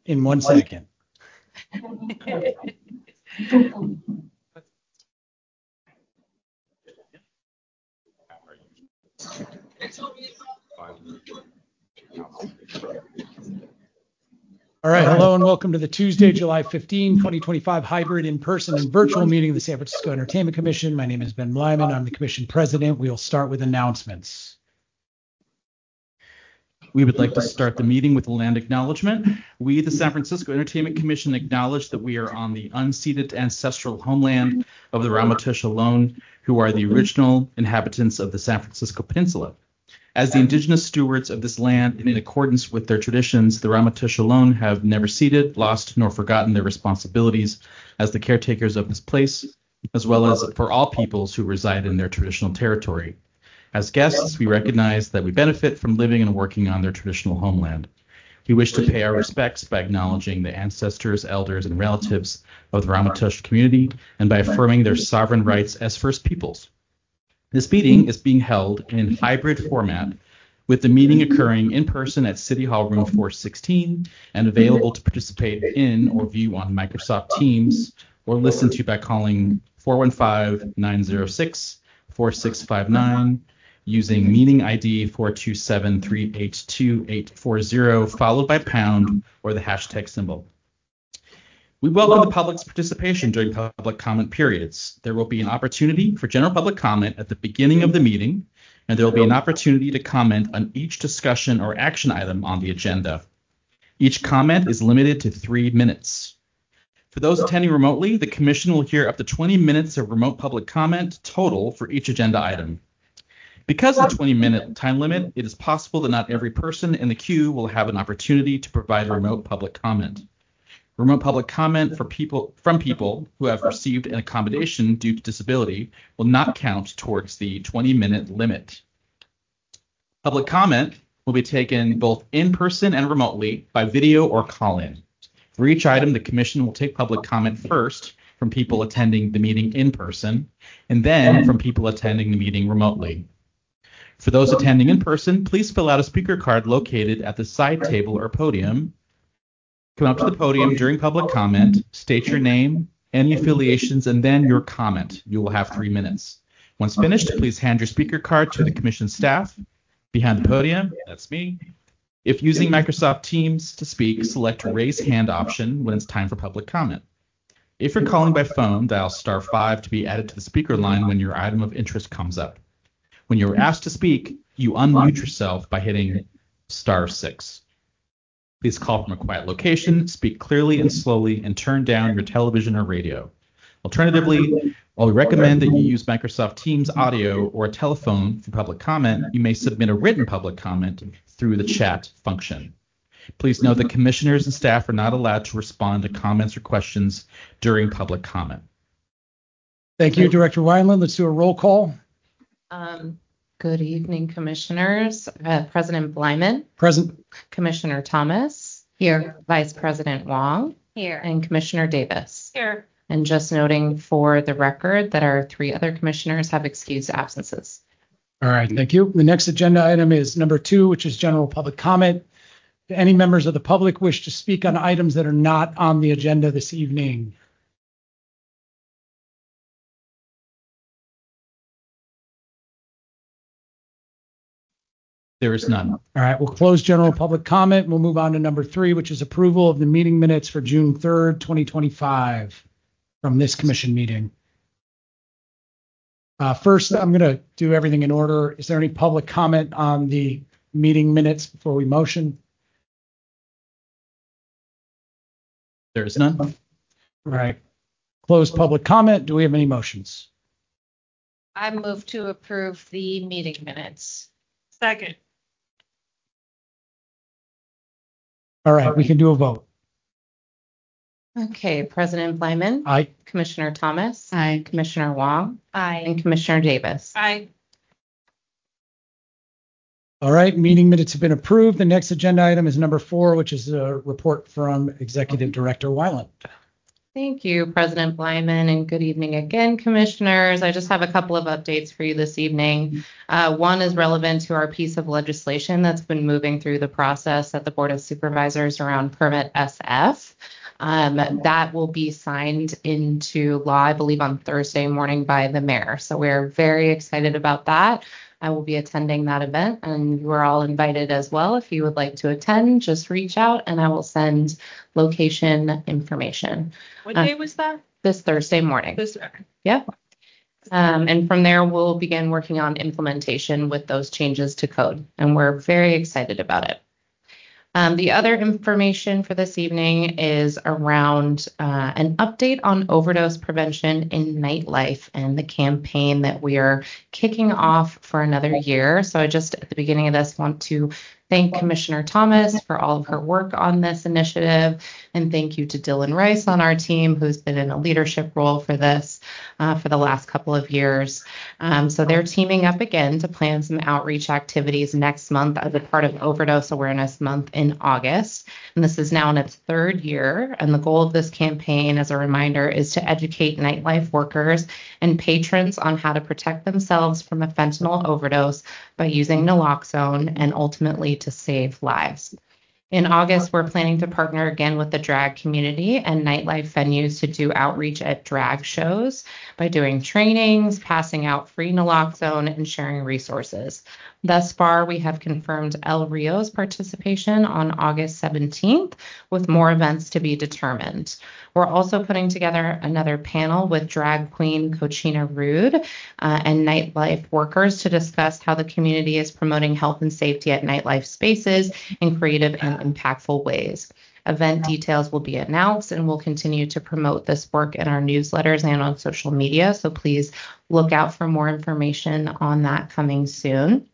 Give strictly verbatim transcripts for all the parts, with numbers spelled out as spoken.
in one second. All right, hello and welcome to the Tuesday, July fifteenth, twenty twenty-five hybrid in-person and virtual meeting of the San Francisco Entertainment Commission. My name is Ben Blyman. I'm the commission president. We'll start with announcements. We would like to start the meeting with a land acknowledgement. We, the San Francisco Entertainment Commission, acknowledge that we are on the unceded ancestral homeland of the Ramaytush Ohlone, who are the original inhabitants of the San Francisco Peninsula. As the indigenous stewards of this land and in accordance with their traditions, the Ramaytush Ohlone have never ceded, lost, nor forgotten their responsibilities as the caretakers of this place, as well as for all peoples who reside in their traditional territory. As guests, we recognize that we benefit from living and working on their traditional homeland. We wish to pay our respects by acknowledging the ancestors, elders, and relatives of the Ramaytush community and by affirming their sovereign rights as First Peoples. This meeting is being held in hybrid format, with the meeting occurring in person at City Hall Room four sixteen and available to participate in or view on Microsoft Teams or listen to by calling four one five, nine zero six, four six five nine using meeting I D four two seven, three eight two, eight four zero followed by pound or the hashtag symbol. We welcome the public's participation during public comment periods. There will be an opportunity for general public comment at the beginning of the meeting, and there will be an opportunity to comment on each discussion or action item on the agenda. Each comment is limited to three minutes. For those attending remotely, the commission will hear up to twenty minutes of remote public comment total for each agenda item. Because of the twenty minute time limit, it is possible that not every person in the queue will have an opportunity to provide remote public comment. Remote public comment for people from people who have received an accommodation due to disability will not count towards the twenty minute limit. Public comment will be taken both in person and remotely by video or call-in. For each item, the commission will take public comment first from people attending the meeting in person, and then from people attending the meeting remotely. For those attending in person, please fill out a speaker card located at the side table or podium. Come up to the podium during public comment, state your name, any affiliations, and then your comment. You will have three minutes. Once finished, please hand your speaker card to the commission staff. Behind the podium, that's me. If using Microsoft Teams to speak, select raise hand option when it's time for public comment. If you're calling by phone, dial star five to be added to the speaker line when your item of interest comes up. When you're asked to speak, you unmute yourself by hitting star six. Please call from a quiet location, speak clearly and slowly, and turn down your television or radio. Alternatively, while we recommend that you use Microsoft Teams audio or a telephone for public comment, you may submit a written public comment through the chat function. Please note that commissioners and staff are not allowed to respond to comments or questions during public comment. Thank you, Director Wineland. Let's do a roll call. Um, good evening, commissioners. Uh, President Blyman. Present. Commissioner Thomas. Here. Vice President Wong. Here. And Commissioner Davis. Here. And just noting for the record that our three other commissioners have excused absences. All right, thank you. The next agenda item is number two, which is general public comment. Do any members of the public wish to speak on items that are not on the agenda this evening? There is none. All right, we'll close general public comment. We'll move on to number three, which is approval of the meeting minutes for June third, twenty twenty-five from this commission meeting. Uh, first, I'm going to do everything in order. Is there any public comment on the meeting minutes before we motion? There is none. All right. Close public comment. Do we have any motions? I move to approve the meeting minutes. Second. All right, we can do a vote. Okay, President Blyman. Aye. Commissioner Thomas. Aye. Commissioner Wong. Aye. And Commissioner Davis. Aye. All right, meeting minutes have been approved. The next agenda item is number four, which is a report from Executive Director Weiland. Thank you, President Blyman, and good evening again, commissioners. I just have a couple of updates for you this evening. Uh, one is relevant to our piece of legislation that's been moving through the process at the Board of Supervisors around Permit S F. Um, that will be signed into law, I believe, on Thursday morning by the mayor. So we're very excited about that. I will be attending that event, and you are all invited as well. If you would like to attend, just reach out and I will send location information. What Uh, day was that? This Thursday morning. This. Yep. Um, and from there, we'll begin working on implementation with those changes to code, and we're very excited about it. Um, the other information for this evening is around uh, an update on overdose prevention in nightlife and the campaign that we are kicking off for another year. So I just at the beginning of this want to thank Commissioner Thomas for all of her work on this initiative, and thank you to Dylan Rice on our team, who's been in a leadership role for this uh, for the last couple of years. Um, so they're teaming up again to plan some outreach activities next month as a part of Overdose Awareness Month in August. And this is now in its third year. And the goal of this campaign, as a reminder, is to educate nightlife workers and patrons on how to protect themselves from a fentanyl overdose by using naloxone and ultimately to save lives. In August, we're planning to partner again with the drag community and nightlife venues to do outreach at drag shows by doing trainings, passing out free naloxone, and sharing resources. Thus far, we have confirmed El Rio's participation on August seventeenth, with more events to be determined. We're also putting together another panel with drag queen Cochina Rude uh, and nightlife workers to discuss how the community is promoting health and safety at nightlife spaces in creative and impactful ways. Event details will be announced, and we'll continue to promote this work in our newsletters and on social media. So please look out for more information on that coming soon.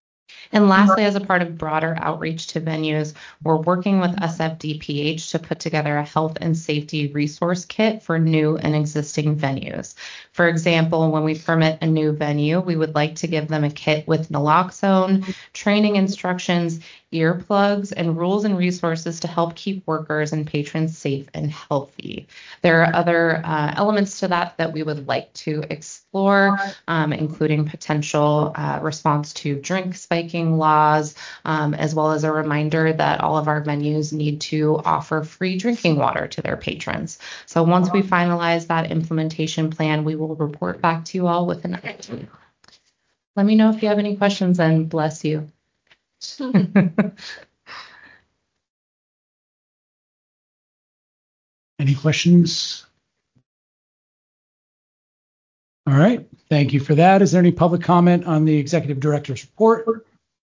And lastly, as a part of broader outreach to venues, we're working with S F D P H to put together a health and safety resource kit for new and existing venues. For example, when we permit a new venue, we would like to give them a kit with naloxone, training instructions, earplugs, and rules and resources to help keep workers and patrons safe and healthy. There are other uh, elements to that that we would like to explore, um, including potential uh, response to drink spiking laws, um, as well as a reminder that all of our venues need to offer free drinking water to their patrons. So once we finalize that implementation plan, we will report back to you all with an update. Let me know if you have any questions, and bless you. Any questions? All right. Thank you for that. Is there any public comment on the executive director's report?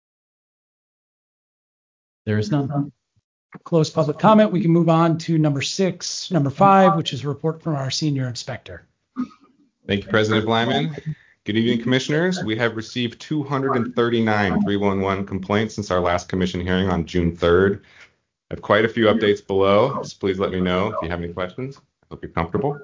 There is none. Close public comment. We can move on to number six, number five, which is a report from our senior inspector. Thank you, President Blyman. Good evening, commissioners. We have received two hundred thirty-nine three one one complaints since our last commission hearing on June third. I have quite a few updates below, so please let me know if you have any questions. I hope you're comfortable.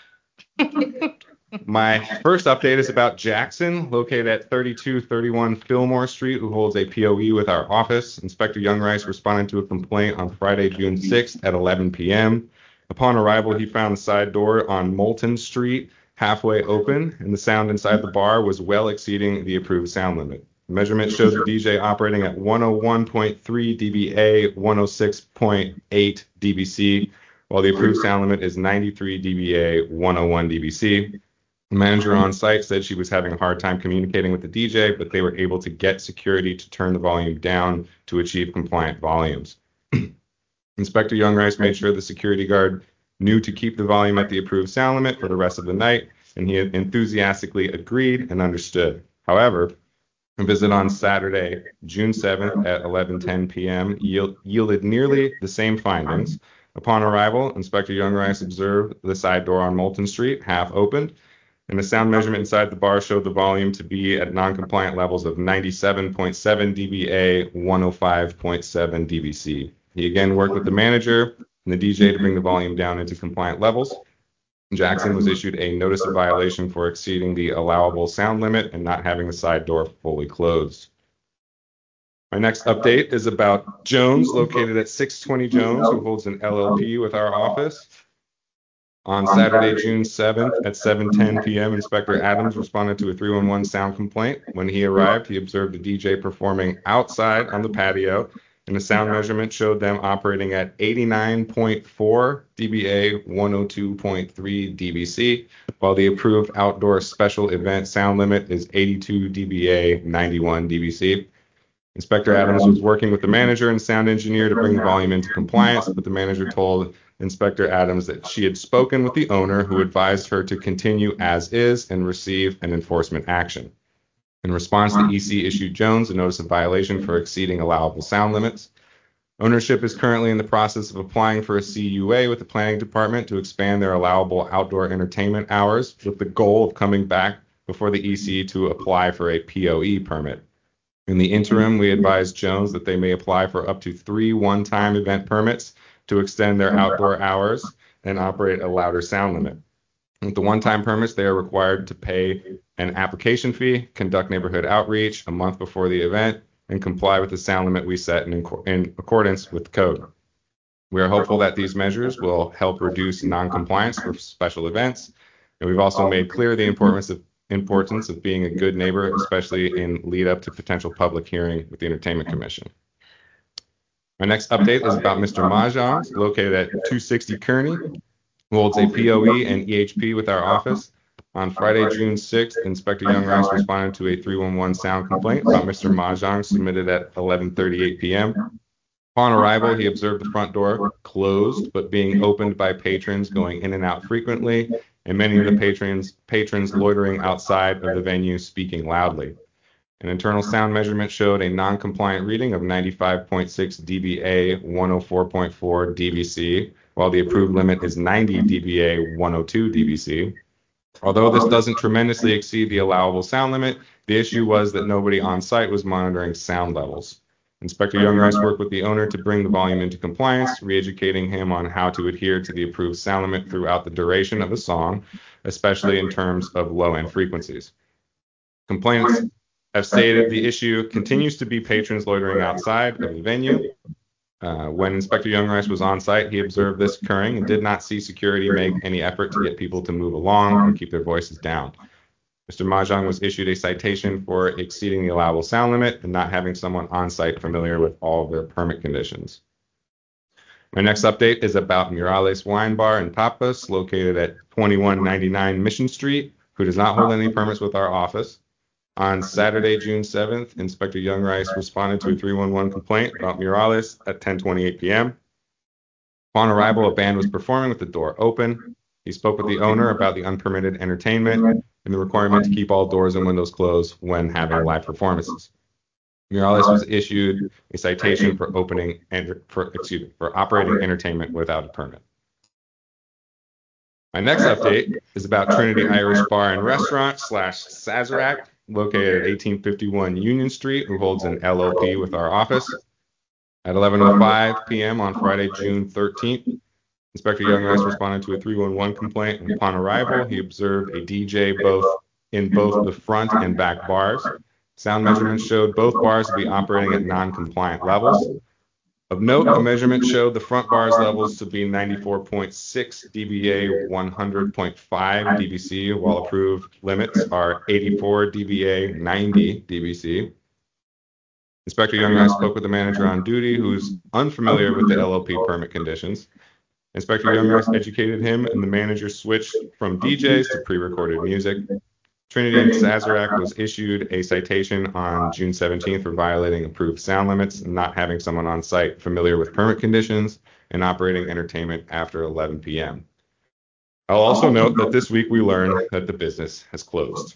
My first update is about Jackson, located at thirty-two thirty-one Fillmore Street, who holds a P O E with our office. Inspector Youngrice responded to a complaint on Friday, June sixth at eleven p.m. Upon arrival, he found the side door on Moulton Street halfway open, and the sound inside the bar was well exceeding the approved sound limit. The measurement showed the D J operating at one oh one point three D B A, one oh six point eight D B C, while the approved sound limit is ninety-three D B A, one oh one D B C. The manager on site said she was having a hard time communicating with the D J, but they were able to get security to turn the volume down to achieve compliant volumes. Inspector Youngrice made sure the security guard knew to keep the volume at the approved sound limit for the rest of the night, and he enthusiastically agreed and understood. However, a visit on Saturday, June seventh at eleven ten p.m. Yield, yielded nearly the same findings. Upon arrival, Inspector Youngrice observed the side door on Moulton Street half opened, and the sound measurement inside the bar showed the volume to be at non-compliant levels of ninety-seven point seven D B A, one oh five point seven D B C. He again worked with the manager and the D J to bring the volume down into compliant levels. Jackson was issued a notice of violation for exceeding the allowable sound limit and not having the side door fully closed. My next update is about Jones, located at six twenty Jones, who holds an L L P with our office. On Saturday, June seventh at seven ten p.m., Inspector Adams responded to a three one one sound complaint. When he arrived, he observed a D J performing outside on the patio, and the sound measurement showed them operating at eighty-nine point four D B A, one oh two point three D B C, while the approved outdoor special event sound limit is eighty-two D B A, ninety-one D B C. Inspector Adams was working with the manager and sound engineer to bring the volume into compliance, but the manager told Inspector Adams that she had spoken with the owner, who advised her to continue as is and receive an enforcement action. In response, the E C issued Jones a notice of violation for exceeding allowable sound limits. Ownership is currently in the process of applying for a C U A with the planning department to expand their allowable outdoor entertainment hours, with the goal of coming back before the E C to apply for a P O E permit. In the interim, we advised Jones that they may apply for up to three one-time event permits to extend their outdoor hours and operate a louder sound limit. With the one-time permits, they are required to pay an application fee, conduct neighborhood outreach a month before the event, and comply with the sound limit we set in, in accordance with the code. We are hopeful that these measures will help reduce non-compliance for special events, and we've also made clear the importance of importance of being a good neighbor, especially in lead up to potential public hearing with the Entertainment Commission. My next update is about Mister Mahjong, located at two sixty Kearney, who holds a P O E and E H P with our office. On Friday, June sixth, Inspector Youngrice responded to a three one one sound complaint about Mister Mahjong submitted at eleven thirty-eight p.m. Upon arrival, he observed the front door closed, but being opened by patrons going in and out frequently, and many of the patrons patrons loitering outside of the venue speaking loudly. An internal sound measurement showed a non-compliant reading of ninety-five point six D B A, one oh four point four D B C, while the approved limit is ninety D B A, one oh two D B C. Although this doesn't tremendously exceed the allowable sound limit, the issue was that nobody on site was monitoring sound levels. Inspector Youngrice worked with the owner to bring the volume into compliance, re-educating him on how to adhere to the approved sound limit throughout the duration of the song, especially in terms of low-end frequencies. Complainants have stated the issue continues to be patrons loitering outside of the venue. Uh, when Inspector Youngrice was on site, he observed this occurring and did not see security make any effort to get people to move along or keep their voices down. Mister Mahjong was issued a citation for exceeding the allowable sound limit and not having someone on site familiar with all of their permit conditions. My next update is about Murales Wine Bar and Tapas, located at twenty-one ninety-nine Mission Street, who does not hold any permits with our office. On Saturday, June seventh, Inspector Youngrice responded to a three one one complaint about Murales at ten twenty-eight p.m. Upon arrival, a band was performing with the door open. He spoke with the owner about the unpermitted entertainment and the requirement to keep all doors and windows closed when having live performances. Murales was issued a citation for opening and for excuse me for operating entertainment without a permit. My next update is about Trinity Irish Bar and Restaurant slash Sazerac, located at eighteen fifty-one Union Street, who holds an L O P with our office. At eleven oh five p.m. on Friday, June thirteenth, Inspector Youngrice responded to a three one one complaint, and upon arrival, he observed a D J both in both the front and back bars. Sound measurements showed both bars to be operating at non-compliant levels. Of note, the measurement showed the front bars levels to be ninety-four point six D B A, one hundred point five D B C, while approved limits are eighty-four D B A, ninety D B C. Inspector Youngrice spoke with the manager on duty, who's unfamiliar with the L O P permit conditions. Inspector Youngrice educated him, and the manager switched from D Js to pre-recorded music. Trinity and Sazerac was issued a citation on June seventeenth for violating approved sound limits and not having someone on site familiar with permit conditions and operating entertainment after eleven p.m. I'll also note that this week we learned that the business has closed.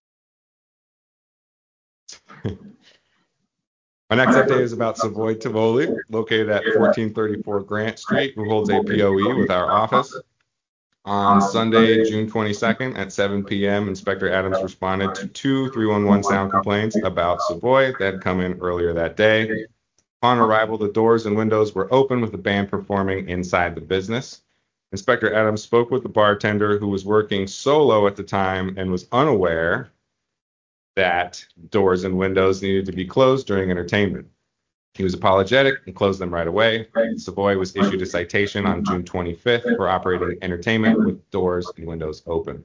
My next update is about Savoy Tivoli, located at fourteen thirty-four Grant Street, who holds a P O E with our office. On Sunday, June twenty-second at seven p.m., Inspector Adams responded to two three one one sound complaints about Savoy that had come in earlier that day. Upon arrival, the doors and windows were open with the band performing inside the business. Inspector Adams spoke with the bartender, who was working solo at the time and was unaware that doors and windows needed to be closed during entertainment. He was apologetic and closed them right away. Savoy was issued a citation on June twenty-fifth for operating entertainment with doors and windows open.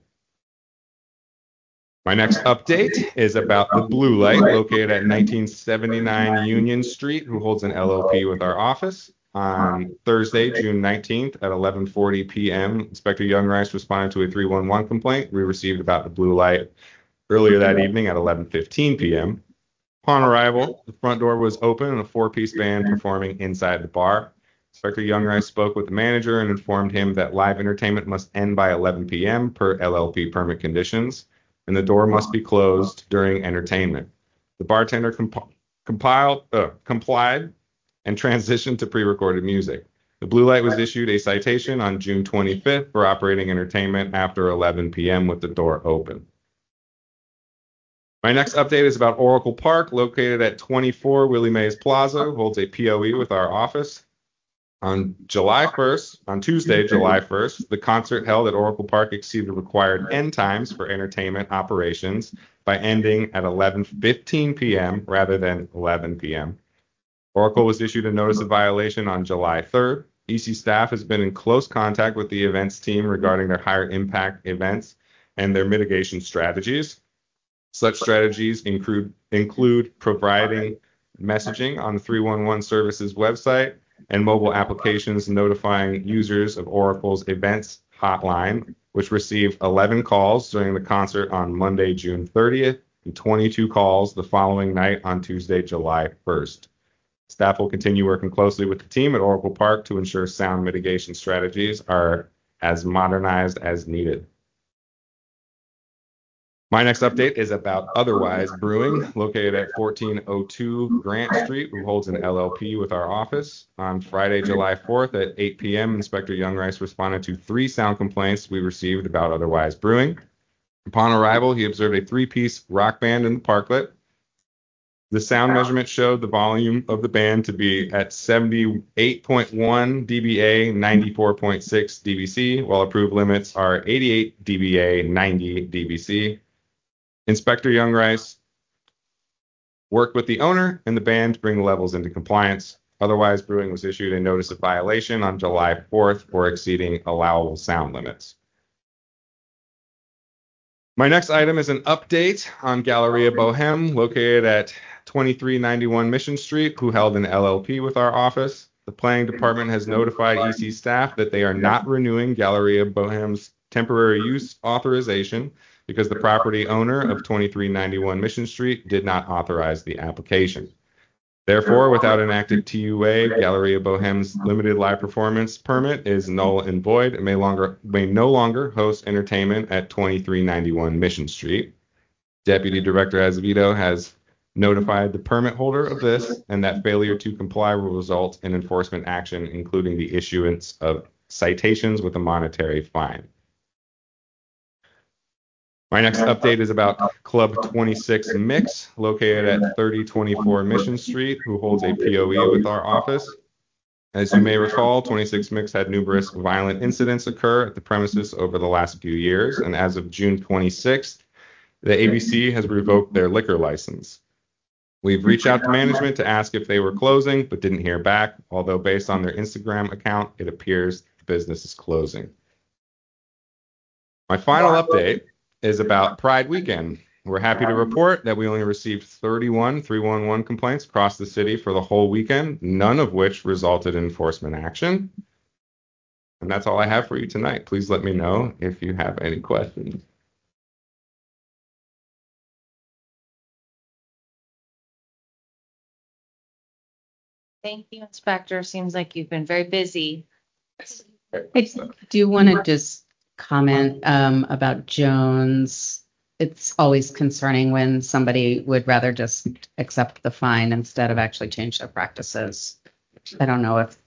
My next update is about the Blue Light, located at nineteen seventy-nine Union Street, who holds an L O P with our office. On Thursday, June nineteenth at eleven forty p.m., Inspector Youngrice responded to a three one one complaint we received about the Blue Light earlier that evening at eleven fifteen p.m. Upon arrival, the front door was open and a four-piece band performing inside the bar. Inspector Youngrice spoke with the manager and informed him that live entertainment must end by eleven p.m. per L L P permit conditions, and the door must be closed during entertainment. The bartender comp- compiled, uh, complied and transitioned to pre-recorded music. The Blue Light was issued a citation on June twenty-fifth for operating entertainment after eleven p.m. with the door open. My next update is about Oracle Park, located at twenty-four Willie Mays Plaza, who holds a P O E with our office. On July first, on Tuesday, July first, the concert held at Oracle Park exceeded required end times for entertainment operations by ending at eleven fifteen p.m. rather than eleven p.m. Oracle was issued a notice of violation on July third. E C staff has been in close contact with the events team regarding their higher impact events and their mitigation strategies. Such strategies include, include providing messaging on the three one one services website and mobile applications notifying users of Oracle's events hotline, which received eleven calls during the concert on Monday, June thirtieth, and twenty-two calls the following night on Tuesday, July first. Staff will continue working closely with the team at Oracle Park to ensure sound mitigation strategies are as modernized as needed. My next update is about Otherwise Brewing, located at fourteen oh two Grant Street, who holds an L L P with our office. On Friday, July fourth at eight p.m., Inspector Youngrice responded to three sound complaints we received about Otherwise Brewing. Upon arrival, he observed a three-piece rock band in the parklet. The sound measurement showed the volume of the band to be at seventy-eight point one decibels, ninety-four point six decibels, while approved limits are eighty-eight decibels, ninety decibels. Inspector Youngrice worked with the owner and the band to bring the levels into compliance. Otherwise, Brewing was issued a notice of violation on July fourth for exceeding allowable sound limits. My next item is an update on Galleria Bohème, located at twenty-three ninety-one Mission Street, who held an L L P with our office. The planning department has notified E C staff that they are not renewing Galleria Bohème's temporary use authorization because the property owner of twenty-three ninety-one Mission Street did not authorize the application. Therefore, without an active T U A, Galleria Bohème's limited live performance permit is null and void and may longer may no longer host entertainment at twenty-three ninety-one Mission Street. Deputy Director Azevedo has notified the permit holder of this, and that failure to comply will result in enforcement action, including the issuance of citations with a monetary fine. My next update is about Club twenty-six Mix, located at thirty twenty-four Mission Street, who holds a P O E with our office. As you may recall, twenty-six Mix had numerous violent incidents occur at the premises over the last few years, and as of June twenty-sixth, the A B C has revoked their liquor license. We've reached out to management to ask if they were closing, but didn't hear back, although based on their Instagram account, it appears the business is closing. My final update is about Pride Weekend. We're happy to report that we only received thirty-one three one one complaints across the city for the whole weekend, none of which resulted in enforcement action. And that's all I have for you tonight. Please let me know if you have any questions. Thank you, Inspector. Seems like you've been very busy. I do want to just comment um, about Jones. It's always concerning when somebody would rather just accept the fine instead of actually change their practices. I don't know if.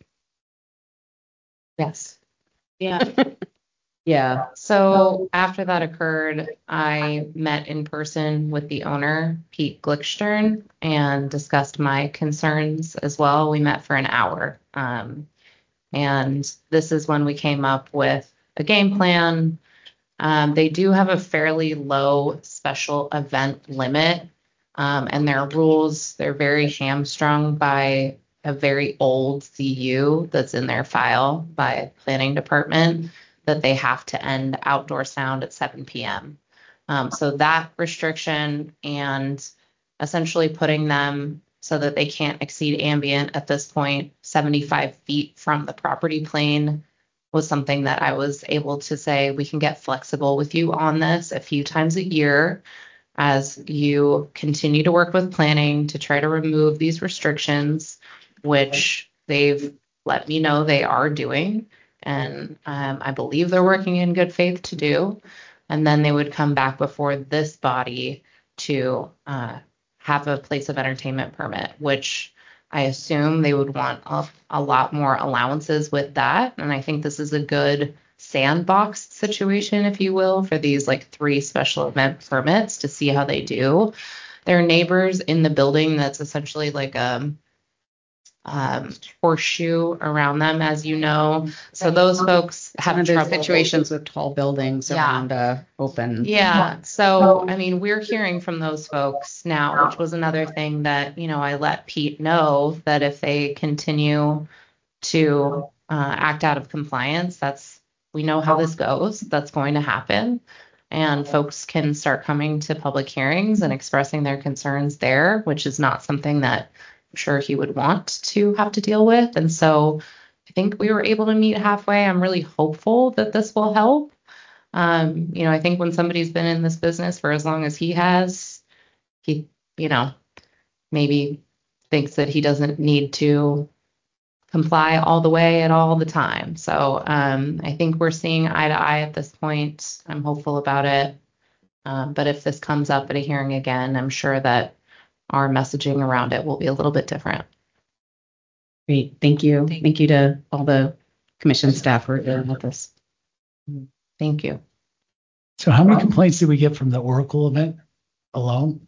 Yes. Yeah. Yeah. So after that occurred, I met in person with the owner, Pete Glickstern, and discussed my concerns as well. We met for an hour. Um, and this is when we came up with a game plan. Um, they do have a fairly low special event limit. Um, and their rules, they're very hamstrung by a very old C U that's in their file by planning department that they have to end outdoor sound at seven p.m. Um, so that restriction and essentially putting them so that they can't exceed ambient at this point seventy-five feet from the property plane was something that I was able to say we can get flexible with you on this a few times a year as you continue to work with planning to try to remove these restrictions, which they've let me know they are doing. And um, I believe they're working in good faith to do. And then they would come back before this body to uh, have a place of entertainment permit, which I assume they would want a, a lot more allowances with that. And I think this is a good sandbox situation, if you will, for these like three special event permits to see how they do. Their neighbors in the building that's essentially like a um, horseshoe around them, as you know. So those folks have One of those trouble. situations with tall buildings Yeah. around a open. Yeah. So, I mean, we're hearing from those folks now, which was another thing that, you know, I let Pete know that if they continue to uh, act out of compliance, that's, we know how this goes. That's going to happen. And folks can start coming to public hearings and expressing their concerns there, which is not something that I'm sure he would want to have to deal with. And so I think we were able to meet halfway. I'm really hopeful that this will help. Um, you know, I think when somebody's been in this business for as long as he has, he, you know, maybe thinks that he doesn't need to comply all the way at all the time. So um, I think we're seeing eye to eye at this point. I'm hopeful about it. Um, but if this comes up at a hearing again, I'm sure that our messaging around it will be a little bit different. Great. Thank you. Thank you to all the commission staff who are dealing with this. Thank you. So how many complaints did we get from the Oracle event alone?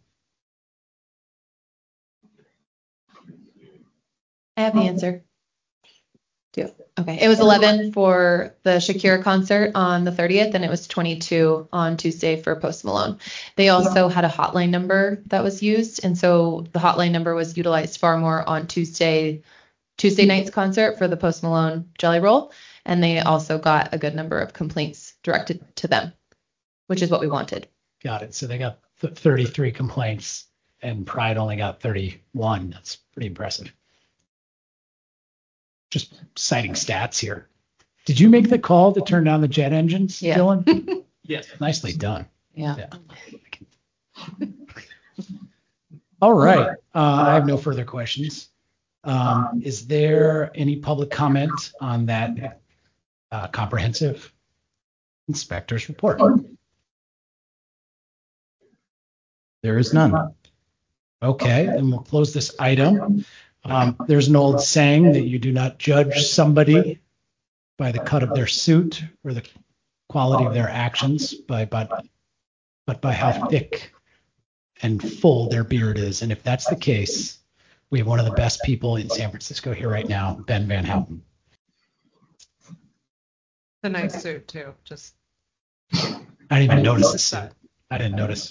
I have the answer. Do okay. It was eleven for the Shakira concert on the thirtieth, and it was twenty-two on Tuesday for Post Malone. They also had a hotline number that was used, and so the hotline number was utilized far more on Tuesday Tuesday night's concert for the Post Malone Jelly Roll, and they also got a good number of complaints directed to them, which is what we wanted. Got it. So they got th- thirty-three complaints and Pride only got thirty-one. That's pretty impressive. Just citing stats here. Did you make the call to turn down the jet engines, Yeah. Dylan? Yes. Nicely done. Yeah. Yeah. All right. Uh, I have no further questions. Um, is there any public comment on that uh, comprehensive inspector's report? There is none. Okay, then we'll close this item. Um, there's an old saying that you do not judge somebody by the cut of their suit or the quality of their actions, by but but by how thick and full their beard is. And if that's the case, we have one of the best people in San Francisco here right now, Ben Van Houten. It's a nice suit too. Just I didn't even notice the suit. I didn't notice.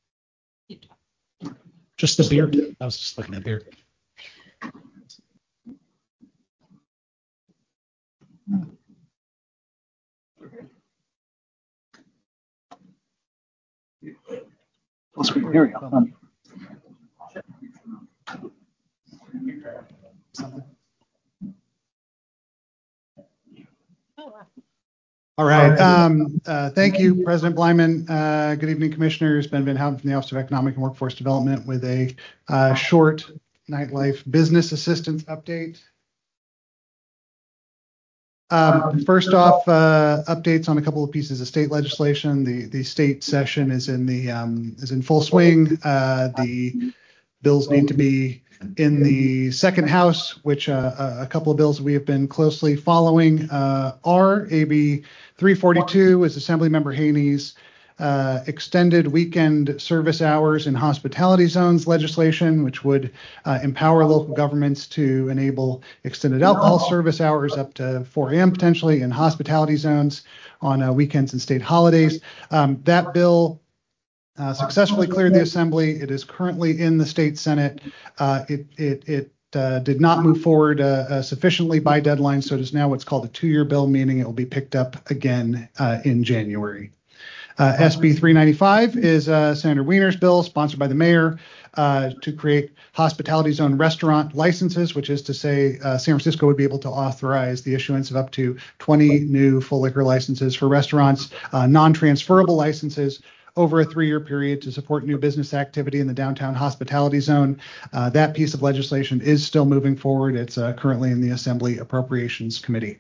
Just the beard. I was just looking at the beard. Here we go. Um, All right. Um, uh, thank you, President Blyman. Uh, good evening, Commissioners. Ben Van Houten from the Office of Economic and Workforce Development with a uh, short nightlife business assistance update. Um, first off, uh, updates on a couple of pieces of state legislation. The the state session is in the um, is in full swing. Uh, the bills need to be in the second house, which uh, a couple of bills we have been closely following uh, are A B three forty-two is Assemblymember Haney's uh, extended weekend service hours in hospitality zones legislation, which would uh, empower local governments to enable extended alcohol service hours up to four a.m. potentially in hospitality zones on uh, weekends and state holidays. Um, that bill uh, successfully cleared the Assembly. It is currently in the state Senate. Uh, it it it uh, did not move forward uh, uh, sufficiently by deadline, so it is now what's called a two-year bill, meaning it will be picked up again uh, in January. Uh, S B three ninety-five is uh, Senator Wiener's bill, sponsored by the mayor, uh, to create hospitality zone restaurant licenses, which is to say uh, San Francisco would be able to authorize the issuance of up to twenty new full liquor licenses for restaurants, uh, non-transferable licenses over a three-year period to support new business activity in the downtown hospitality zone. Uh, that piece of legislation is still moving forward. It's uh, currently in the Assembly Appropriations Committee.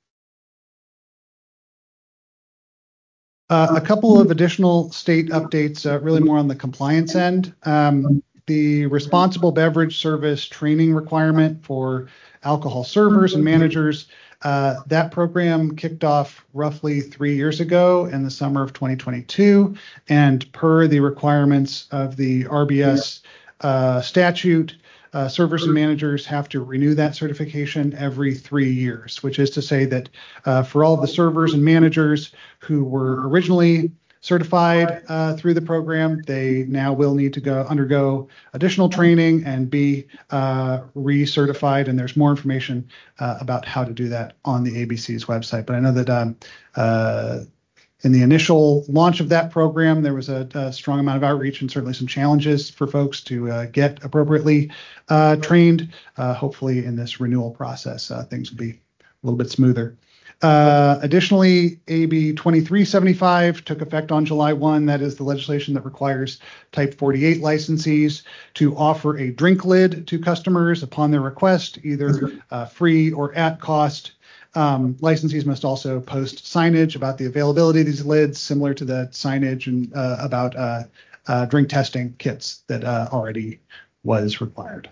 Uh, a couple of additional state updates, uh, really more on the compliance end. Um, the responsible beverage service training requirement for alcohol servers and managers, uh, that program kicked off roughly three years ago in the summer of twenty twenty-two. And per the requirements of the R B S uh, statute, Uh, servers and managers have to renew that certification every three years, which is to say that uh, for all of the servers and managers who were originally certified uh, through the program, they now will need to go undergo additional training and be uh, recertified. And there's more information uh, about how to do that on the A B C's website. But I know that um, uh, in the initial launch of that program, there was a, a strong amount of outreach and certainly some challenges for folks to uh, get appropriately uh, trained. Uh, hopefully, in this renewal process, uh, things will be a little bit smoother. Uh, additionally, A B twenty-three seventy-five took effect on July first. That is the legislation that requires Type forty-eight licensees to offer a drink lid to customers upon their request, either uh, free or at cost. Um, licensees must also post signage about the availability of these lids, similar to the signage and uh, about uh, uh, drink testing kits that uh, already was required.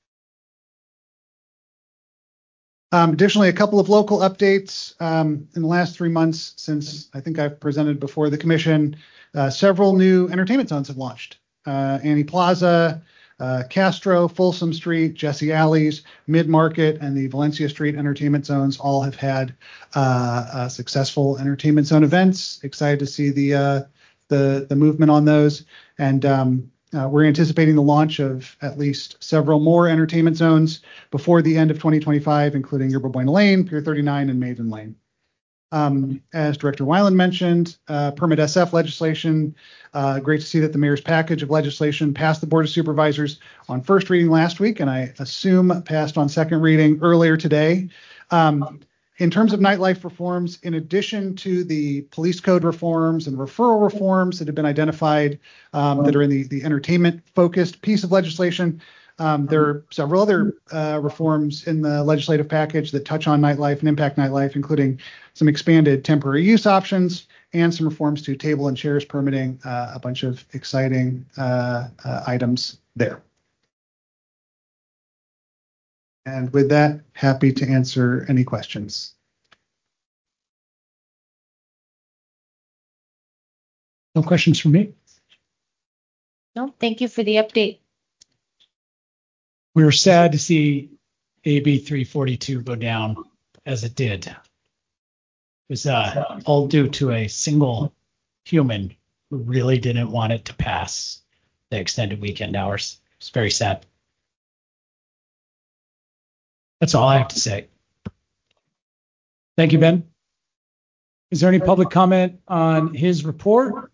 Um, additionally, a couple of local updates. Um, in the last three months, since I think I've presented before the commission, uh, several new entertainment zones have launched. Uh, Annie Plaza, Uh, Castro, Folsom Street, Jesse Alleys, Mid-Market, and the Valencia Street entertainment zones all have had uh, uh, successful entertainment zone events. Excited to see the uh, the, the movement on those. And um, uh, we're anticipating the launch of at least several more entertainment zones before the end of twenty twenty-five, including Yerba Buena Lane, Pier thirty-nine, and Maven Lane. Um, as Director Weiland mentioned, uh, Permit S F legislation. Uh, great to see that the mayor's package of legislation passed the Board of Supervisors on first reading last week, and I assume passed on second reading earlier today. Um, in terms of nightlife reforms, in addition to the police code reforms and referral reforms that have been identified um, that are in the, the entertainment-focused piece of legislation, Um, there are several other uh, reforms in the legislative package that touch on nightlife and impact nightlife, including some expanded temporary use options and some reforms to table and chairs permitting, uh, a bunch of exciting uh, uh, items there. And with that, happy to answer any questions. No questions from me. No, thank you for the update. We were sad to see A B three forty-two go down as it did. It was uh, all due to a single human who really didn't want it to pass the extended weekend hours. It's very sad. That's all I have to say. Thank you, Ben. Is there any public comment on his report?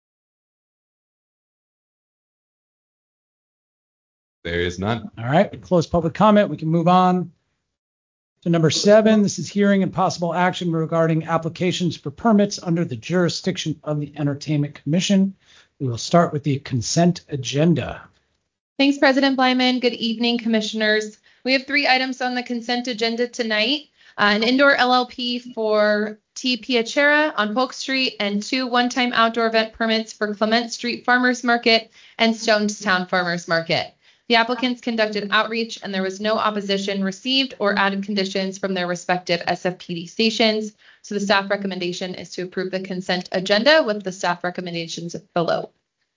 There is none. All right, we close public comment. We can move on to number seven. This is hearing and possible action regarding applications for permits under the jurisdiction of the Entertainment Commission. We will start with the consent agenda. Thanks, President Blyman. Good evening, commissioners. We have three items on the consent agenda tonight. Uh, an indoor L L P for T. Piacera on Polk Street and two one-time outdoor event permits for Clement Street Farmers Market and Stonestown Farmers Market. The applicants conducted outreach and there was no opposition received or added conditions from their respective S F P D stations. So the staff recommendation is to approve the consent agenda with the staff recommendations below.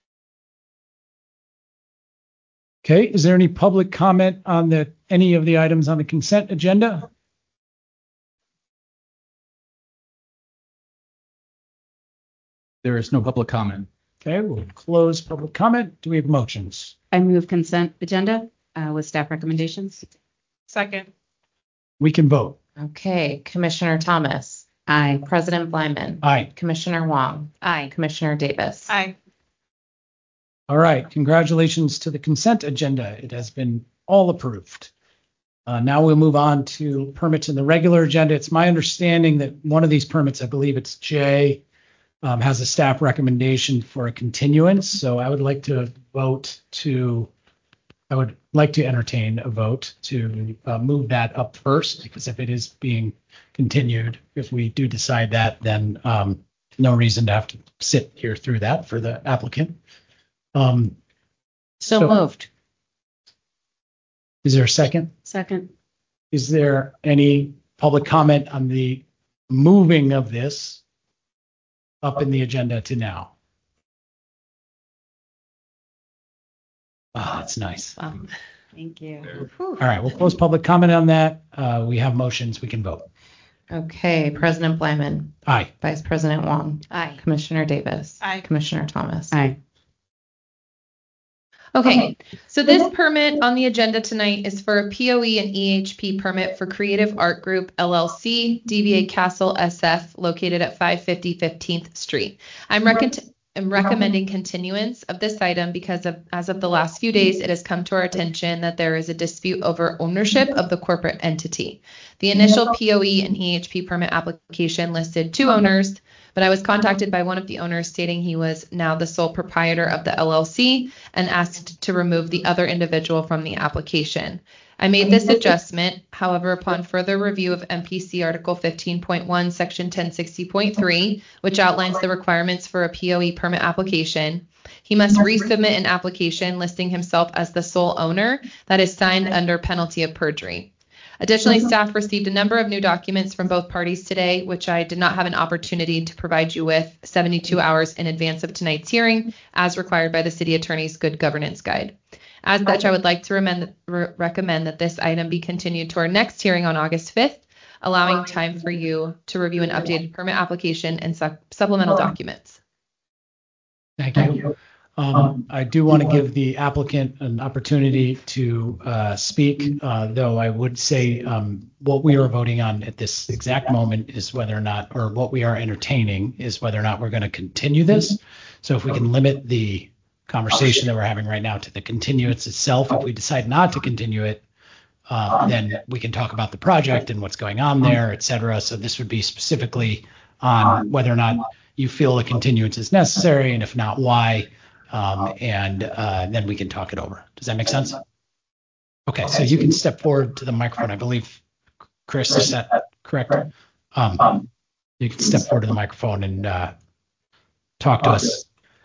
Okay, is there any public comment on the any of the items on the consent agenda? There is no public comment. Okay, we'll close public comment. Do we have motions? I move consent agenda uh, with staff recommendations. Second. We can vote. Okay, Commissioner Thomas, Aye. President Blyman, Aye. Commissioner Wong, Aye. Commissioner Davis. Aye. All right, congratulations to the consent agenda. It has been all approved. Uh, now we'll move on to permits in the regular agenda. It's my understanding that one of these permits, I believe it's J, um, has a staff recommendation for a continuance. So I would like to vote to, I would like to entertain a vote to uh, move that up first, because if it is being continued, if we do decide that, then um, no reason to have to sit here through that for the applicant. Um, So, So- moved. is there a second? Second. Is there any public comment on the moving of this up in the agenda to now? Ah, that's nice. Wow. Thank you. All right, we'll close public comment on that. Uh, we have motions. We can vote. Okay, President Blyman, Aye. Vice President Wong, Aye. Commissioner Davis. Aye. Commissioner Thomas. Aye. Okay, so this permit on the agenda tonight is for a P O E and E H P permit for Creative Art Group L L C, D V A Castle S F, located at five fifty fifteenth Street. I'm recon- I'm recommending continuance of this item because of, as of the last few days, it has come to our attention that there is a dispute over ownership of the corporate entity. The initial P O E and E H P permit application listed two owners, but I was contacted by one of the owners stating he was now the sole proprietor of the L L C and asked to remove the other individual from the application. I made this adjustment. However, upon further review of M P C Article fifteen point one, Section ten sixty point three, which outlines the requirements for a P O E permit application, he must resubmit an application listing himself as the sole owner that is signed under penalty of perjury. Additionally, staff received a number of new documents from both parties today, which I did not have an opportunity to provide you with seventy-two hours in advance of tonight's hearing, as required by the City Attorney's Good Governance Guide. As such, I would like to recommend, re- recommend that this item be continued to our next hearing on August fifth, allowing time for you to review an updated permit application and su- supplemental documents. Thank you. Um, I do want to give the applicant an opportunity to uh, speak, uh, though I would say um, what we are voting on at this exact moment is whether or not, or what we are entertaining is whether or not we're going to continue this. So if we can limit the conversation that we're having right now to the continuance itself, if we decide not to continue it, uh, then we can talk about the project and what's going on there, et cetera. So this would be specifically on whether or not you feel a continuance is necessary, and if not, why. Um, and uh, then we can talk it over. Does that make sense? Okay, so you can step forward to the microphone. I believe, Chris, is that correct? Um, you can step forward to the microphone and uh, talk to us.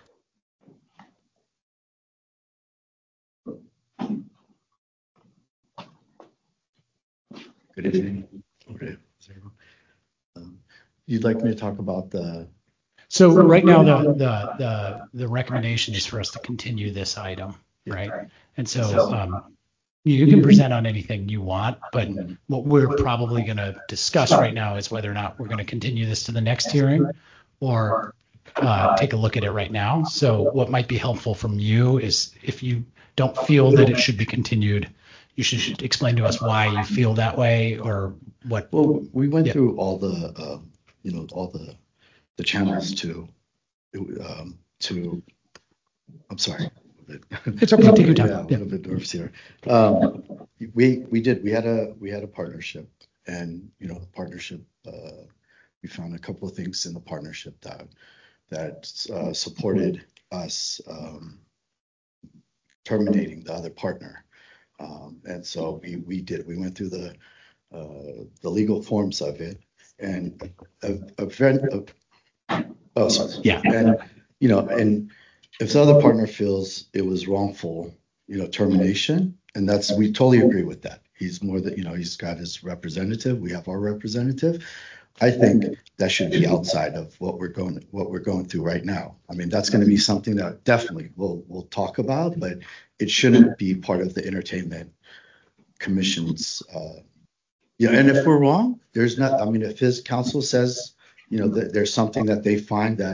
Good evening. Okay. Um, You'd like me to talk about the, So right now, the, the, the, the recommendation is for us to continue this item, right? And so um, you can present on anything you want, but what we're probably going to discuss right now is whether or not we're going to continue this to the next hearing or uh, take a look at it right now. So what might be helpful from you is if you don't feel that it should be continued, you should, should explain to us why you feel that way or what. well, we went Yeah. through all the, um, you know, all the, the channels to, um, to, I'm sorry. It's okay, take your time. Yeah, a Yeah. little bit nervous here. Um, we, we did, we had a, we had a partnership and, you know, the partnership, uh, we found a couple of things in the partnership that, that, uh, supported us, um, terminating the other partner. Um, and so we, we did, we went through the, uh, the legal forms of it and a, a, a, a oh, sorry. Yeah. And, you know, and if the other partner feels it was wrongful, you know, termination, and that's, we totally agree with that. He's more that, you know, he's got his representative. We have our representative. I think that should be outside of what we're going, what we're going through right now. I mean, that's going to be something that definitely we'll, we'll talk about, but it shouldn't be part of the entertainment commission's, uh, yeah. And if we're wrong, there's not, I mean, if his counsel says, you know, that there's something that they find that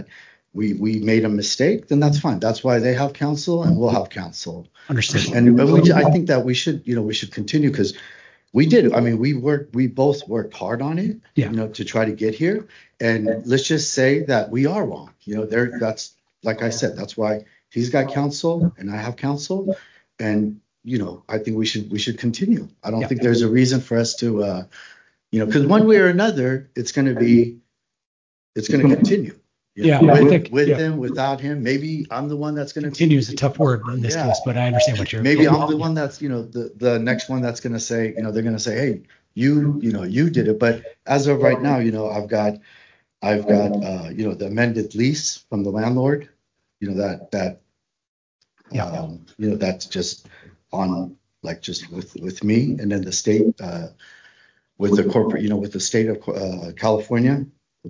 we we made a mistake, then that's fine. That's why they have counsel and we'll have counsel. Understood. And but we, I think that we should, you know, we should continue because we did. I mean, we worked, we both worked hard on it, Yeah. you know, to try to get here. And let's just say that we are wrong. You know, there. That's like I said. That's why he's got counsel and I have counsel. And you know, I think we should we should continue. I don't Yeah. think there's a reason for us to, uh, you know, because one way or another, it's going to be, it's going to continue. You Yeah, know, I with, think- with yeah. him, without him, maybe I'm the one that's going to Continue is a tough word in this Yeah. case, but I understand what you're. Maybe I'm the one that's, you know, the, the next one that's going to say, you know, they're going to say, hey, you, you know, you did it. But as of right now, you know, I've got, I've got, uh, you know, the amended lease from the landlord, you know, that, that, Yeah. um, you know, that's just on, like, just with, with me. And then the state, uh, with the corporate, you know, with the state of uh, California,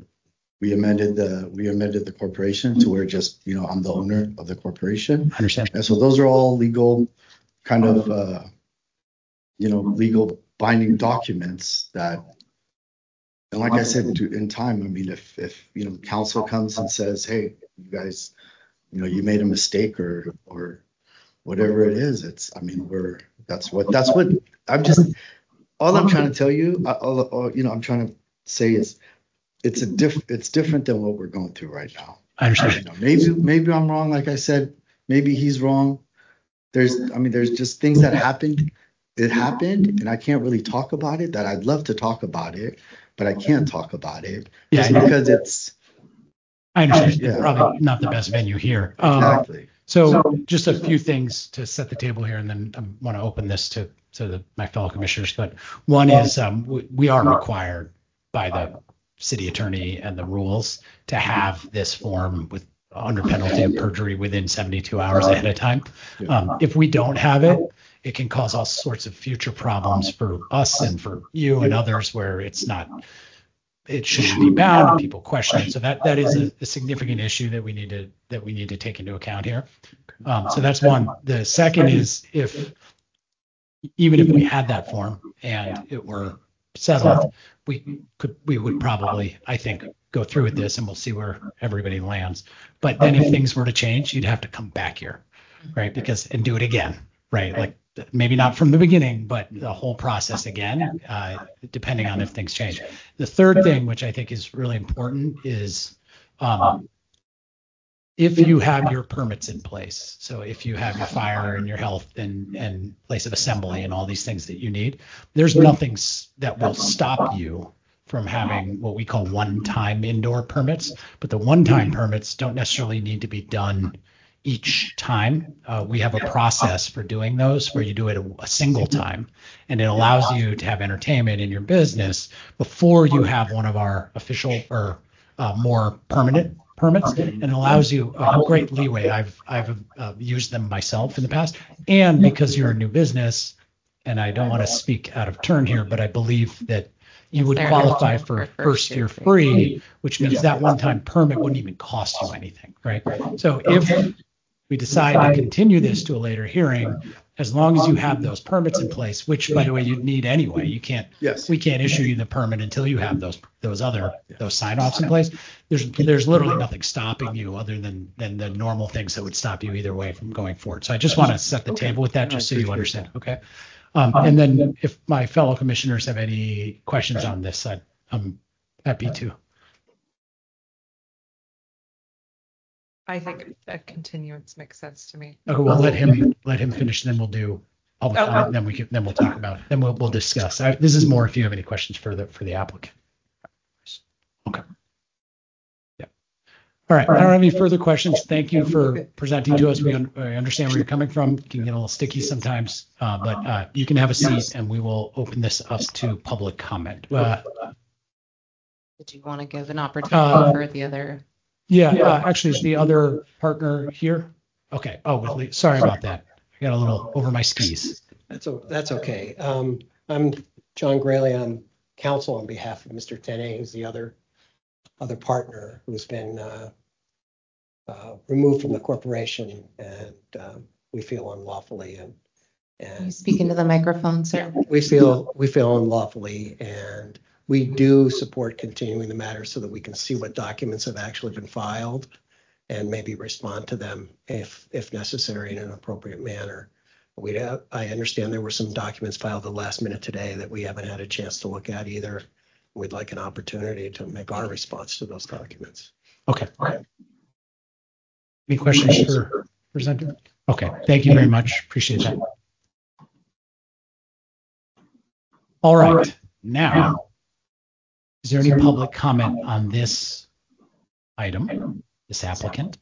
we amended the, we amended the corporation to where just, you know, I'm the owner of the corporation. I understand. And so those are all legal kind of, uh, you know, legal binding documents that, and like I said, to- in time, I mean, if, if, you know, council comes and says, hey, you guys, you know, you made a mistake or, or whatever it is, it's, I mean, we're, that's what, that's what, I'm just, all I'm trying to tell you, uh, all, all, you know, I'm trying to say is, it's a diff, it's different than what we're going through right now. I understand. You know, maybe, maybe I'm wrong. Like I said, maybe he's wrong. There's, I mean, there's just things that happened. It happened, and I can't really talk about it. That I'd love to talk about it, but I can't talk about it Yeah, just I know. because it's I understand. Yeah. Probably not the best venue here. Um, exactly. So just a few things to set the table here, and then I want to open this to, to the, my fellow commissioners. But one is um, we, we are required by the city attorney and the rules to have this form with under penalty of perjury within seventy-two hours ahead of time. Um, if we don't have it, it can cause all sorts of future problems for us and for you and others where it's not, it shouldn't be bound and people question it. So that, that is a, a significant issue that we need to, that we need to take into account here. Um, so that's one. The second is if, even if we had that form and it were settled, we could, we would probably, I think, go through with this and we'll see where everybody lands. But then if things were to change, you'd have to come back here, right? Because, and do it again, right? Like maybe not from the beginning, but the whole process again, uh, depending on if things change. The third thing, which I think is really important, is um, if you have your permits in place. So if you have your fire and your health and, and place of assembly and all these things that you need, there's nothing s- that will stop you from having what we call one-time indoor permits. But the one-time permits don't necessarily need to be done each time. Uh, we have a process for doing those where you do it a, a single time, and it allows you to have entertainment in your business before you have one of our official or uh, more permanent permits, and allows you a great leeway. I've I've uh, used them myself in the past, and because you're a new business, and I don't want to speak out of turn here, but I believe that you would They're qualify eligible for for first first year year free, which means that one-time permit wouldn't even cost you anything, right? So if we decide to continue this to a later hearing, as long as you have those permits in place, which by the way, you'd need anyway, you can't, Yes. we can't issue you the permit until you have those, those other, those sign-offs in place. There's, there's literally nothing stopping you other than, than the normal things that would stop you either way from going forward. So I just want to set the table with that, No, I just so you appreciate understand, okay? Um, and then if my fellow commissioners have any questions on this, I, I'm happy to. I think a continuance makes sense to me. Okay, we'll let him, let him finish, then we'll do public Oh, comment, oh. then we can, then we'll talk about it. Then we'll, we'll discuss. I, this is more if you have any questions for the, for the applicant. Okay. Yeah. All right. I don't have any further questions. Thank you for presenting to us. We un- I understand where you're coming from. It can get a little sticky sometimes, uh, but uh, you can have a seat and we will open this up to public comment. Uh, Did you want to give an Uh, opportunity for the other? yeah, uh, actually, is the other partner here? Okay. Oh, with Lee. Sorry about that. I got a little over my skis. That's, o- that's okay. Um, I'm John Grayley. I'm counsel on behalf of Mister Tene, who's the other, other partner who's been, uh, uh, removed from the corporation and, um, we feel unlawfully and, Can you and speak into the microphone, sir? we feel, we feel unlawfully and we do support continuing the matter so that we can see what documents have actually been filed and maybe respond to them if if necessary in an appropriate manner. We have, I understand there were some documents filed at the last minute today that we haven't had a chance to look at either. We'd like an opportunity to make our response to those documents. Okay. Any questions for presenter? Okay, thank you very much. Appreciate that. All right, now, is there any public comment on this item, this applicant?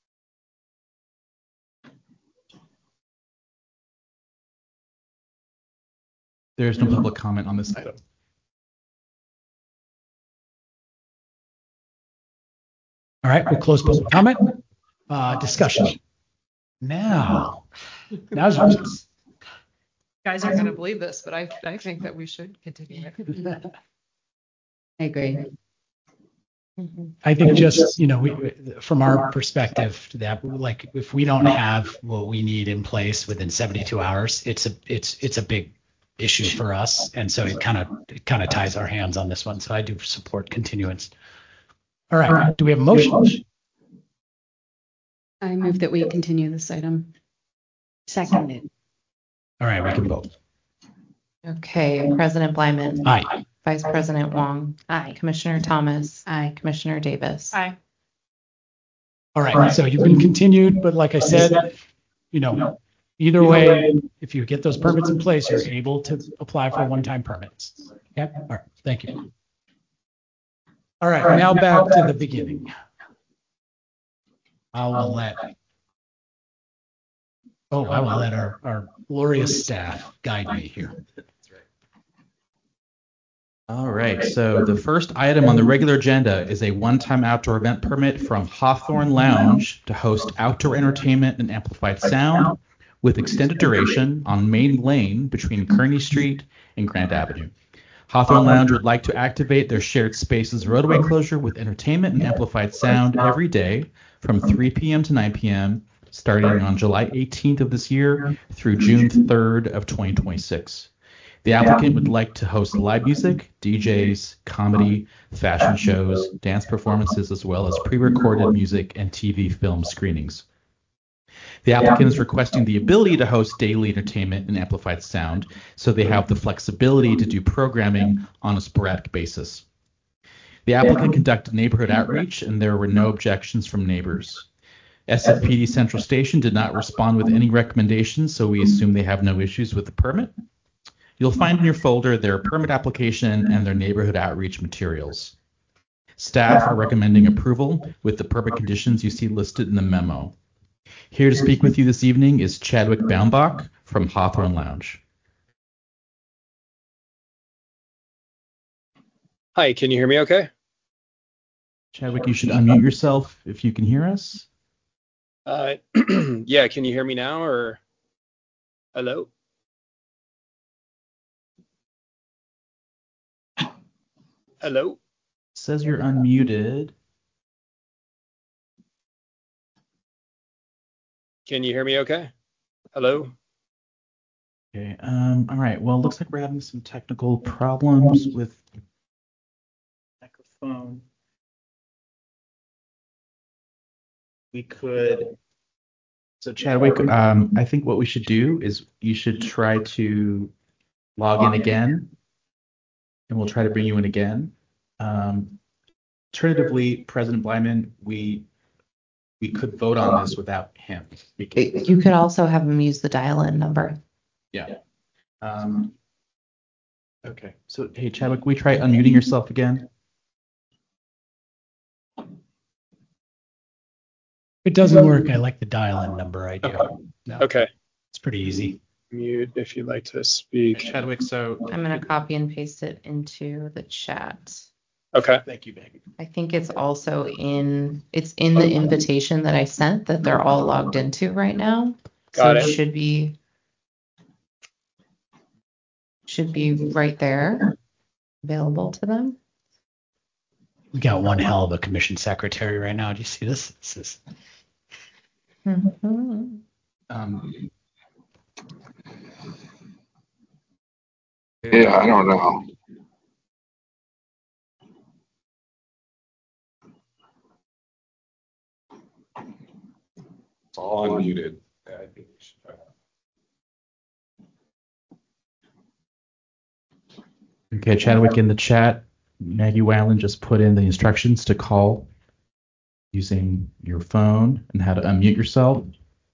There is no public comment on this item. All right, we'll close public comment. Uh, discussion. Now, now's your chance. Guys aren't going to believe this, but I, I think that we should continue it. I agree. I think just, you know, we, from our perspective, that like if we don't have what we need in place within seventy-two hours, it's a it's it's a big issue for us, and so it kind of it kind of ties our hands on this one. So I do support continuance. All right, do we have a motion? I move that we continue this item. Seconded. All right, we can vote. Okay, President Blyman. Aye. Vice President Wong. Aye. Commissioner Thomas. Aye. Commissioner Davis. Aye. All right, so you've been continued, but like I said, you know, either way, if you get those permits in place, you're able to apply for one-time permits. Okay, all right, thank you. All right, now back to the beginning. I will let, oh, I will let our, our glorious staff guide me here. All right, so the first item on the regular agenda is a one-time outdoor event permit from Hawthorne Lounge to host outdoor entertainment and amplified sound with extended duration on Main Lane between Kearney Street and Grant Avenue. Hawthorne Lounge would like to activate their shared spaces roadway closure with entertainment and amplified sound every day from three p.m. to nine p.m. starting on July eighteenth of this year through June third of twenty twenty-six. The applicant would like to host live music, D Js, comedy, fashion shows, dance performances, as well as pre-recorded music and T V film screenings. The applicant is requesting the ability to host daily entertainment and amplified sound, so they have the flexibility to do programming on a sporadic basis. The applicant conducted neighborhood outreach, and there were no objections from neighbors. S F P D Central Station did not respond with any recommendations, so we assume they have no issues with the permit. You'll find in your folder their permit application and their neighborhood outreach materials. Staff are recommending approval with the permit conditions you see listed in the memo. Here to speak with you this evening is Chadwick Baumbach from Hawthorne Lounge. Hi, can you hear me okay? Chadwick, you should unmute yourself if you can hear us. Uh, yeah, can you hear me now or hello? Hello? Says you're unmuted. Can you hear me okay? Hello? Okay, um, all right, well, it looks like we're having some technical problems with microphone. We could, so Chadwick, um, I think what we should do is you should try to log in again, and we'll try to bring you in again. Um, alternatively, President Blyman, we we could vote on this without him. Could, You could also have him use the dial-in number. yeah. Um, okay. So, hey, Chadwick, we try unmuting yourself again? If it doesn't work, I like the dial-in number idea. Okay. No, Okay. it's pretty easy. Mute if you'd like to speak. Chadwick, so I'm going to copy and paste it into the chat. Okay. thank you, Meg. I think it's also in, it's in the invitation that I sent that they're all logged into right now. Got so it. should be, should be right there available to them. We got one hell of a commission secretary right now. Do you see this? This is Mhm. Um, Yeah, I don't know. all unmuted. Yeah, I think we should try that. Okay, Chadwick in the chat. Maggie Whalen just put in the instructions to call using your phone and how to unmute yourself.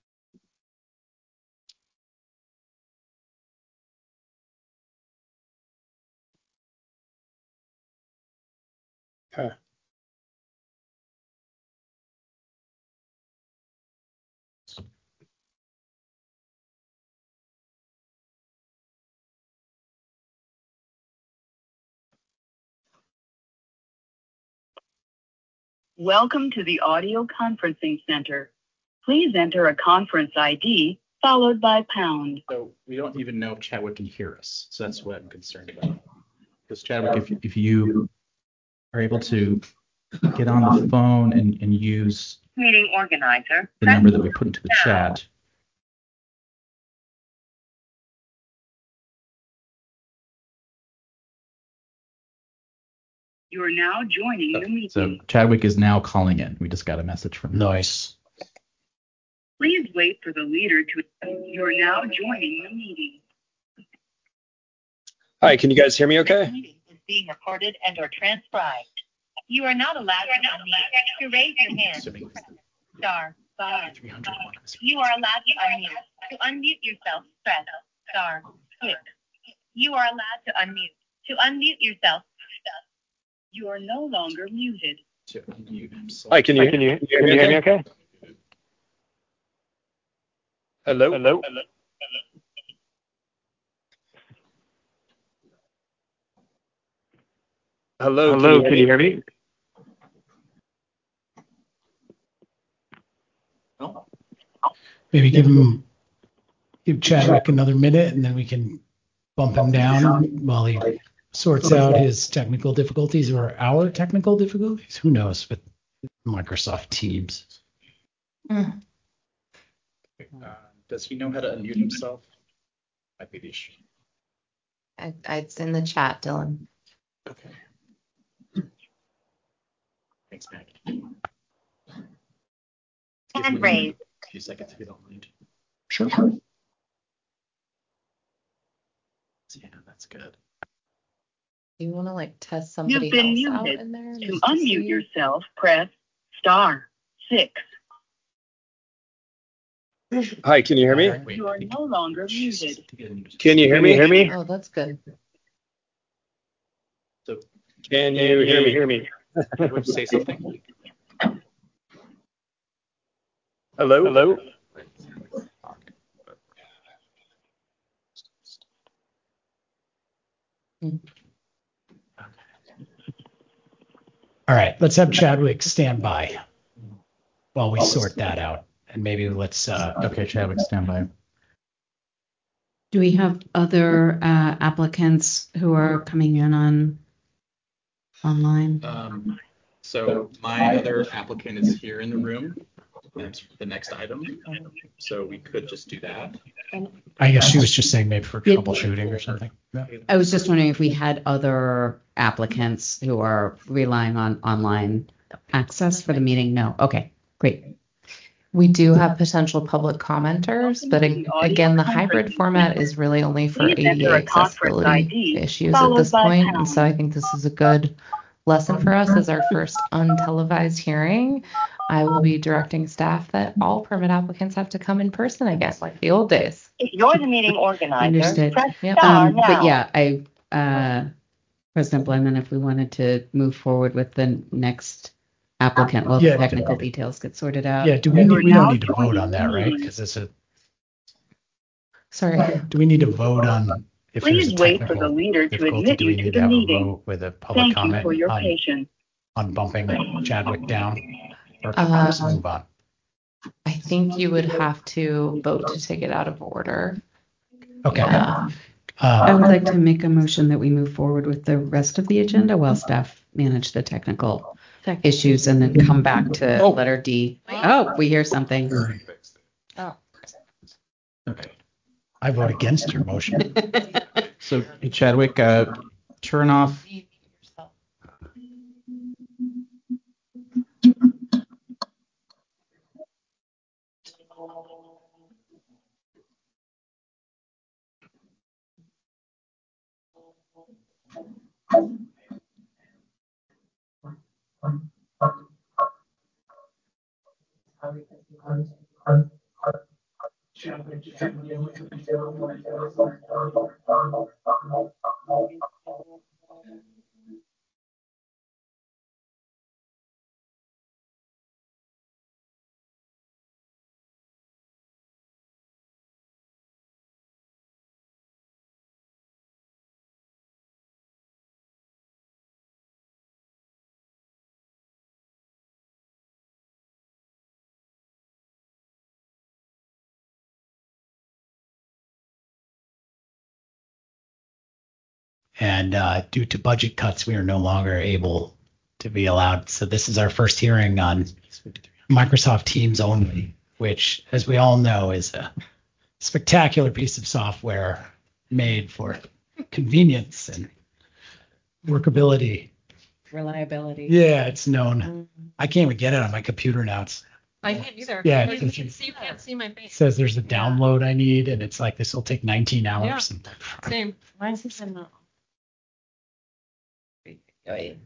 Okay. Welcome to the audio conferencing center. Please enter a conference I D followed by pound. So we don't even know if Chadwick can hear us. So that's what I'm concerned about. Because Chadwick, if, if you are able to get on the phone and, and use Meeting organizer. the number that we put into the chat. You are now joining the meeting. So Chadwick is now calling in. We just got a message from him. Nice. Please wait for the leader to. You are now joining the meeting. Hi, can you guys hear me This okay? meeting is being recorded and or transcribed. You are not allowed to unmute. To raise your hand, Assuming press star five. three hundred one. You are allowed to unmute. To unmute yourself, press star six. You are allowed to unmute. To unmute yourself, you are no longer muted. To unmute himself. Hi, can you, can you, can you hear me okay? Hello? Hello? Hello, Hello, can you hear me? Maybe give him, give Chadwick another minute and then we can bump him down while he sorts out his technical difficulties or our technical difficulties. Who knows with Microsoft Teams. Uh, does he know how to unmute himself? Might be the issue. I, I, it's in the chat, Dylan. Okay. Thanks, Maggie. Hand raised. A few seconds if you don't mind. Sure. Yeah, that's good. Do you want to like test You've somebody been else out muted. in there? To just to unmute see? yourself, press star six. Hi, can you hear me? Wait, You are I think- no longer Jeez, muted. I think I need to- Can you hear Can me? you hear me? Oh, that's good. So Can Can you hear me? hear me? Chadwick, say something. Hello? Hello? All right, let's have Chadwick stand by while we sort that out. And maybe let's, uh, Okay, Chadwick, stand by. Do we have other uh, applicants who are coming in on online? Um, so my other applicant is here in the room. That's the next item. So we could just do that. I guess she was just saying maybe for Yeah. troubleshooting or something. Yeah. I was just wondering if we had other applicants who are relying on online access for the meeting. No. Okay, great. We do have potential public commenters, but ag- again, the hybrid format is really only for A D A accessibility issues at this point. And so I think this is a good lesson for us as our first untelevised hearing. I will be directing staff that all permit applicants have to come in person, I guess, like the old days. If you're the meeting organizer, Understood. press Yep. star Um, now. but yeah, I, uh, President Blyman, if we wanted to move forward with the next applicant, well, Yeah. the technical details get sorted out. Yeah, do we, need, we don't need to vote on that, right? Because it's a, Sorry. do we need to vote on if there's Please a wait for the technical leader to difficulty? admit Do we you to need the to have a meeting. vote with a public Thank you comment for your on, patience. on bumping Chadwick down? Or can we Uh, just move on? I think you would have to vote to take it out of order. Okay. Yeah. I Uh, would like to make a motion that we move forward with the rest of the agenda while staff manage the technical issues and then come back to Oh. letter D. Oh, we hear something. Oh. Okay. I vote against your motion. So Chadwick, uh, turn off. And uh, due to budget cuts, we are no longer able to be allowed. So this is our first hearing on Microsoft Teams only, which, as we all know, is a spectacular piece of software made for convenience and workability. Reliability. Yeah, it's known. I can't even get it on my computer now. It's, I can't either. Yeah, You, it's- can see, you can't see my face. it says there's a download I need, and it's like this will take nineteen hours. And Same. Why is this not? Wait.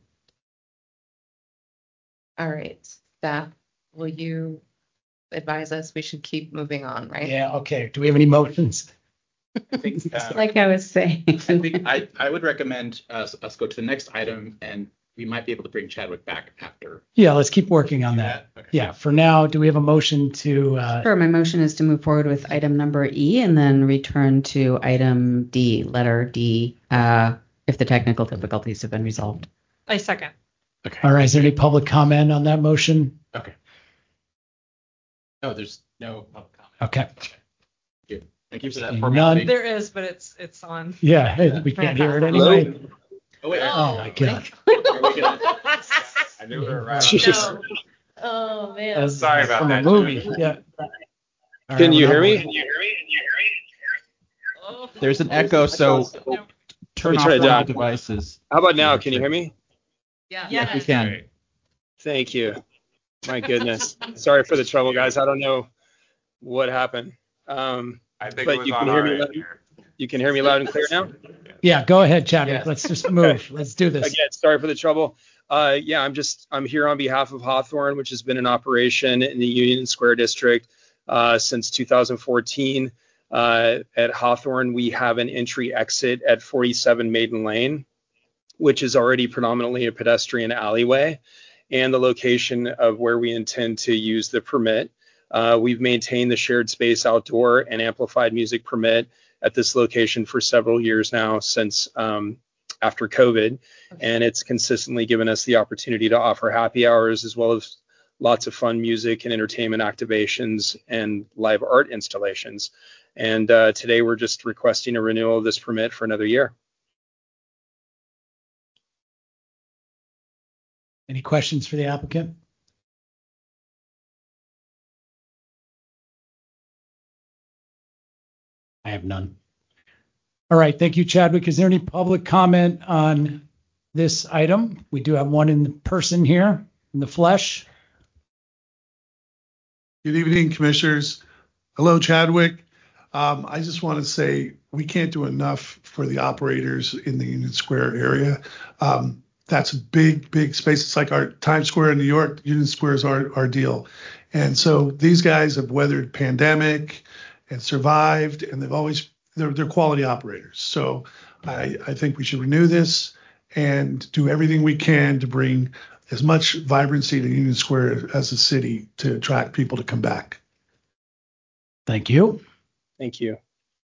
All right, staff, will you advise us? We should keep moving on, right? yeah, okay. Do we have any motions? I think, uh, Like I was saying. I think I, I would recommend us, us go to the next item, and we might be able to bring Chadwick back after. Yeah, let's keep working on that. Okay. Yeah, for now, do we have a motion to, uh, Sure, my motion is to move forward with item number E and then return to item D, letter D, uh, if the technical difficulties have been resolved. I second. Okay. all right, is there any public comment on that motion? Okay. No, there's no public comment. Okay. Thank you. Thank you for that Seeing formality. none. There is, but it's it's on. Yeah, hey, we can't hear it anyway. Oh, wait. Oh my God. Are we gonna- I knew we were right. No. Oh, man. That's Sorry about from that. a movie. Yeah. All right, Can you we're hear not- me? Can you hear me? Can you hear me? There's an echo, so turn Let me off try it all down. devices. How about now? Can you hear me? Yeah. Yes, we can. Thank you. My goodness. Sorry for the trouble, guys. I don't know what happened. Um, I think But it was you on can hear our me end loud- here. you can hear me loud and clear now? Yeah, go ahead, Chadwick. Yes. Let's just move. Let's do this. Again, sorry for the trouble. Uh, yeah, I'm just I'm here on behalf of Hawthorne, which has been in operation in the Union Square District uh, since two thousand fourteen. Uh, at Hawthorne, we have an entry exit at forty-seven Maiden Lane, which is already predominantly a pedestrian alleyway, and the location of where we intend to use the permit. Uh, we've maintained the shared space outdoor and amplified music permit at this location for several years now, since um, after COVID, and it's consistently given us the opportunity to offer happy hours as well as lots of fun music and entertainment activations and live art installations. And uh, today we're just requesting a renewal of this permit for another year. Any questions for the applicant? I have none. All right, thank you, Chadwick. Is there any public comment on this item? We do have one in person here in the flesh. Good evening, commissioners. Hello, Chadwick. Um, I just want to say we can't do enough for the operators in the Union Square area. Um, that's a big, big space. It's like our Times Square in New York. Union Square is our, our deal. And so these guys have weathered pandemic and survived, and they've always, they're, they're quality operators. So I, I think we should renew this and do everything we can to bring as much vibrancy to Union Square as a city to attract people to come back. Thank you. Thank you.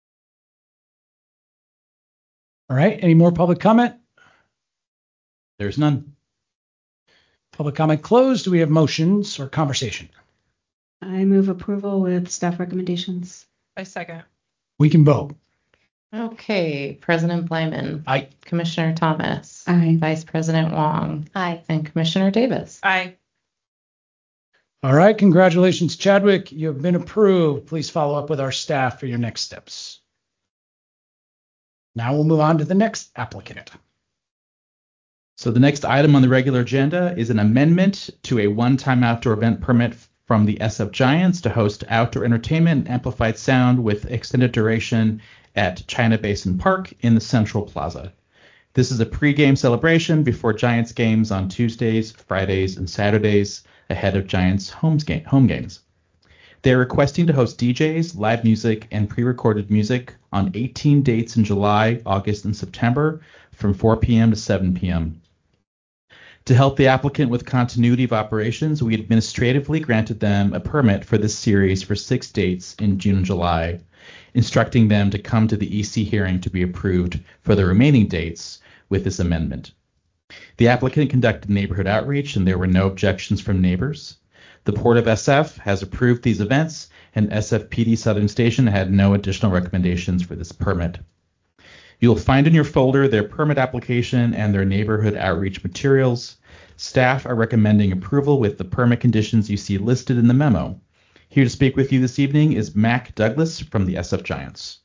All right, any more public comment? There's none. Public comment closed. Do we have motions or conversation? I move approval with staff recommendations. I second. We can vote. Okay, President Blyman. Aye. Commissioner Thomas. Aye. Vice President Wong. Aye. And Commissioner Davis. Aye. All right, congratulations, Chadwick. You have been approved. Please follow up with our staff for your next steps. Now we'll move on to the next applicant. So the next item on the regular agenda is an amendment to a one-time outdoor event permit from the S F Giants to host outdoor entertainment and amplified sound with extended duration at China Basin Park in the Central Plaza. This is a pre-game celebration before Giants games on Tuesdays, Fridays, and Saturdays ahead of Giants home, game, home games. They're requesting to host D Js, live music, and pre-recorded music on eighteen dates in July, August, and September from four p.m. to seven p.m. To help the applicant with continuity of operations, we administratively granted them a permit for this series for six dates in June and July, instructing them to come to the E C hearing to be approved for the remaining dates with this amendment. The applicant conducted neighborhood outreach and there were no objections from neighbors. The Port of S F has approved these events and S F P D Southern Station had no additional recommendations for this permit. You'll find in your folder their permit application and their neighborhood outreach materials. Staff are recommending approval with the permit conditions you see listed in the memo. Here to speak with you this evening is Mac Douglas from the S F Giants.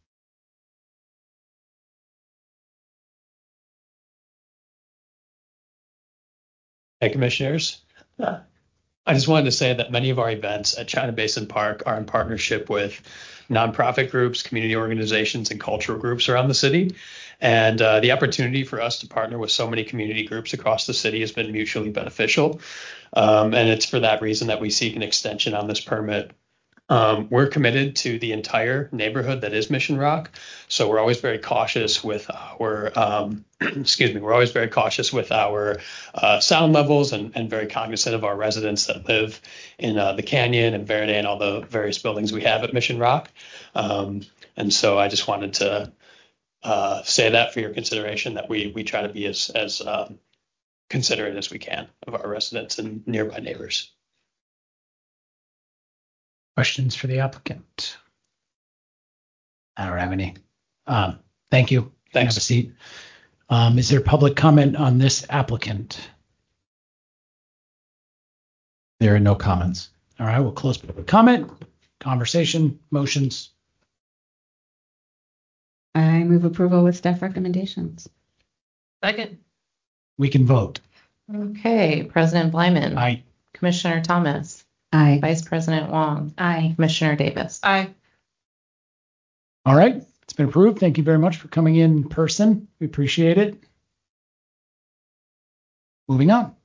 Hey, Commissioners. Uh, I just wanted to say that many of our events at China Basin Park are in partnership with nonprofit groups, community organizations, and cultural groups around the city. And uh, the opportunity for us to partner with so many community groups across the city has been mutually beneficial. Um, and it's for that reason that we seek an extension on this permit. Um, we're committed to the entire neighborhood that is Mission Rock. So we're always very cautious with our, um, excuse me, we're always very cautious with our uh, sound levels and, and very cognizant of our residents that live in uh, the Canyon and Verde and all the various buildings we have at Mission Rock. Um, and so I just wanted to uh, say that for your consideration, that we we try to be as, as um, considerate as we can of our residents and nearby neighbors. Questions for the applicant? I don't have any. Um, thank you. Thanks. Have a seat. Um, is there public comment on this applicant? There are no comments. All right, we'll close public comment. Conversation, motions. I move approval with staff recommendations. Second. We can vote. Okay, President Blyman. Aye. Commissioner Thomas. Aye. Vice President Wong. Aye. Commissioner Davis. Aye. All right, it's been approved. Thank you very much for coming in person. We appreciate it. Moving on.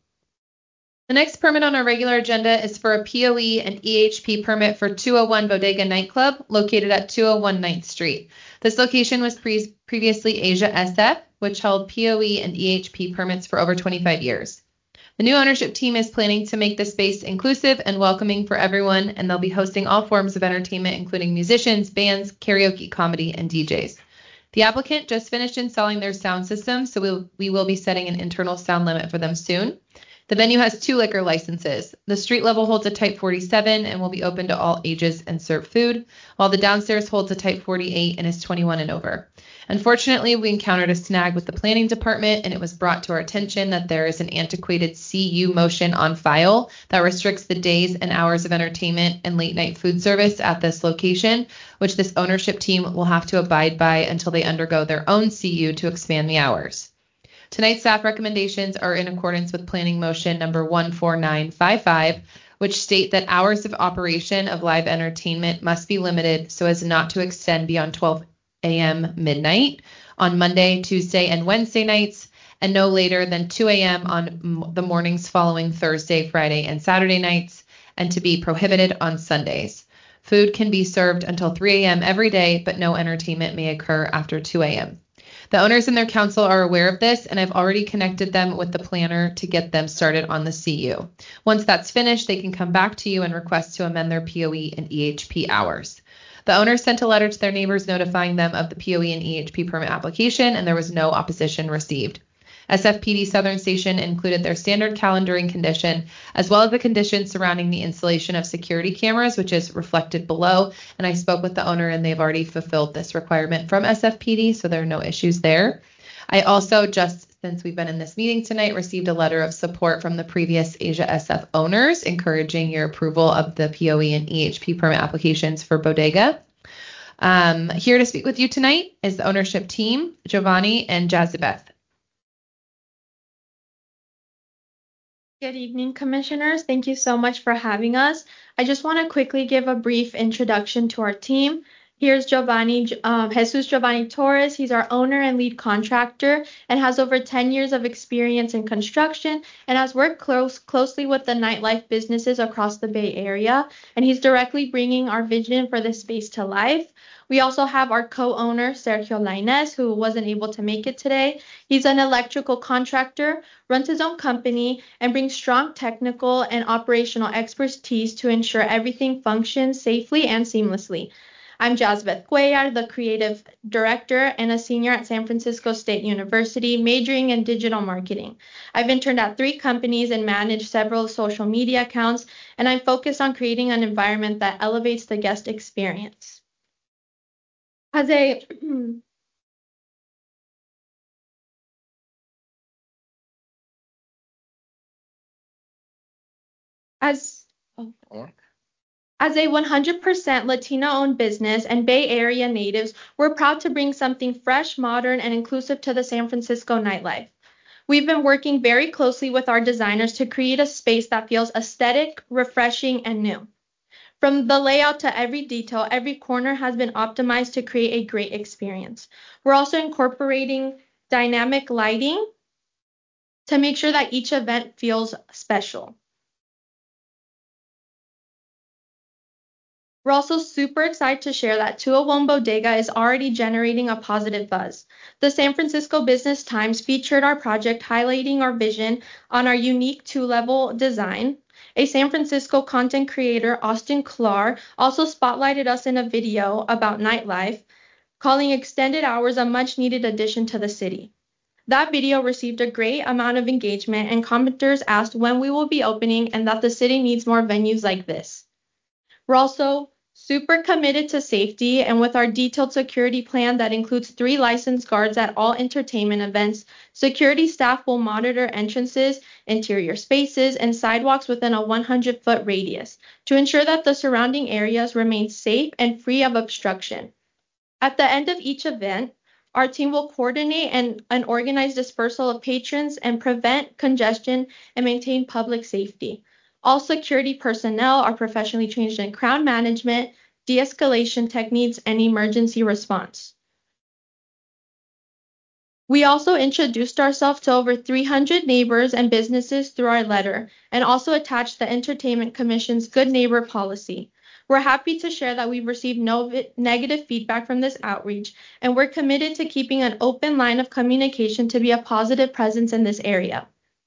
The next permit on our regular agenda is for a P O E and E H P permit for two oh one Bodega Nightclub located at two oh one ninth Street. This location was pre- previously Asia S F, which held P O E and E H P permits for over twenty-five years. The new ownership team is planning to make this space inclusive and welcoming for everyone, and they'll be hosting all forms of entertainment, including musicians, bands, karaoke, comedy, and D Js. The applicant just finished installing their sound system, so we'll, we will be setting an internal sound limit for them soon. The venue has two liquor licenses. The street level holds a type forty-seven and will be open to all ages and serve food, while the downstairs holds a type forty-eight and is twenty-one and over. Unfortunately, we encountered a snag with the planning department, and it was brought to our attention that there is an antiquated C U motion on file that restricts the days and hours of entertainment and late night food service at this location, which this ownership team will have to abide by until they undergo their own C U to expand the hours. Tonight's staff recommendations are in accordance with planning motion number one four nine five five, which state that hours of operation of live entertainment must be limited so as not to extend beyond twelve a.m. midnight on Monday, Tuesday, and Wednesday nights, and no later than two a.m. on the mornings following Thursday, Friday, and Saturday nights, and to be prohibited on Sundays. Food can be served until three a.m. every day, but no entertainment may occur after two a.m. The owners and their council are aware of this, and I've already connected them with the planner to get them started on the C U. Once that's finished, they can come back to you and request to amend their P O E and E H P hours. The owners sent a letter to their neighbors notifying them of the P O E and E H P permit application, and there was no opposition received. S F P D Southern Station included their standard calendaring condition, as well as the conditions surrounding the installation of security cameras, which is reflected below. And I spoke with the owner, and they've already fulfilled this requirement from S F P D, so there are no issues there. I also, just since we've been in this meeting tonight, received a letter of support from the previous Asia S F owners, encouraging your approval of the P O E and E H P permit applications for Bodega. Um, here to speak with you tonight is the ownership team, Giovanni and Jazabeth. Good evening, Commissioners. Thank you so much for having us. I just want to quickly give a brief introduction to our team. Here's Giovanni, um, Jesus Giovanni Torres. He's our owner and lead contractor and has over ten years of experience in construction and has worked close, closely with the nightlife businesses across the Bay Area. And he's directly bringing our vision for this space to life. We also have our co-owner, Sergio Lainez, who wasn't able to make it today. He's an electrical contractor, runs his own company, and brings strong technical and operational expertise to ensure everything functions safely and seamlessly. I'm Jasbeth Cuellar, the creative director and a senior at San Francisco State University, majoring in digital marketing. I've interned at three companies and managed several social media accounts, and I'm focused on creating an environment that elevates the guest experience. As a as oh, As a one hundred percent Latino-owned business and Bay Area natives, we're proud to bring something fresh, modern, and inclusive to the San Francisco nightlife. We've been working very closely with our designers to create a space that feels aesthetic, refreshing, and new. From the layout to every detail, every corner has been optimized to create a great experience. We're also incorporating dynamic lighting to make sure that each event feels special. We're also super excited to share that two oh one Bodega is already generating a positive buzz. The San Francisco Business Times featured our project highlighting our vision on our unique two-level design. A San Francisco content creator, Austin Clark, also spotlighted us in a video about nightlife, calling extended hours a much-needed addition to the city. That video received a great amount of engagement, and commenters asked when we will be opening and that the city needs more venues like this. We're also super committed to safety, and with our detailed security plan that includes three licensed guards at all entertainment events, security staff will monitor entrances, interior spaces, and sidewalks within a one hundred foot radius to ensure that the surrounding areas remain safe and free of obstruction. At the end of each event, our team will coordinate and, and organize dispersal of patrons and prevent congestion and maintain public safety. All security personnel are professionally trained in crowd management, de-escalation techniques, and emergency response. We also introduced ourselves to over three hundred neighbors and businesses through our letter, and also attached the Entertainment Commission's Good Neighbor Policy. We're happy to share that we've received no negative feedback from this outreach, and we're committed to keeping an open line of communication to be a positive presence in this area.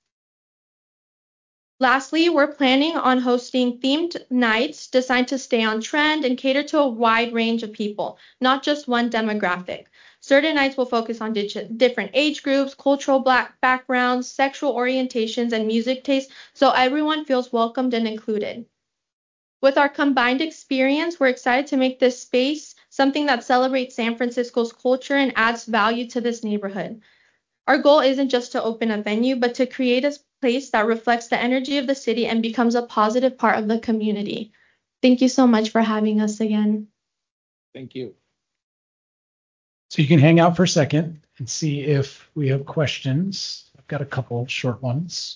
Lastly, we're planning on hosting themed nights designed to stay on trend and cater to a wide range of people, not just one demographic. Certain nights will focus on dig- different age groups, cultural black backgrounds, sexual orientations, and music tastes, so everyone feels welcomed and included. With our combined experience, we're excited to make this space something that celebrates San Francisco's culture and adds value to this neighborhood. Our goal isn't just to open a venue, but to create a place that reflects the energy of the city and becomes a positive part of the community. Thank you so much for having us again. Thank you. So you can hang out for a second and see if we have questions. I've got a couple short ones.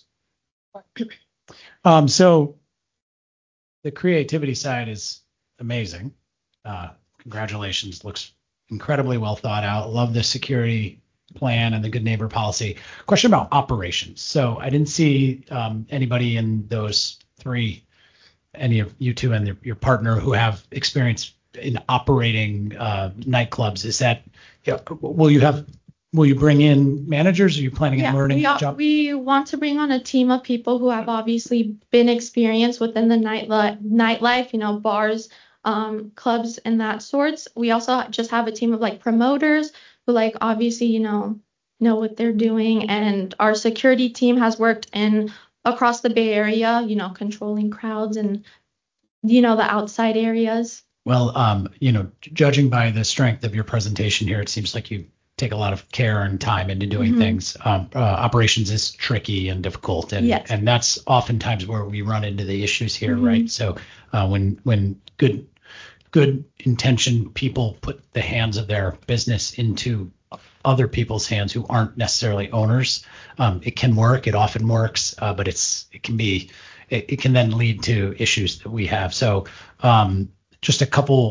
Um, so the creativity side is amazing. Uh, congratulations. Looks incredibly well thought out. Love the security plan and the good neighbor policy. Question about operations. So I didn't see um, anybody in those three, any of you two and the, your partner who have experience in operating uh, nightclubs. Is that, you know, will you have, will you bring in managers? Are you planning yeah, on learning we, the job? We want to bring on a team of people who have obviously been experienced within the nightlife, nightlife, you know, bars, um, clubs and that sorts. We also just have a team of like promoters who like obviously, you know, know what they're doing. And our security team has worked in across the Bay Area, you know, controlling crowds and, you know, the outside areas. Well, um, you know, judging by the strength of your presentation here, it seems like you take a lot of care and time into doing Mm-hmm. things. Um, uh, operations is tricky and difficult, and Yes. and that's oftentimes where we run into the issues here, Mhm. right? So uh, when when good good intentioned people put the hands of their business into other people's hands who aren't necessarily owners, um, it can work. It often works, uh, but it's it can be it, it can then lead to issues that we have. So um, just a couple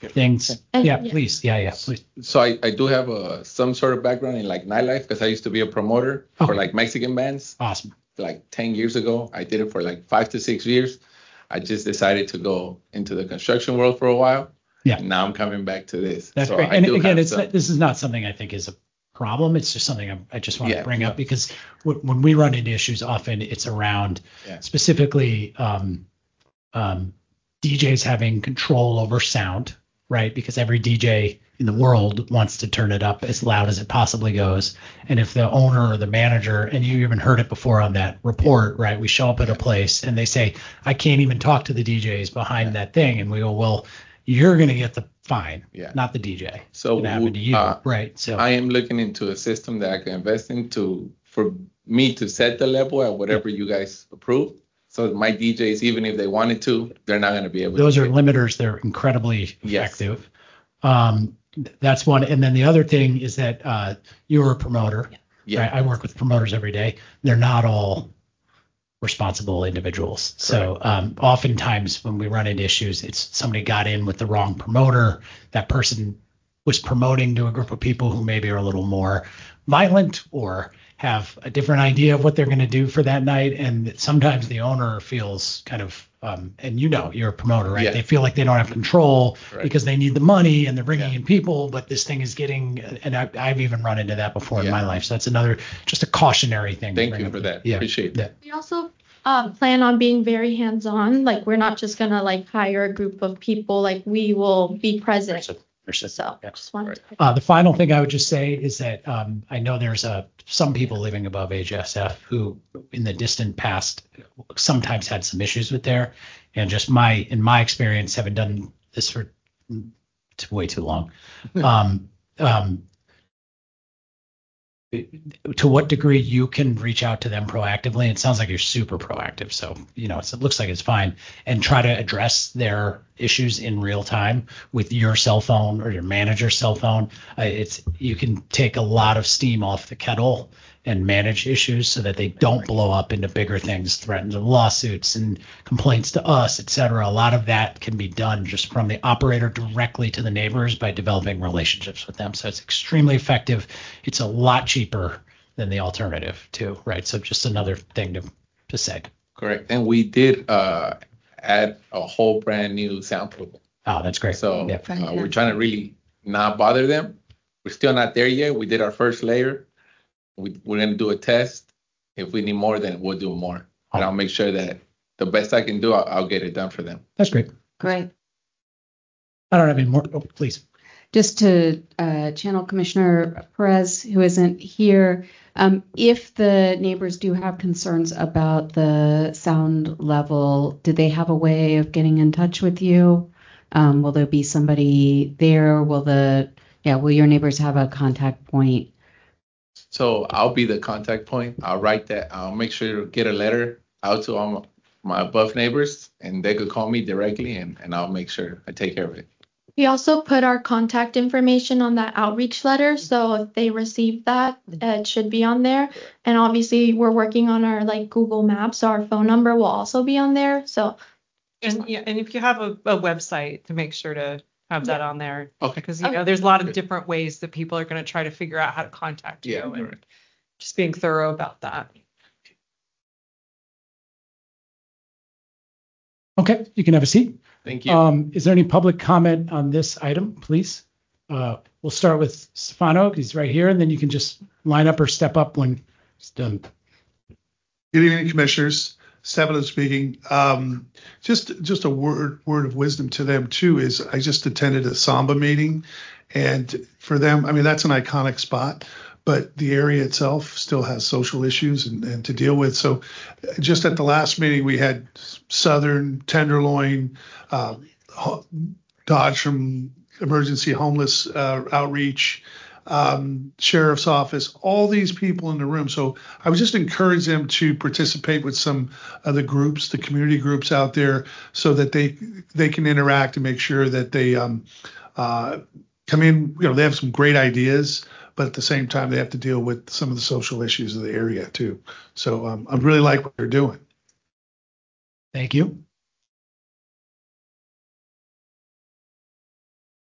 things. And- Yeah, yeah. please. Yeah, yeah, please. So I, I do have a some sort of background in like nightlife because I used to be a promoter for Okay. like Mexican bands Awesome. like ten years ago. I did it for like five to six years. I just decided to go into the construction world for a while. Yeah. And now I'm coming back to this. That's So great. I And do again, have it's some- not, this is not something I think is a problem. It's just something I, I just want Yeah, to bring yeah. up because w- when we run into issues, often it's around Yeah. specifically um, um, D Js having control over sound, right? Because every D J in the world wants to turn it up as loud as it possibly goes. And if the owner or the manager, and you even heard it before on that report, right? We show up at a place and they say, I can't even talk to the D Js behind that thing. And we go, well, you're going to get the fine, Yeah. not the D J. So It's gonna happen to you, uh, right? So I am looking into a system that I can invest into for me to set the level at whatever you guys approve. So my D Js, even if they wanted to, they're not going to be able those to. are limiters. They're incredibly Yes. effective. Um, that's one. And then the other thing is that uh, you're a promoter. Yeah. Right? I work with promoters every day. They're not all responsible individuals. So um, oftentimes when we run into issues, it's somebody got in with the wrong promoter. That person was promoting to a group of people who maybe are a little more violent or have a different idea of what they're going to do for that night. And sometimes the owner feels kind of, um, and you know, you're a promoter, right? Yeah. They feel like they don't have control Right. because they need the money and they're bringing in people, but this thing is getting, and I, I've even run into that before in Yeah. my life. So that's another, just a cautionary thing. to Thank bring you up. for that. Yeah. Appreciate Yeah. that. We also um, plan on being very hands-on. Like we're not just gonna like hire a group of people. Like we will be present. Understood. Understood. So Yeah. just wanted to. Uh, the final thing I would just say is that um, I know there's uh, some people living above H S F who, in the distant past, sometimes had some issues with there, and just my, in my experience, having done this for t- way too long, um, um, to what degree you can reach out to them proactively. It sounds like you're super proactive, so you know it's, it looks like it's fine, and try to address their issues in real time with your cell phone or your manager's cell phone. Uh, it's you can take a lot of steam off the kettle and manage issues so that they don't blow up into bigger things, threatens of lawsuits and complaints to us, et cetera. A lot of that can be done just from the operator directly to the neighbors by developing relationships with them. So it's extremely effective. It's a lot cheaper than the alternative too, right? So just another thing to, to say. Correct. And we did uh, add a whole brand new sample. Oh, that's great. So Yeah. uh, we're trying to really not bother them. We're still not there yet. We did our first layer. We, we're going to do a test. If we need more, then we'll do more. And I'll make sure that the best I can do, I'll, I'll get it done for them. That's great. Great. I don't have any more. Oh, please. Just to uh, channel Commissioner Perez, who isn't here, um, if the neighbors do have concerns about the sound level, do they have a way of getting in touch with you? Um, will there be somebody there? Will the yeah? Will your neighbors have a contact point? So I'll be the contact point. I'll write that. I'll make sure to get a letter out to all my above neighbors, and they could call me directly, and, and I'll make sure I take care of it. We also put our contact information on that outreach letter. So if they receive that, it should be on there. And obviously we're working on our like Google Maps. So our phone number will also be on there. So And yeah, and if you have a, a website, to make sure to have that on there. Okay. Because you know, there's a lot of different ways that people are going to try to figure out how to contact you, Yeah, and correct. just being thorough about that. Okay, you can have a seat. Thank you. Um, is there any public comment on this item, please? Uh, we'll start with Stefano. He's right here, and then you can just line up or step up when it's done. Good evening, commissioners. Stefano speaking. Um, just just a word word of wisdom to them too is I just attended a Samba meeting, and for them, I mean that's an iconic spot, but the area itself still has social issues and, and to deal with. So just at the last meeting, we had Southern, Tenderloin, uh, Dodge from Emergency Homeless uh, Outreach, um, Sheriff's Office, all these people in the room. So I would just encourage them to participate with some other groups, the community groups out there, so that they they can interact and make sure that they um, uh, come in. You know, they have some great ideas, but at the same time, they have to deal with some of the social issues of the area too. So um, I really like what they're doing. Thank you.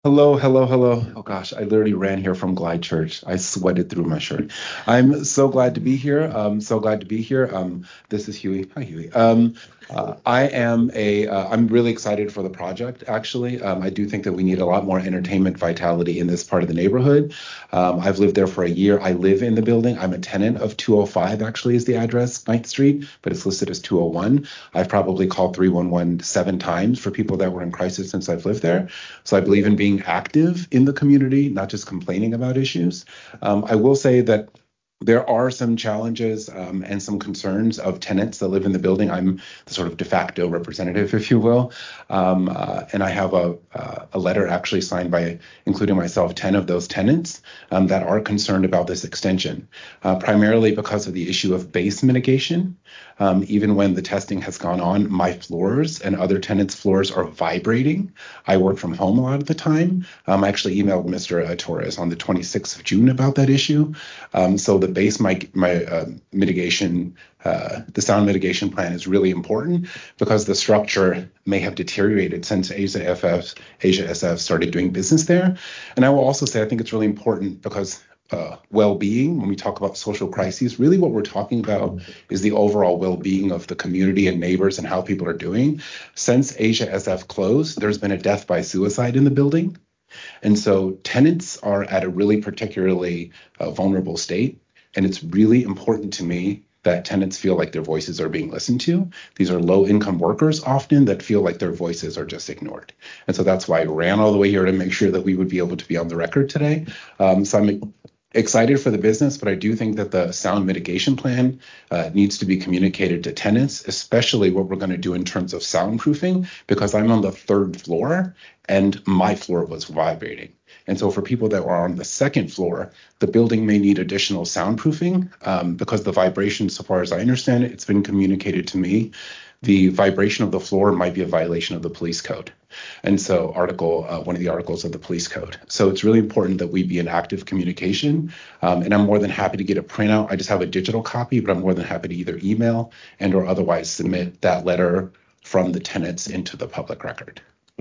Hello, hello, hello. Oh gosh, I literally ran here from Glide Church. I sweated through my shirt. I'm so glad to be here. I'm so glad to be here. Um, this is Huey. Hi, Huey. Um, uh, I am a. Uh, I'm really excited for the project. Actually, um, I do think that we need a lot more entertainment vitality in this part of the neighborhood. Um, I've lived there for a year. I live in the building. I'm a tenant of two oh five. Actually, is the address, ninth Street, but it's listed as two oh one. I've probably called three one one seven times for people that were in crisis since I've lived there. So I believe in being active in the community, not just complaining about issues. Um, I will say that there are some challenges um, and some concerns of tenants that live in the building. I'm the sort of de facto representative, if you will. Um, uh, and I have a, uh, a letter actually signed by, including myself, ten of those tenants um, that are concerned about this extension, uh, primarily because of the issue of base mitigation. Um, even when the testing has gone on, my floors and other tenants' floors are vibrating. I work from home a lot of the time. Um, I actually emailed Mister Torres on the twenty-sixth of June about that issue. Um, so the base my, my uh, mitigation, uh, the sound mitigation plan is really important because the structure may have deteriorated since Asia F F, Asia S F started doing business there. And I will also say I think it's really important because Uh, well-being, when we talk about social crises, really what we're talking about is the overall well-being of the community and neighbors and how people are doing. Since Asia S F closed, there's been a death by suicide in the building. And so tenants are at a really particularly uh, vulnerable state. And it's really important to me that tenants feel like their voices are being listened to. These are low-income workers often that feel like their voices are just ignored. And so that's why I ran all the way here to make sure that we would be able to be on the record today. Um, so I'm excited for the business, but I do think that the sound mitigation plan uh, needs to be communicated to tenants, especially what we're going to do in terms of soundproofing, because I'm on the third floor and my floor was vibrating. And so for people that are on the second floor, the building may need additional soundproofing um, because the vibration, so far as I understand it, it's been communicated to me, the vibration of the floor might be a violation of the police code. And so article, uh, one of the articles of the police code. So it's really important that we be in active communication. Um, and I'm more than happy to get a printout. I just have a digital copy, but I'm more than happy to either email and or otherwise submit that letter from the tenants into the public record.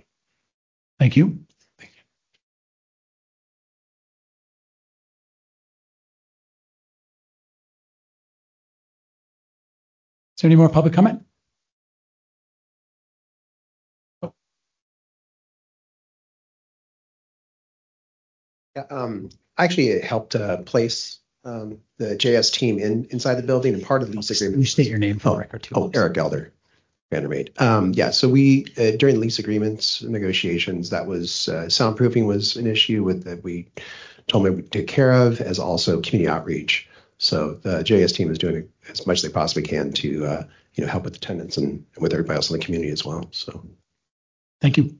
Thank you. Thank you. Is there any more public comment? Yeah, um, I actually helped uh, place um, the J S team in inside the building, and part of the lease agreement. You state your name for the record too. Oh, Eric Elder, Vandermaid. Um, yeah, so we uh, during the lease agreements negotiations, that was uh, soundproofing was an issue with that we told them we would take care of, as also community outreach. So the J S team is doing as much as they possibly can to uh, you know help with the tenants and, and with everybody else in the community as well. So, thank you.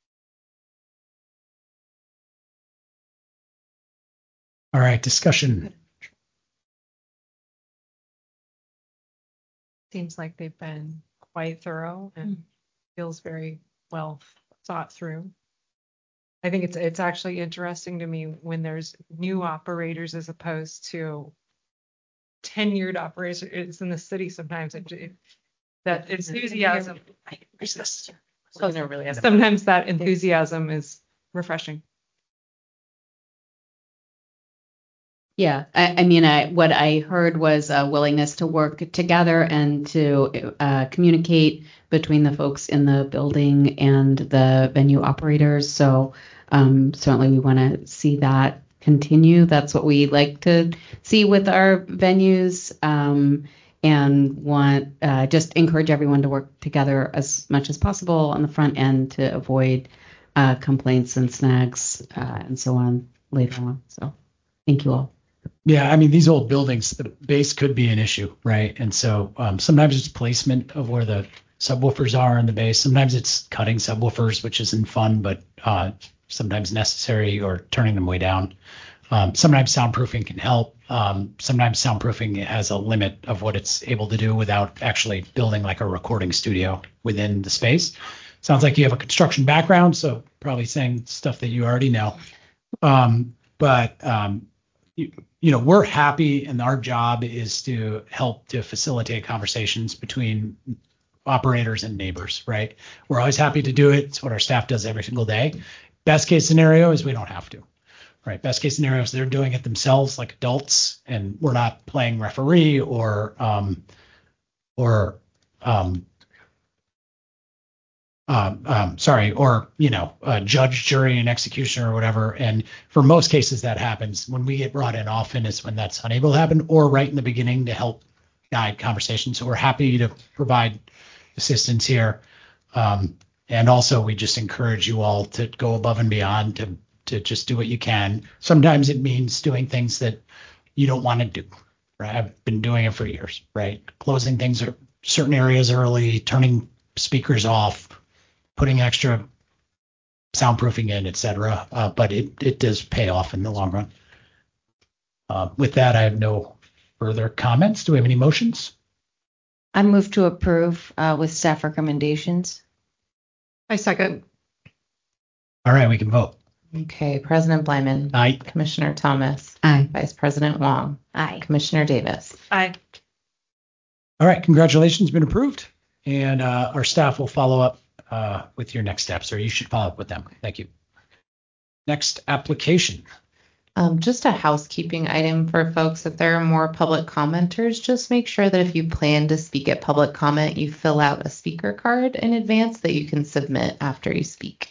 All right, discussion. Seems like they've been quite thorough and feels very well thought through. I think it's it's actually interesting to me when there's new operators as opposed to tenured operators. It's in the city sometimes. It, it, that enthusiasm. Sometimes that enthusiasm is refreshing. Yeah, I, I mean, I, what I heard was a willingness to work together and to uh, communicate between the folks in the building and the venue operators. So um, certainly we want to see that continue. That's what we like to see with our venues, um, and want uh, just encourage everyone to work together as much as possible on the front end to avoid uh, complaints and snags uh, and so on later on. So thank you all. Yeah, I mean, these old buildings, the base could be an issue, right? And so um, sometimes it's placement of where the subwoofers are in the base. Sometimes it's cutting subwoofers, which isn't fun, but uh, sometimes necessary, or turning them way down. Um, sometimes soundproofing can help. Um, sometimes soundproofing has a limit of what it's able to do without actually building like a recording studio within the space. Sounds like you have a construction background, so probably saying stuff that you already know. Um, but um, you, you know, we're happy, and our job is to help to facilitate conversations between operators and neighbors, right? We're always happy to do it. It's what our staff does every single day. Best case scenario is we don't have to, right? Best case scenario is they're doing it themselves like adults, and we're not playing referee or um, or um, um, um, sorry, or you know, uh, judge, jury, and executioner or whatever. And for most cases, that happens. When we get brought in, often is when that's unable to happen, or right in the beginning to help guide conversations. So we're happy to provide assistance here. Um, and also, we just encourage you all to go above and beyond to to just do what you can. Sometimes it means doing things that you don't want to do. Right? I've been doing it for years. Right, closing things or certain areas early, turning speakers off, putting extra soundproofing in, et cetera. Uh, but it it does pay off in the long run. Uh, with that, I have no further comments. Do we have any motions? I move to approve uh, with staff recommendations. I second. All right, we can vote. Okay, President Blyman. Aye. Commissioner Thomas. Aye. Vice President Wong. Aye. Commissioner Davis. Aye. All right, congratulations, been approved. And uh, our staff will follow up uh, with your next steps, or you should follow up with them. Thank you. Next application. Um, just a housekeeping item for folks. If there are more public commenters, just make sure that if you plan to speak at public comment, you fill out a speaker card in advance that you can submit after you speak.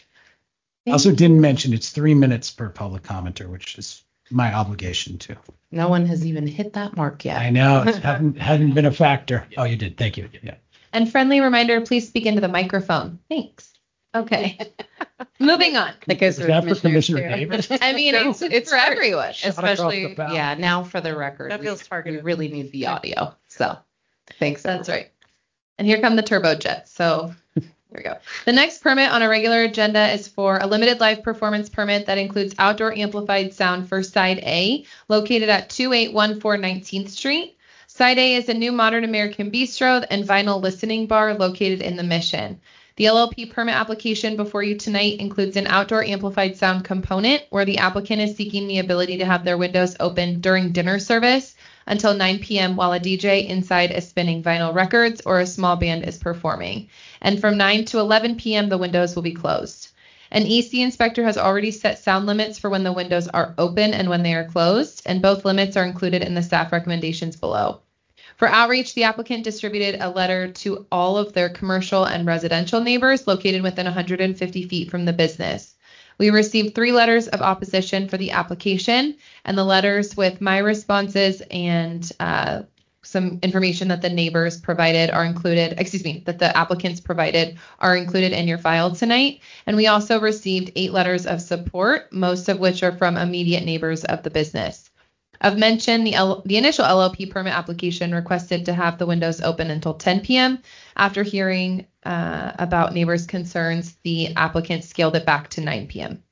I also didn't mention it's three minutes per public commenter, which is my obligation too. No one has even hit that mark yet. I know it hasn't, hasn't been a factor. Oh, you did. Thank you. Yeah. And friendly reminder, please speak into the microphone. Thanks. Okay. Moving on. That goes Is for that for Commissioner Commissioner Davis? I mean, it's it's for everyone. Especially, yeah, now for the record, That feels we, we targeted. really need the audio. So thanks. That's right. And here come the turbojets. So here we go. The next permit on a regular agenda is for a limited live performance permit that includes outdoor amplified sound for Side A, located at two eight one four nineteenth Street. Side A is a new modern American bistro and vinyl listening bar located in the Mission. The L L P permit application before you tonight includes an outdoor amplified sound component where the applicant is seeking the ability to have their windows open during dinner service until nine p.m. while a D J inside is spinning vinyl records or a small band is performing. And from nine to eleven p.m. the windows will be closed. An E C inspector has already set sound limits for when the windows are open and when they are closed, and both limits are included in the staff recommendations below. For outreach, the applicant distributed a letter to all of their commercial and residential neighbors located within one hundred fifty feet from the business. We received three letters of opposition for the application, and the letters with my responses and uh, some information that the neighbors provided are included, excuse me, that the applicants provided are included in your file tonight. And we also received eight letters of support, most of which are from immediate neighbors of the business. Of mention, the, L- the initial L L P permit application requested to have the windows open until ten p.m. After hearing uh, about neighbors' concerns, the applicant scaled it back to nine p.m.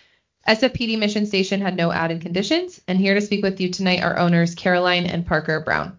S F P D Mission Station had no added conditions, and here to speak with you tonight are owners Caroline and Parker Brown.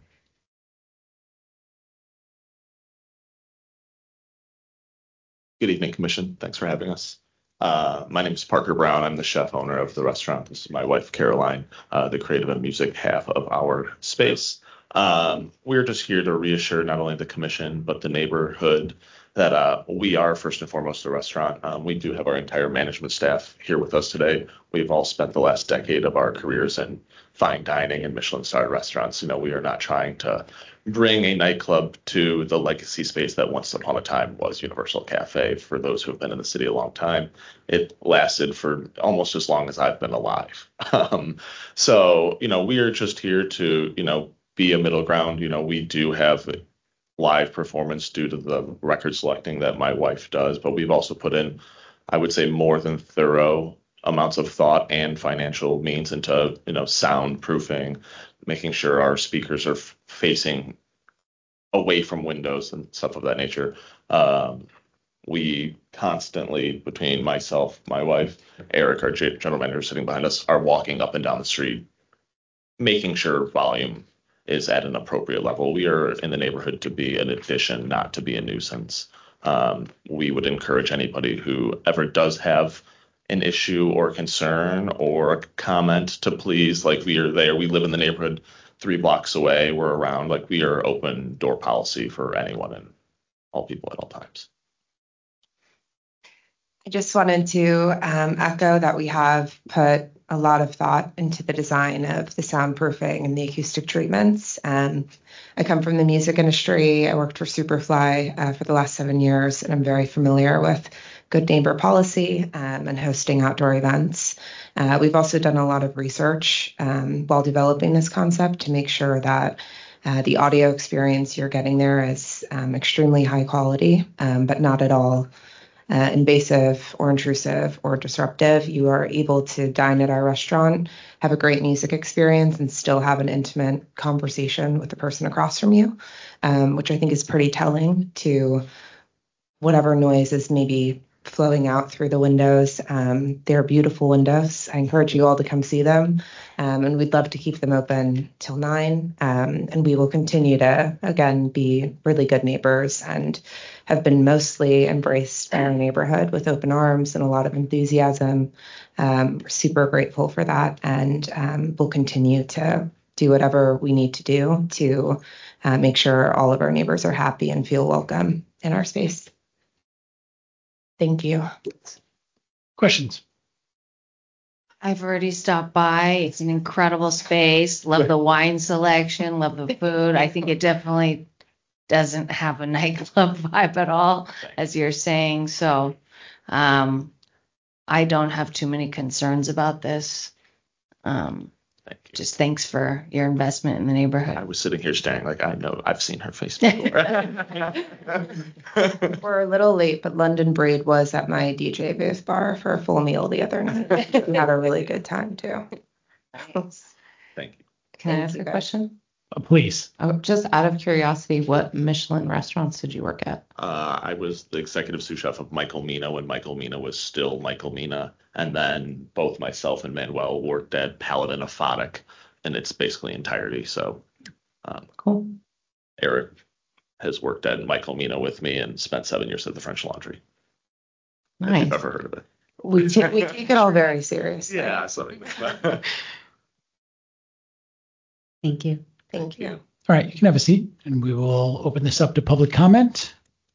Good evening, Commission. Thanks for having us. Uh, my name is Parker Brown. I'm the chef owner of the restaurant. This is my wife, Caroline, uh, the creative and music half of our space. Um, we're just here to reassure not only the Commission, but the neighborhood that uh, we are first and foremost a restaurant. Um, we do have our entire management staff here with us today. We've all spent the last decade of our careers in fine dining and Michelin-starred restaurants. You know, we are not trying to bring a nightclub to the legacy space that once upon a time was Universal Cafe. For those who have been in the city a long time, it lasted for almost as long as I've been alive. Um, so, you know, we are just here to, you know, be a middle ground. You know, we do have live performance due to the record selecting that my wife does, but we've also put in, I would say, more than thorough amounts of thought and financial means into, you know, soundproofing, making sure our speakers are f- facing away from windows and stuff of that nature. Um, we constantly, between myself, my wife, Eric, our g- general manager sitting behind us, are walking up and down the street, making sure volume is at an appropriate level. We are in the neighborhood to be an addition, not to be a nuisance. Um, we would encourage anybody who ever does have an issue or concern or a comment to please, like, we are there. We live in the neighborhood three blocks away. We're around. Like, we are open door policy for anyone and all people at all times. I just wanted to um, echo that we have put a lot of thought into the design of the soundproofing and the acoustic treatments. Um, I come from the music industry. I worked for Superfly uh, for the last seven years, and I'm very familiar with good neighbor policy um, and hosting outdoor events. Uh, we've also done a lot of research um, while developing this concept to make sure that uh, the audio experience you're getting there is um, extremely high quality, um, but not at all Uh, invasive or intrusive or disruptive. You are able to dine at our restaurant, have a great music experience, and still have an intimate conversation with the person across from you, um, which I think is pretty telling to whatever noise is maybe flowing out through the windows. Um, they're beautiful windows. I encourage you all to come see them, um, and we'd love to keep them open till nine. Um, and we will continue to, again, be really good neighbors and have been mostly embraced by our neighborhood with open arms and a lot of enthusiasm. Um, we're super grateful for that, and um, we'll continue to do whatever we need to do to uh, make sure all of our neighbors are happy and feel welcome in our space. Thank you. Questions? I've already stopped by. It's an incredible space. Love the wine selection. Love the food. I think it definitely doesn't have a nightclub vibe at all, as you're saying. So um, I don't have too many concerns about this. Um, just thanks for your investment in the neighborhood. I was sitting here staring like I know I've seen her face before. We're a little late, but London Breed was at my D J booth bar for a full meal the other night. We had a really good time too. Thank you. Can I Thank ask you, a guys. question? Uh, please. Oh, just out of curiosity, what Michelin restaurants did you work at? Uh, I was the executive sous chef of Michael Mina when Michael Mina was still Michael Mina. And then both myself and Manuel worked at Paladin Aphotic in its basically entirety. So um, cool. Eric has worked at Michael Mina with me and spent seven years at the French Laundry. If Nice. you've ever heard of it. We, ta- we take it all very seriously. Yeah, something like that. Thank you. Thank you. All right, you can have a seat, and we will open this up to public comment.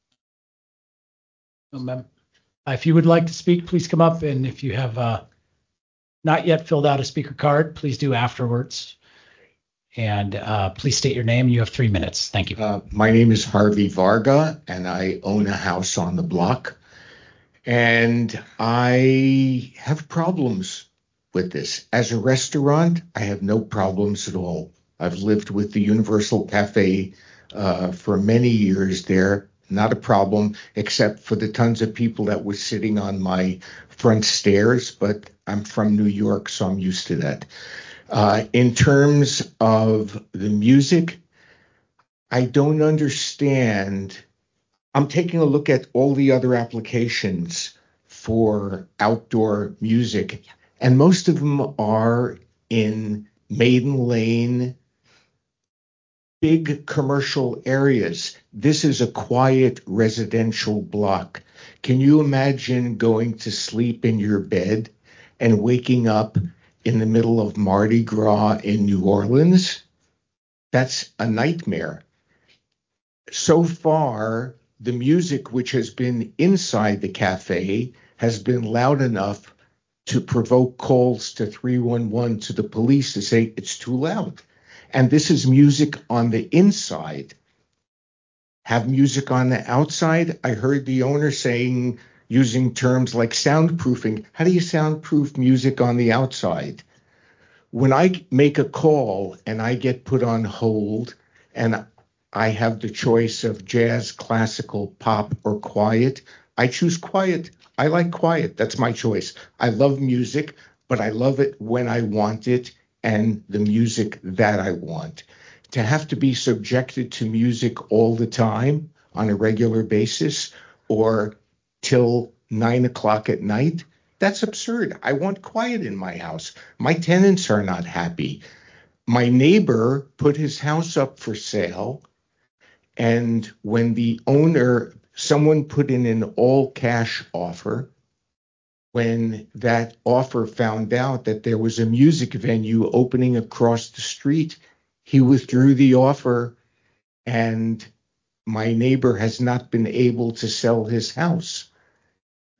Um, uh, if you would like to speak, please come up, and if you have uh, not yet filled out a speaker card, please do afterwards. And uh, please state your name. You have three minutes. Thank you. Uh, my name is Harvey Varga, and I own a house on the block. And I have problems with this. As a restaurant, I have no problems at all. I've lived with the Universal Cafe uh, for many years there. Not a problem, except for the tons of people that were sitting on my front stairs. But I'm from New York, so I'm used to that. Uh, in terms of the music, I don't understand. I'm taking a look at all the other applications for outdoor music, and most of them are in Maiden Lane, big commercial areas. This is a quiet residential block. Can you imagine going to sleep in your bed and waking up in the middle of Mardi Gras in New Orleans? That's a nightmare. So far, the music which has been inside the cafe has been loud enough to provoke calls to three one one to the police to say it's too loud. And this is music on the inside. Have music on the outside? I heard the owner saying, using terms like soundproofing. How do you soundproof music on the outside? When I make a call and I get put on hold and I have the choice of jazz, classical, pop, or quiet, I choose quiet. I like quiet. That's my choice. I love music, but I love it when I want it and the music that I want. To have to be subjected to music all the time on a regular basis or till nine o'clock at night, that's absurd. I want quiet in my house. My tenants are not happy. My neighbor put his house up for sale, and when the owner, someone put in an all-cash offer, when that offer found out that there was a music venue opening across the street, he withdrew the offer, and my neighbor has not been able to sell his house.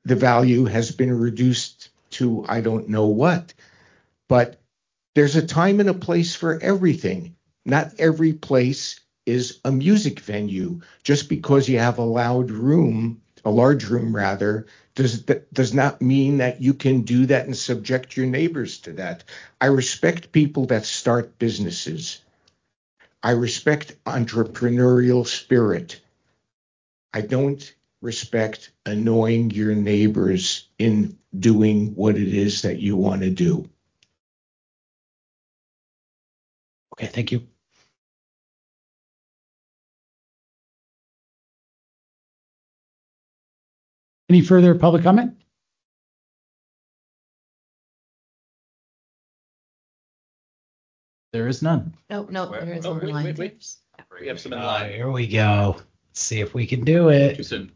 the value has been reduced to I don't know what. But there's a time and a place for everything. Not every place is a music venue. Just because you have a loud room, a large room rather, does that does not mean that you can do that and subject your neighbors to that. I respect people that start businesses. I respect entrepreneurial spirit. I don't respect annoying your neighbors in doing what it is that you want to do. Okay, thank you. Any further public comment? There is none. No, no, there is Oh, one wait, line. wait, wait. We have some in Uh, line. here we go. Let's see if we can do it. Too soon.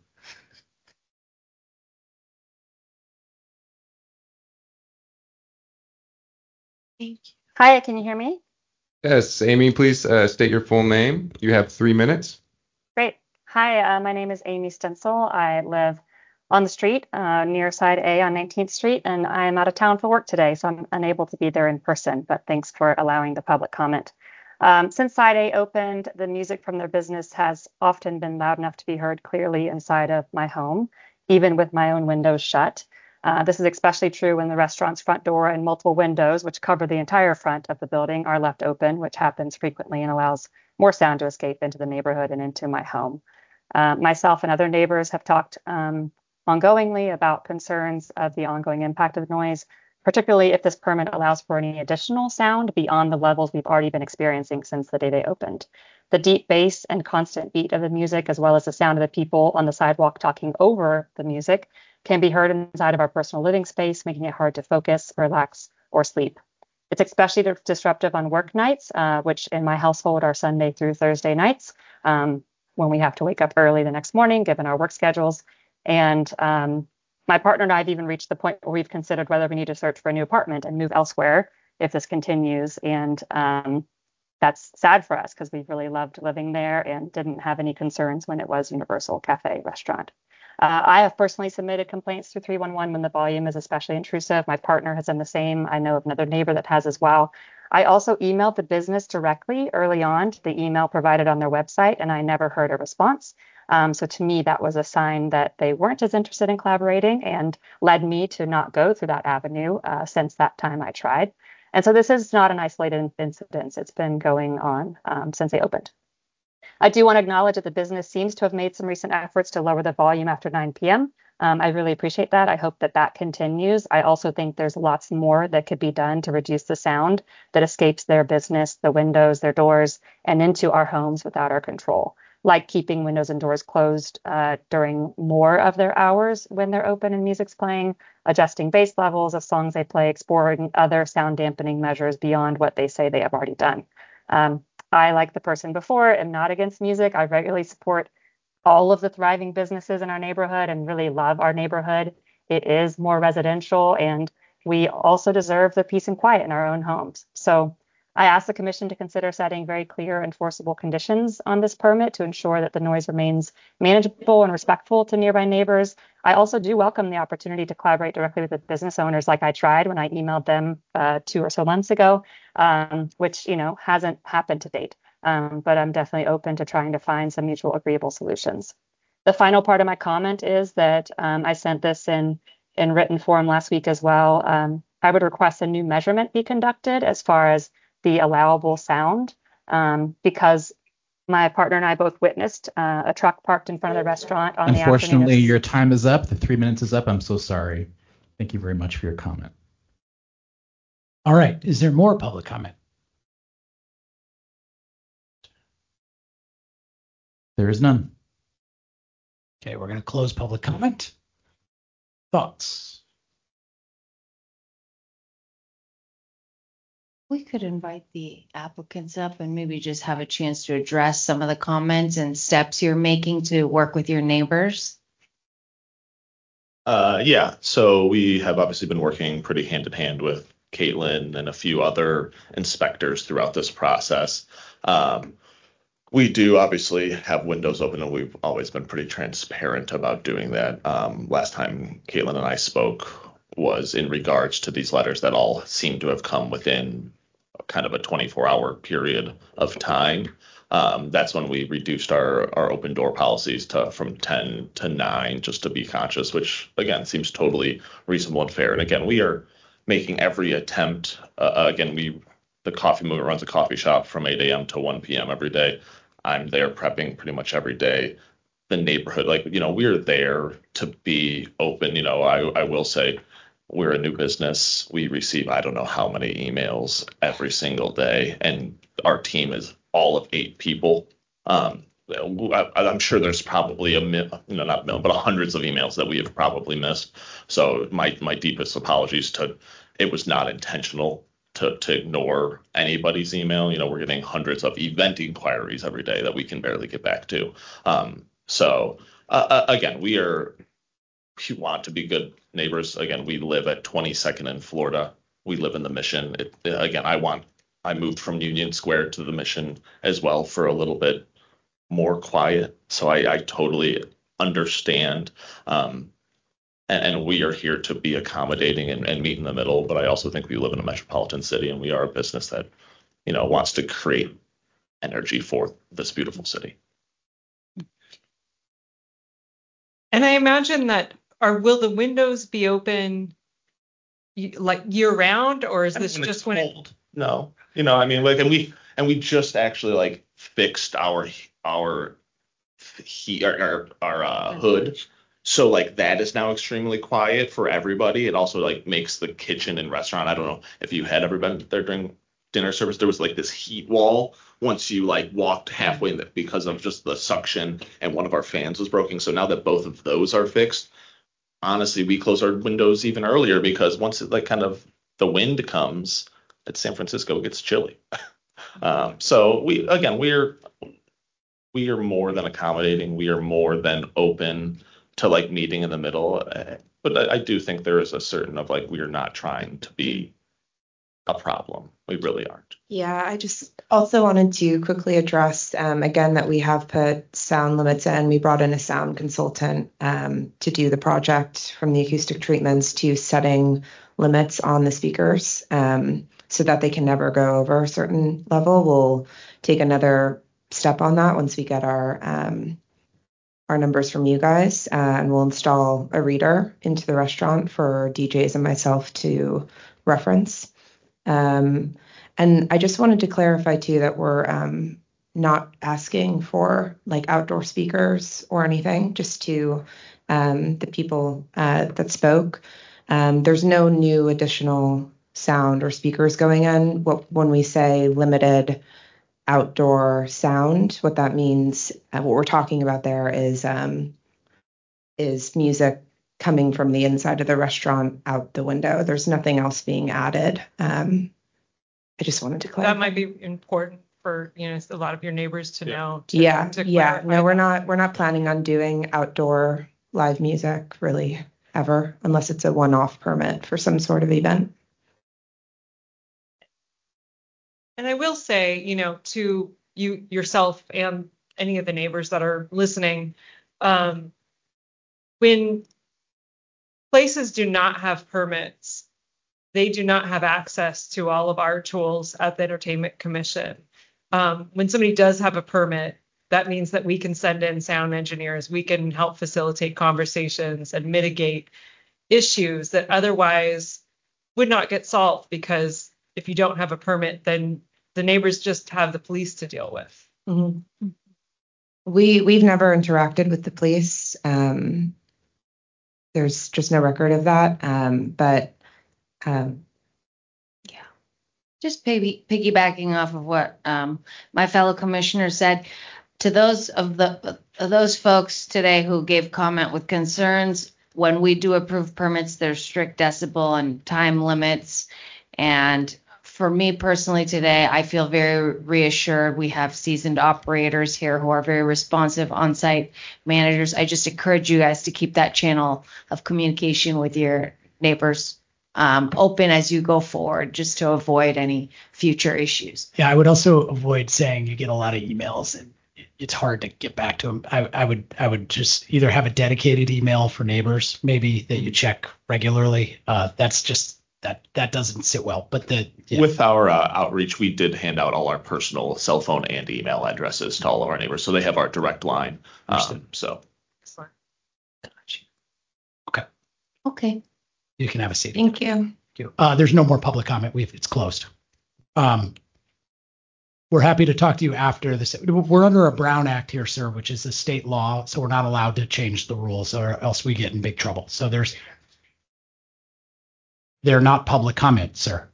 Hi, can you hear me? Yes, Amy, please uh, state your full name. You have three minutes. Great. Hi, uh, my name is Amy Stencil. I live on the street uh, near Side A on nineteenth Street, and I'm out of town for work today, so I'm unable to be there in person, but thanks for allowing the public comment. Um, since Side A opened, the music from their business has often been loud enough to be heard clearly inside of my home, even with my own windows shut. Uh, this is especially true when the restaurant's front door and multiple windows, which cover the entire front of the building, are left open, which happens frequently and allows more sound to escape into the neighborhood and into my home. Uh, myself and other neighbors have talked um, ongoingly about concerns of the ongoing impact of the noise, particularly if this permit allows for any additional sound beyond the levels we've already been experiencing since the day they opened. The deep bass and constant beat of the music, as well as the sound of the people on the sidewalk talking over the music, can be heard inside of our personal living space, making it hard to focus, relax, or sleep. It's especially disruptive on work nights, uh, which in my household are Sunday through Thursday nights, um, when we have to wake up early the next morning, given our work schedules. And um, my partner and I have even reached the point where we've considered whether we need to search for a new apartment and move elsewhere if this continues. And um, that's sad for us because we really loved living there and didn't have any concerns when it was Universal Cafe Restaurant. Uh, I have personally submitted complaints to three one one when the volume is especially intrusive. My partner has done the same. I know of another neighbor that has as well. I also emailed the business directly early on to the email provided on their website, and I never heard a response. Um, so to me, that was a sign that they weren't as interested in collaborating and led me to not go through that avenue uh, since that time I tried. And so this is not an isolated incident. It's been going on um, since they opened. I do want to acknowledge that the business seems to have made some recent efforts to lower the volume after nine p.m. Um, I really appreciate that. I hope that that continues. I also think there's lots more that could be done to reduce the sound that escapes their business, the windows, their doors, and into our homes without our control, like keeping windows and doors closed uh, during more of their hours when they're open and music's playing, adjusting bass levels of songs they play, exploring other sound dampening measures beyond what they say they have already done. Um, I, like the person before, am not against music. I regularly support all of the thriving businesses in our neighborhood and really love our neighborhood. It is more residential, and we also deserve the peace and quiet in our own homes. So I asked the commission to consider setting very clear enforceable conditions on this permit to ensure that the noise remains manageable and respectful to nearby neighbors. I also do welcome the opportunity to collaborate directly with the business owners like I tried when I emailed them uh, two or so months ago, um, which, you know, hasn't happened to date. Um, but I'm definitely open to trying to find some mutual agreeable solutions. The final part of my comment is that um, I sent this in, in written form last week as well. Um, I would request a new measurement be conducted as far as the allowable sound, um, because my partner and I both witnessed uh, a truck parked in front of the restaurant on the afternoon. Unfortunately, your time is up. The three minutes is up. I'm so sorry. Thank you very much for your comment. All right. Is there more public comment? There is none. Okay, we're going to close public comment. Thoughts? We could invite the applicants up and maybe just have a chance to address some of the comments and steps you're making to work with your neighbors. Uh, yeah, so we have obviously been working pretty hand in hand with Caitlin and a few other inspectors throughout this process. Um, We do obviously have windows open, and we've always been pretty transparent about doing that. Um, last time Caitlin and I spoke was in regards to these letters that all seem to have come within kind of a twenty-four hour period of time. Um, that's when we reduced our, our open door policies to from ten to nine, just to be conscious, which again seems totally reasonable and fair. And again, we are making every attempt. Uh, again, we the coffee movement runs a coffee shop from eight a.m. to one p.m. every day. I'm there prepping pretty much every day. The neighborhood, like, you know, we're there to be open. You know, I, I will say we're a new business. We receive, I don't know how many emails every single day, and our team is all of eight people. Um, I, I'm sure there's probably a mil, you know, not a million, but hundreds of emails that we have probably missed. So my my deepest apologies to, it was not intentional to to ignore anybody's email. You know, we're getting hundreds of event inquiries every day that we can barely get back to. Um, so uh, again, we are, we want to be good neighbors. Again, we live at twenty-second in Florida. We live in the Mission. It, again, I want, I moved from Union Square to the Mission as well for a little bit more quiet. So I, I totally understand. Um, and, and we are here to be accommodating and, and meet in the middle. But I also think we live in a metropolitan city, and we are a business that, you know, wants to create energy for this beautiful city. And I imagine that, or will the windows be open y- like year round, or is this When it's just when it, cold. No, you know, I mean, like, and we and we just actually like fixed our our heat our our, our uh, hood, so like that is now extremely quiet for everybody. It also like makes the kitchen and restaurant. I don't know if you had ever been there during dinner service. There was like this heat wall once you like walked halfway in the, because of just the suction, and one of our fans was broken. So now that both of those are fixed, honestly, we close our windows even earlier, because once it like kind of the wind comes at San Francisco, it gets chilly. um, so we again we're we are more than accommodating. We are more than open to like meeting in the middle. Uh, But I, I do think there is a certain of like we are not trying to be a problem. We really aren't. Yeah, I just also wanted to quickly address um, again that we have put sound limits in. We brought in a sound consultant um, to do the project, from the acoustic treatments to setting limits on the speakers um, so that they can never go over a certain level. We'll take another step on that once we get our um, our numbers from you guys, uh, and we'll install a reader into the restaurant for D Js and myself to reference. Um, and I just wanted to clarify too that we're um, not asking for like outdoor speakers or anything, just to um, the people uh, that spoke. Um, there's no new additional sound or speakers going in. What, when we say limited outdoor sound, what that means, uh, what we're talking about there is um, is music coming from the inside of the restaurant out the window. There's nothing else being added. Um, I just wanted to clarify. that might be important for, you know, a lot of your neighbors to know. To, Yeah, to yeah. clarify No, we're that. not. We're not planning on doing outdoor live music really ever, unless it's a one-off permit for some sort of event. And I will say, you know, to you yourself and any of the neighbors that are listening, um, when places do not have permits, they do not have access to all of our tools at the Entertainment Commission. Um, when somebody does have a permit, that means that we can send in sound engineers. We can help facilitate conversations and mitigate issues that otherwise would not get solved, because if you don't have a permit, then the neighbors just have the police to deal with. Mm-hmm. We we've never interacted with the police. Um, there's just no record of that. Um, but um, Just piggy, piggybacking off of what um, my fellow commissioner said, to those of the of those folks today who gave comment with concerns, when we do approve permits, there's strict decibel and time limits. And for me personally today, I feel very reassured. We have seasoned operators here who are very responsive, on-site managers. I just encourage you guys to keep that channel of communication with your neighbors Um, open as you go forward, just to avoid any future issues. Yeah, I would also avoid saying you get a lot of emails and it's hard to get back to them. I, I would I would just either have a dedicated email for neighbors, maybe that you check regularly. Uh, that's just that that doesn't sit well. But the yeah. With our uh, outreach, we did hand out all our personal cell phone and email addresses to all of our neighbors, so they have our direct line. Um, so. Okay. You can have a seat. Thank you. Thank you. Uh, there's no more public comment. We've it's closed. Um, we're happy to talk to you after this. We're under a Brown Act here, sir, which is a state law, so we're not allowed to change the rules, or else we get in big trouble. So there's, they're not public comment, sir.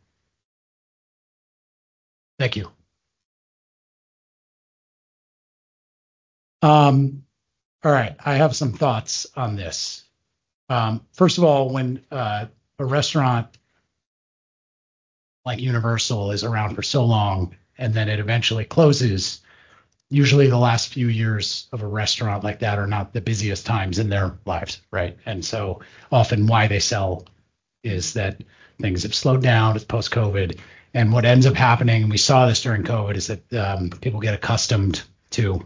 Thank you. Um, all right, I have some thoughts on this. Um, first of all, when uh, a restaurant like Universal is around for so long and then it eventually closes, usually the last few years of a restaurant like that are not the busiest times in their lives, right? And so often why they sell is that things have slowed down, it's post-COVID. And what ends up happening, and we saw this during COVID, is that um, people get accustomed to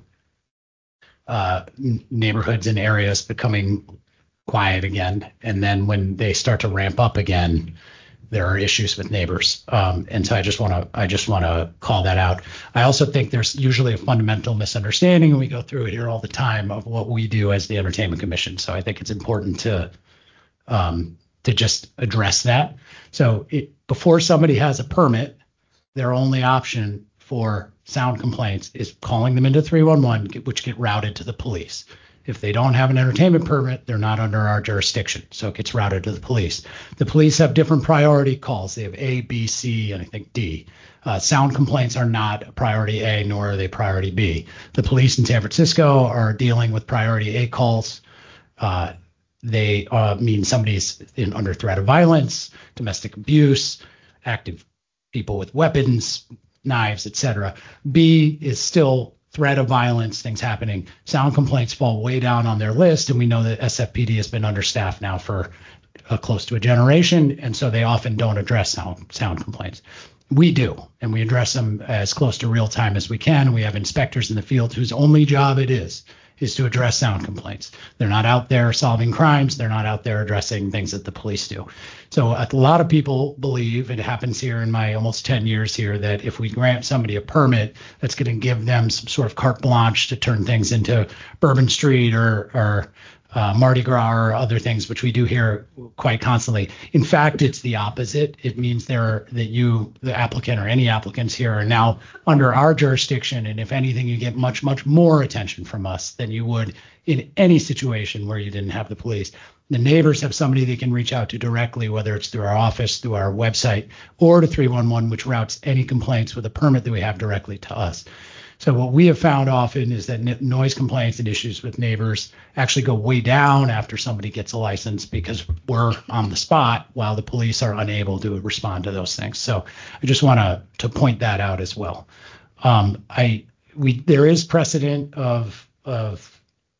uh, neighborhoods and areas becoming quiet again, and then when they start to ramp up again, there are issues with neighbors. Um, and so I just want to I just want to call that out. I also think there's usually a fundamental misunderstanding, and we go through it here all the time, of what we do as the Entertainment Commission. So I think it's important to um, to just address that. So it, before somebody has a permit, their only option for sound complaints is calling them into three one one, which get routed to the police. If they don't have an entertainment permit, they're not under our jurisdiction, so it gets routed to the police. The police have different priority calls. They have A, B, C, and I think D. Uh, sound complaints are not priority A, nor are they priority B. The police in San Francisco are dealing with priority A calls. Uh, they uh, mean somebody's in, under threat of violence, domestic abuse, active people with weapons, knives, et cetera. B is still threat of violence, things happening. Sound complaints fall way down on their list, and we know that S F P D has been understaffed now for uh, close to a generation, and so they often don't address sound sound complaints. We do, and we address them as close to real time as we can. We have inspectors in the field whose only job it is is to address sound complaints. They're not out there solving crimes. They're not out there addressing things that the police do. So a lot of people believe, it happens here in my almost ten years here, that if we grant somebody a permit, that's going to give them some sort of carte blanche to turn things into Bourbon Street or, or uh, Mardi Gras or other things, which we do here quite constantly. In fact, it's the opposite. It means there that you, the applicant or any applicants here, are now under our jurisdiction, and if anything, you get much, much more attention from us than you would in any situation where you didn't have the police. The neighbors have somebody they can reach out to directly, whether it's through our office, through our website, or to three one one, which routes any complaints with a permit that we have directly to us. So what we have found often is that noise complaints and issues with neighbors actually go way down after somebody gets a license, because we're on the spot while the police are unable to respond to those things. So I just want to to point that out as well. Um, I we there is precedent of of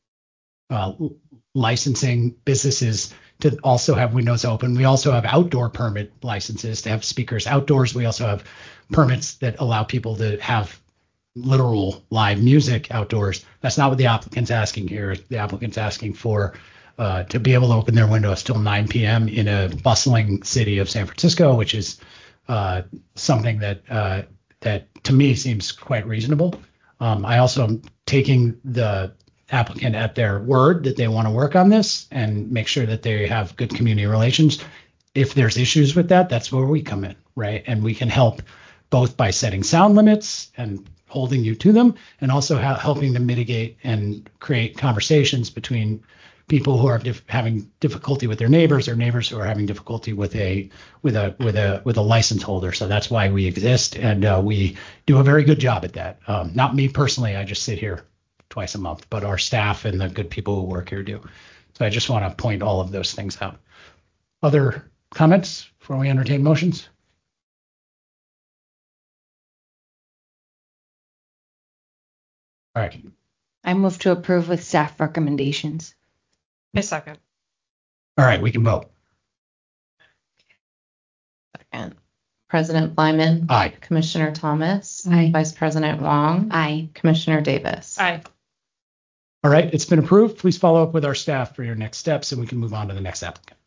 uh, licensing businesses to also have windows open. We also have outdoor permit licenses to have speakers outdoors. We also have permits that allow people to have literal live music outdoors. That's not what the applicant's asking here. The applicant's asking for uh, to be able to open their windows till nine p.m. in a bustling city of San Francisco, which is uh, something that uh, that to me seems quite reasonable. Um, I also am taking the applicant at their word that they want to work on this and make sure that they have good community relations. If there's issues with that, that's where we come in, right? And we can help both by setting sound limits and holding you to them, and also ha- helping to mitigate and create conversations between people who are dif- having difficulty with their neighbors, or neighbors who are having difficulty with a with a with a with a license holder. So that's why we exist, and uh, we do a very good job at that. Um, not me personally, I just sit here twice a month, but our staff and the good people who work here do. So I just want to point all of those things out. Other comments before we entertain motions? All right. I move to approve with staff recommendations. A second. All right, we can vote. Second. President Blyman. Aye. Commissioner Thomas. Aye. Vice President Wong. Aye. Commissioner Davis. Aye. All right, it's been approved. Please follow up with our staff for your next steps, and we can move on to the next applicant.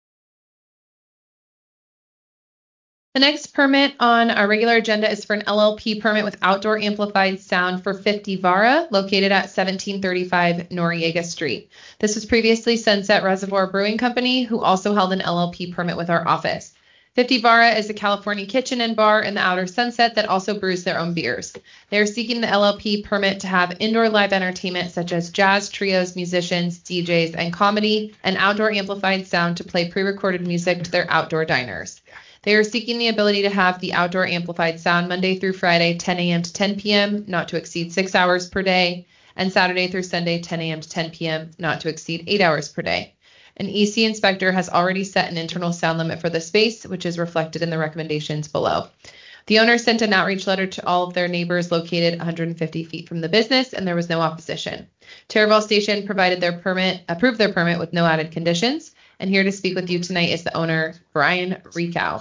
The next permit on our regular agenda is for an L L P permit with outdoor amplified sound for fifty Vara, located at seventeen thirty-five Noriega Street. This was previously Sunset Reservoir Brewing Company, who also held an L L P permit with our office. fifty Vara is a California kitchen and bar in the outer Sunset that also brews their own beers. They are seeking the L L P permit to have indoor live entertainment such as jazz, trios, musicians, D Js, and comedy, and outdoor amplified sound to play pre-recorded music to their outdoor diners. They are seeking the ability to have the outdoor amplified sound Monday through Friday, ten a.m. to ten p.m., not to exceed six hours per day, and Saturday through Sunday, ten a.m. to ten p.m., not to exceed eight hours per day. An E C inspector has already set an internal sound limit for the space, which is reflected in the recommendations below. The owner sent an outreach letter to all of their neighbors located one hundred fifty feet from the business, and there was no opposition. Taraval Station provided their permit, approved their permit with no added conditions. And here to speak with you tonight is the owner, Brian Ricow.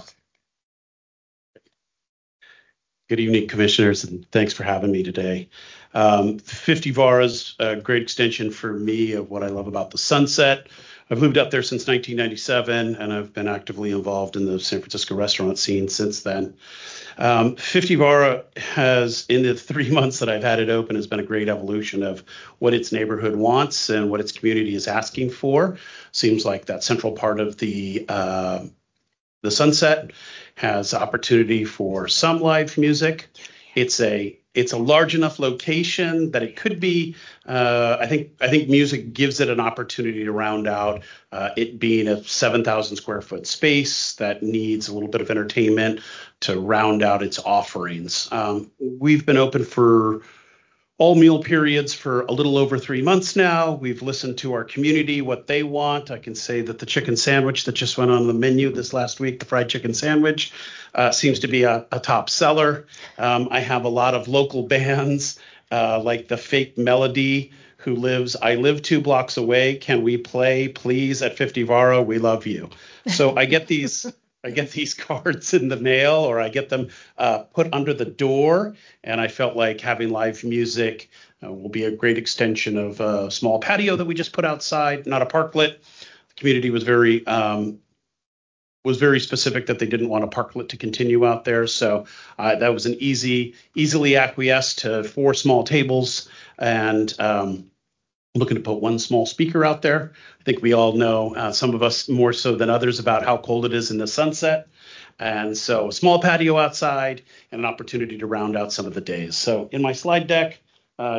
Good evening, commissioners, and thanks for having me today. Um, fifty Vara is a great extension for me of what I love about the Sunset. I've lived up there since nineteen ninety-seven, and I've been actively involved in the San Francisco restaurant scene since then. Um, fifty Vara has, in the three months that I've had it open, has been a great evolution of what its neighborhood wants and what its community is asking for. Seems like that central part of the uh, the Sunset has opportunity for some live music. It's a it's a large enough location that it could be. Uh, I think I think music gives it an opportunity to round out uh, it being a seven thousand square foot space that needs a little bit of entertainment to round out its offerings. Um, we've been open for all meal periods for a little over three months now. We've listened to our community, what they want. I can say that the chicken sandwich that just went on the menu this last week, the fried chicken sandwich, uh, seems to be a, a top seller. Um, I have a lot of local bands uh, like the Fake Melody, who lives, I live two blocks away. Can we play, please, at fifty Vara? We love you. So I get these I get these cards in the mail, or I get them uh, put under the door, and I felt like having live music uh, will be a great extension of a small patio that we just put outside, not a parklet. The community was very um, was very specific that they didn't want a parklet to continue out there, so uh, that was an easy, easily acquiesced to four small tables, and um, looking to put one small speaker out there. I think we all know, uh, some of us more so than others, about how cold it is in the Sunset. And so a small patio outside and an opportunity to round out some of the days. So in my slide deck, uh,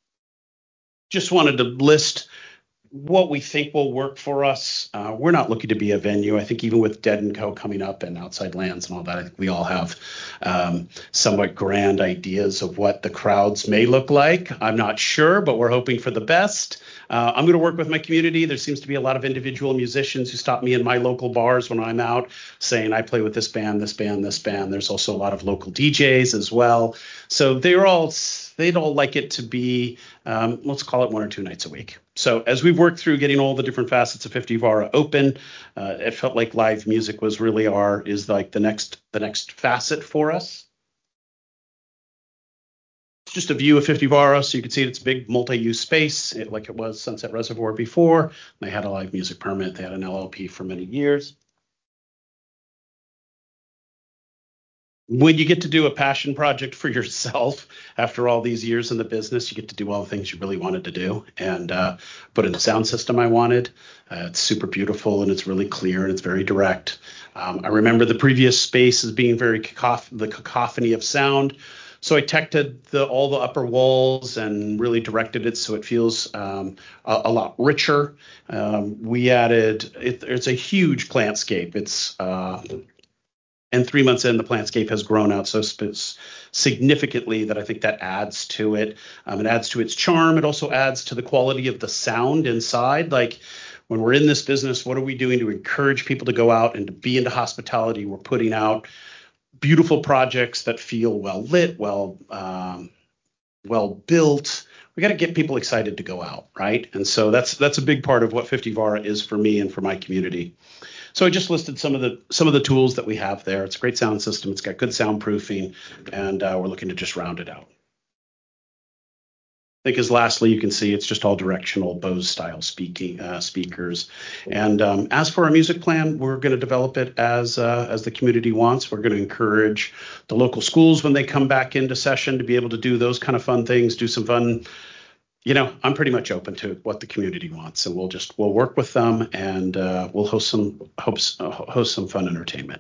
just wanted to list what we think will work for us. Uh, we're not looking to be a venue. I think even with Dead and Co coming up and Outside Lands and all that, I think we all have um, somewhat grand ideas of what the crowds may look like. I'm not sure, but we're hoping for the best. Uh, I'm going to work with my community. There seems to be a lot of individual musicians who stop me in my local bars when I'm out saying, I play with this band, this band, this band. There's also a lot of local D Js as well. So they're all, they'd all like it to be, um, let's call it one or two nights a week. So as we've worked through getting all the different facets of fifty Vara open, uh, it felt like live music was really our, is like the next, the next facet for us. It's just a view of fifty Vara, so you can see it's a big multi-use space, it, like it was Sunset Reservoir before. They had a live music permit, they had an L L P for many years. When you get to do a passion project for yourself after all these years in the business, you get to do all the things you really wanted to do, and uh, put in the sound system I wanted. Uh, it's super beautiful, and it's really clear, and it's very direct. Um, I remember the previous space as being very cacoph- the cacophony of sound. So I teched the, all the upper walls and really directed it so it feels um, a, a lot richer. Um, we added, it, it's a huge plantscape. It's uh, And three months in, the plantscape has grown out so sp- significantly that I think that adds to it. Um, it adds to its charm. It also adds to the quality of the sound inside. Like when we're in this business, what are we doing to encourage people to go out and to be into hospitality? We're putting out beautiful projects that feel well lit, well, um, well built. We got to get people excited to go out, right? And so that's that's a big part of what fifty Vara is for me and for my community. So I just listed some of the some of the tools that we have there. It's a great sound system. It's got good soundproofing, and uh, we're looking to just round it out. I think as lastly, you can see it's just all directional Bose style speaking uh, speakers. And um, as for our music plan, we're going to develop it as uh, as the community wants. We're going to encourage the local schools when they come back into session to be able to do those kind of fun things, do some fun. You know, I'm pretty much open to what the community wants, so we'll just we'll work with them and uh, we'll host some hopes uh, host some fun entertainment.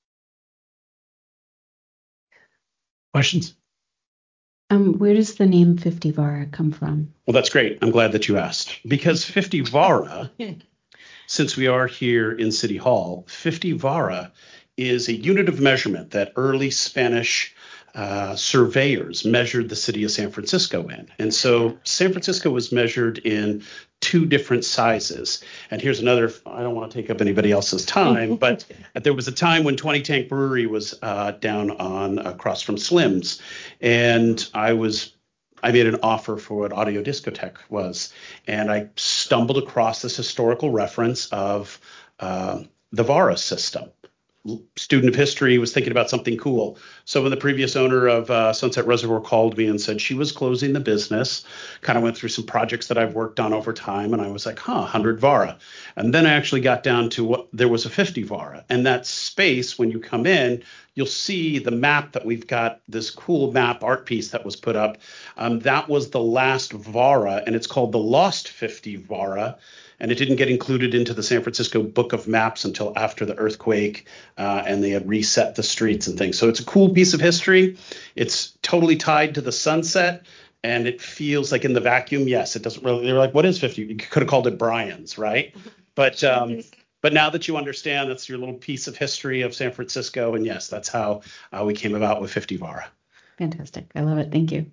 Questions? Um, where does the name fifty Vara come from? Well, that's great. I'm glad that you asked, because fifty Vara, since we are here in City Hall, fifty Vara is a unit of measurement that early Spanish uh, surveyors measured the city of San Francisco in. And so San Francisco was measured in two different sizes. And here's another, I don't want to take up anybody else's time, but there was a time when twenty Tank Brewery was uh, down on across from Slim's. And I was, I made an offer for what Audio Discotheque was. And I stumbled across this historical reference of uh, the Vara system. Student of history was thinking about something cool. So when the previous owner of uh, Sunset Reservoir called me and said she was closing the business, kind of went through some projects that I've worked on over time, and I was like, huh, one hundred Vara. And then I actually got down to what there was a fifty Vara. And that space, when you come in, you'll see the map that we've got, this cool map art piece that was put up. Um, that was the last Vara, and it's called the Lost fifty Vara. And it didn't get included into the San Francisco Book of Maps until after the earthquake, uh, and they had reset the streets and things. So it's a cool piece of history. It's totally tied to the sunset, and it feels like in the vacuum, yes, it doesn't really. They were like, "What is fifty?" You could have called it Brian's, right? But um, but now that you understand, that's your little piece of history of San Francisco, and yes, that's how uh, we came about with fifty Vara. Fantastic. I love it. Thank you.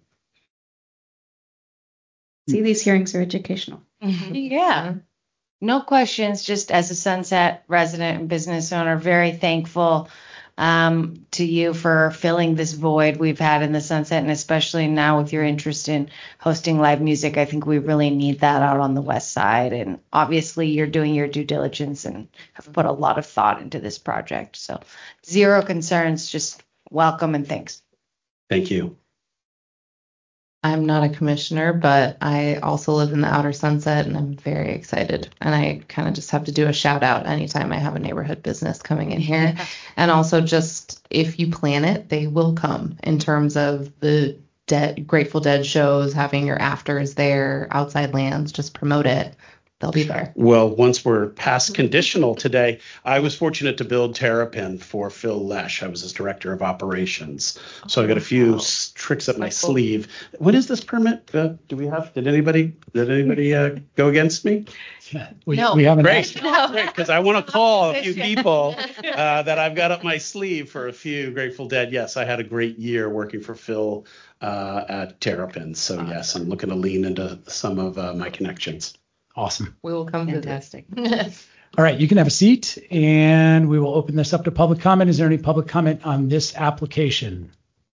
See, these hearings are educational. Yeah. No questions, just as a Sunset resident and business owner, very thankful um, to you for filling this void we've had in the Sunset, and especially now with your interest in hosting live music. I think we really need that out on the west side. And obviously you're doing your due diligence and have put a lot of thought into this project. So zero concerns, just welcome and thanks. Thank you. I'm not a commissioner, but I also live in the outer Sunset, and I'm very excited. And I kind of just have to do a shout out anytime I have a neighborhood business coming in here. Yeah. And also just if you plan it, they will come in terms of the Dead, Grateful Dead shows, having your afters there, Outside Lands, just promote it. They'll be there. Well, once we're past conditional today, I was fortunate to build Terrapin for Phil Lesh. I was his director of operations. So I got a few wow. s- tricks up my sleeve. What is this permit? Uh, do we have? Did anybody? Did anybody uh, go against me? We, no. we haven't. Great. No. Great, because I want to call a few people uh, that I've got up my sleeve for a few Grateful Dead. Yes, I had a great year working for Phil uh, at Terrapin. So yes, I'm looking to lean into some of uh, my connections. Awesome. We will come Fantastic. All right, you can have a seat, and we will open this up to public comment. Is there any public comment on this application?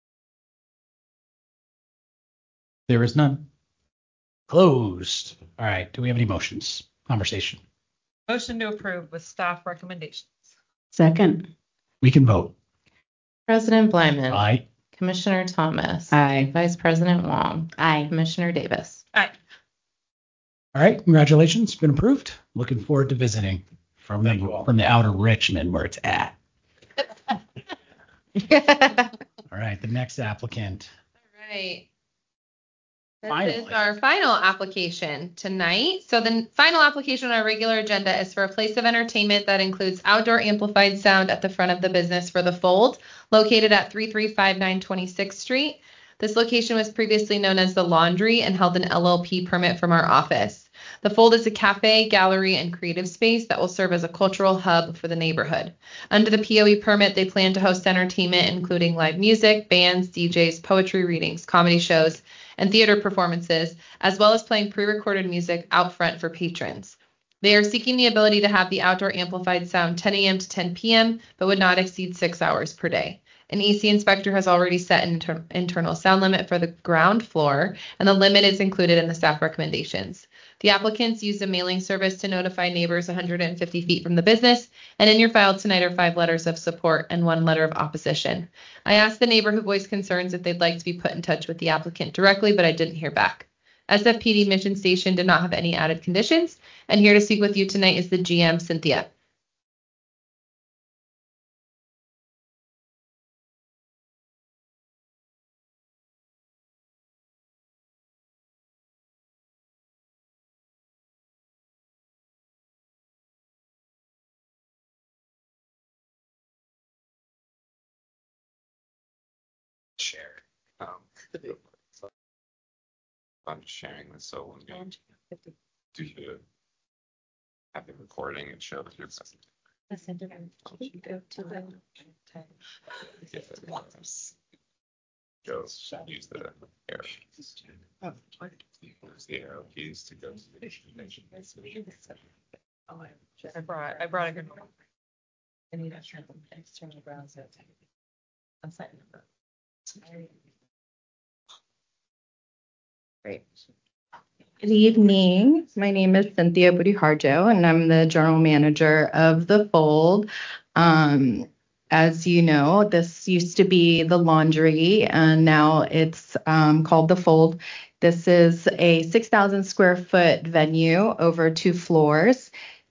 There is none. Closed. All right, do we have any motions? Conversation. Motion to approve with staff recommendations. Second. We can vote. President Blyman. Aye. Commissioner Thomas. Aye. Vice President Wong. Aye. Commissioner Davis. Aye. All right, congratulations, been approved. Looking forward to visiting from the from the outer Richmond where it's at. All right, the next applicant. All right. This Finally. is our final application tonight. So the final application on our regular agenda is for a place of entertainment that includes outdoor amplified sound at the front of the business for The Fold, located at three three five nine twenty-sixth Street. This location was previously known as The Laundry and held an L L P permit from our office. The Fold is a cafe, gallery, and creative space that will serve as a cultural hub for the neighborhood. Under the P O E permit, they plan to host entertainment including live music, bands, D Js, poetry readings, comedy shows, and theater performances, as well as playing pre-recorded music out front for patrons. They are seeking the ability to have the outdoor amplified sound ten a.m. to ten p.m., but would not exceed six hours per day. An E C inspector has already set an inter- internal sound limit for the ground floor, and the limit is included in the staff recommendations. The applicants used a mailing service to notify neighbors one hundred fifty feet from the business, and in your file tonight are five letters of support and one letter of opposition. I asked the neighbor who voiced concerns if they'd like to be put in touch with the applicant directly, but I didn't hear back. S F P D Mission Station did not have any added conditions, and here to speak with you tonight is the G M, Cynthia. Share. Um, I'm sharing this, so when you do you have the recording and show your presentation. Go to the Go use the arrow. Oh, use the arrow keys to go to the destination. Oh, I brought I brought a good one. I need to try the external browser. I'm signing up. Great. Good evening. My name is Cynthia Budiharjo, and I'm the general manager of The Fold. Um, as you know, this used to be the laundry, and now it's um, called The Fold. This is a six thousand square foot venue over two floors.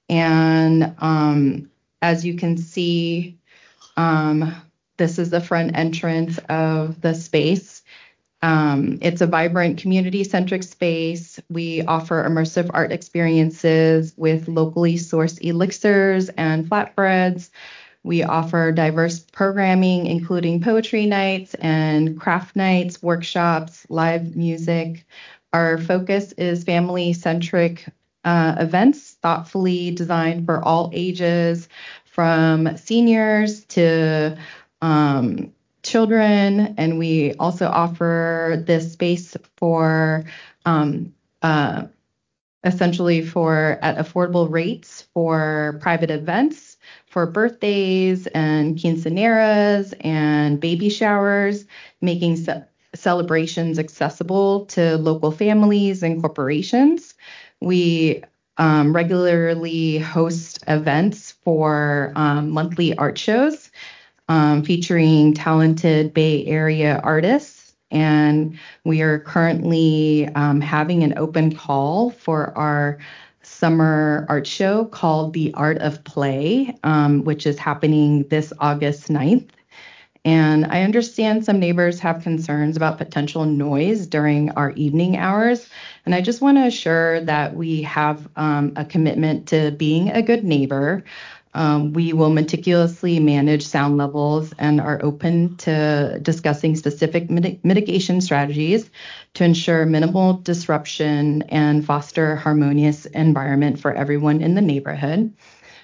And um, as you can see, um, this is the front entrance of the space. Um, it's a vibrant community-centric space. We offer immersive art experiences with locally sourced elixirs and flatbreads. We offer diverse programming, including poetry nights and craft nights, workshops, live music. Our focus is family-centric uh, events, thoughtfully designed for all ages, from seniors to um, children, and we also offer this space for um, uh, essentially for at affordable rates for private events, for birthdays and quinceaneras and baby showers, making ce- celebrations accessible to local families and corporations. We um, regularly host events for um, monthly art shows Um, featuring talented Bay Area artists. And we are currently um, having an open call for our summer art show called The Art of Play, um, which is happening this August ninth. And I understand some neighbors have concerns about potential noise during our evening hours. And I just want to assure that we have um, a commitment to being a good neighbor. Um, we will meticulously manage sound levels and are open to discussing specific mit- mitigation strategies to ensure minimal disruption and foster a harmonious environment for everyone in the neighborhood.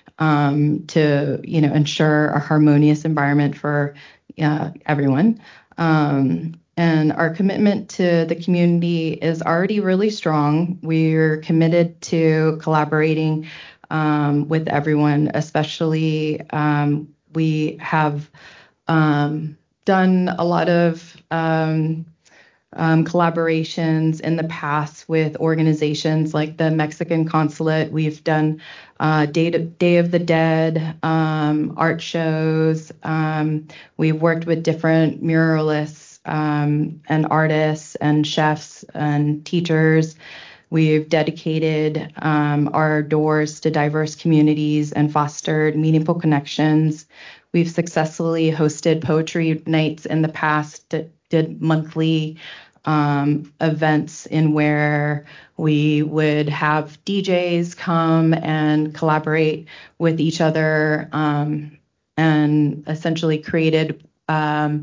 Um, to, you know, ensure a harmonious environment for uh, everyone. Um, and our commitment to the community is already really strong. We're committed to collaborating um, with everyone, especially um, we have um, done a lot of um, um, collaborations in the past with organizations like the Mexican Consulate. We've done uh, Day, to, Day of the Dead um, art shows. Um, we've worked with different muralists um, and artists and chefs and teachers. We've dedicated um, our doors to diverse communities and fostered meaningful connections. We've successfully hosted poetry nights in the past, did, did monthly um, events in where we would have D Js come and collaborate with each other um, and essentially created um,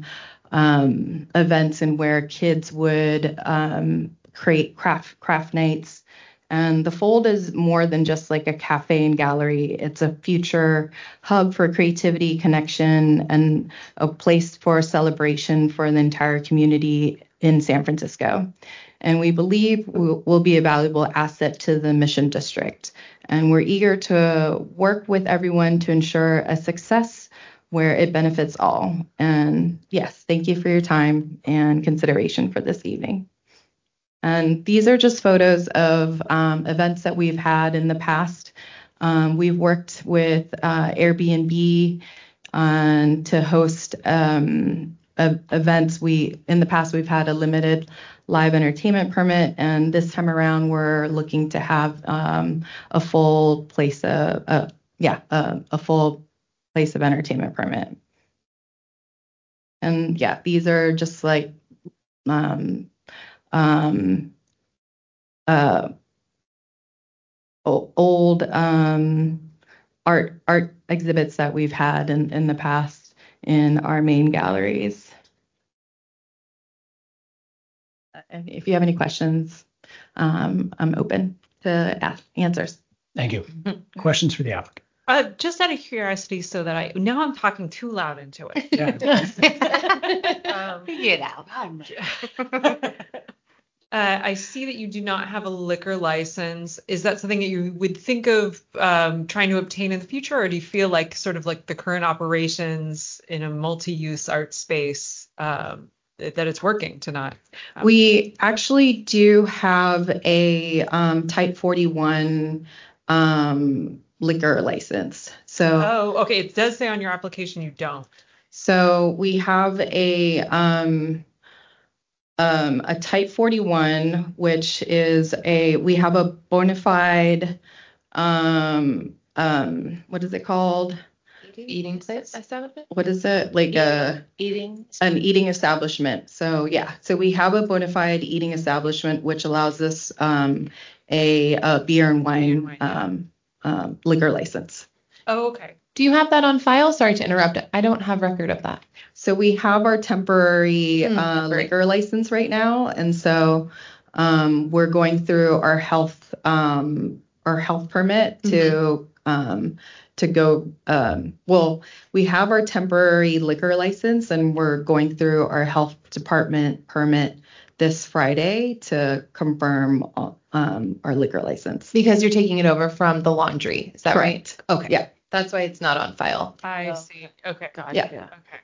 um, events in where kids would um, create craft craft nights. And the Fold is more than just like a cafe and gallery. It's a future hub for creativity, connection, and a place for celebration for the entire community in San Francisco. And we believe we'll, we'll be a valuable asset to the Mission District. And we're eager to work with everyone to ensure a success where it benefits all. And yes, thank you for your time and consideration for this evening. And these are just photos of um, events that we've had in the past. Um, we've worked with uh, Airbnb um, to host um, uh, events. We in the past we've had a limited live entertainment permit, and this time around we're looking to have um, a full place of uh, yeah uh, a full place of entertainment permit. And yeah, these are just like um, um, uh, old um, art art exhibits that we've had in, in the past in our main galleries. And if you have any questions, um, I'm open to ask answers. Thank you. Questions for the applicant? Uh, just out of curiosity, so that I now I'm talking too loud into it. Yeah. um, Figure it out. Uh, I see that you do not have a liquor license. Is that something that you would think of um, trying to obtain in the future, or do you feel like sort of like the current operations in a multi-use art space um, that it's working to not? Um, We actually do have a um, Type forty-one um, liquor license. So oh, okay. It does say on your application you don't. so we have a um, um, a Type forty-one, which is a we have a bona fide um, um, what is it called? Eating place? What is it like a Eating. an eating establishment? So yeah, so we have a bona fide eating establishment which allows us um, a, a beer and wine um, um, liquor license. Oh, okay. Do you have that on file? Sorry to interrupt. I don't have record of that. So we have our temporary Hmm, uh, temporary. liquor license right now, and so um, we're going through our health um, our health permit to um, to go. Um, well, we have our temporary liquor license, and we're going through our health department permit this Friday to confirm um, our liquor license. Because you're taking it over from the laundry. Is that Correct. right? Okay. Yeah. That's why it's not on file. I see. Okay. Yeah. Okay.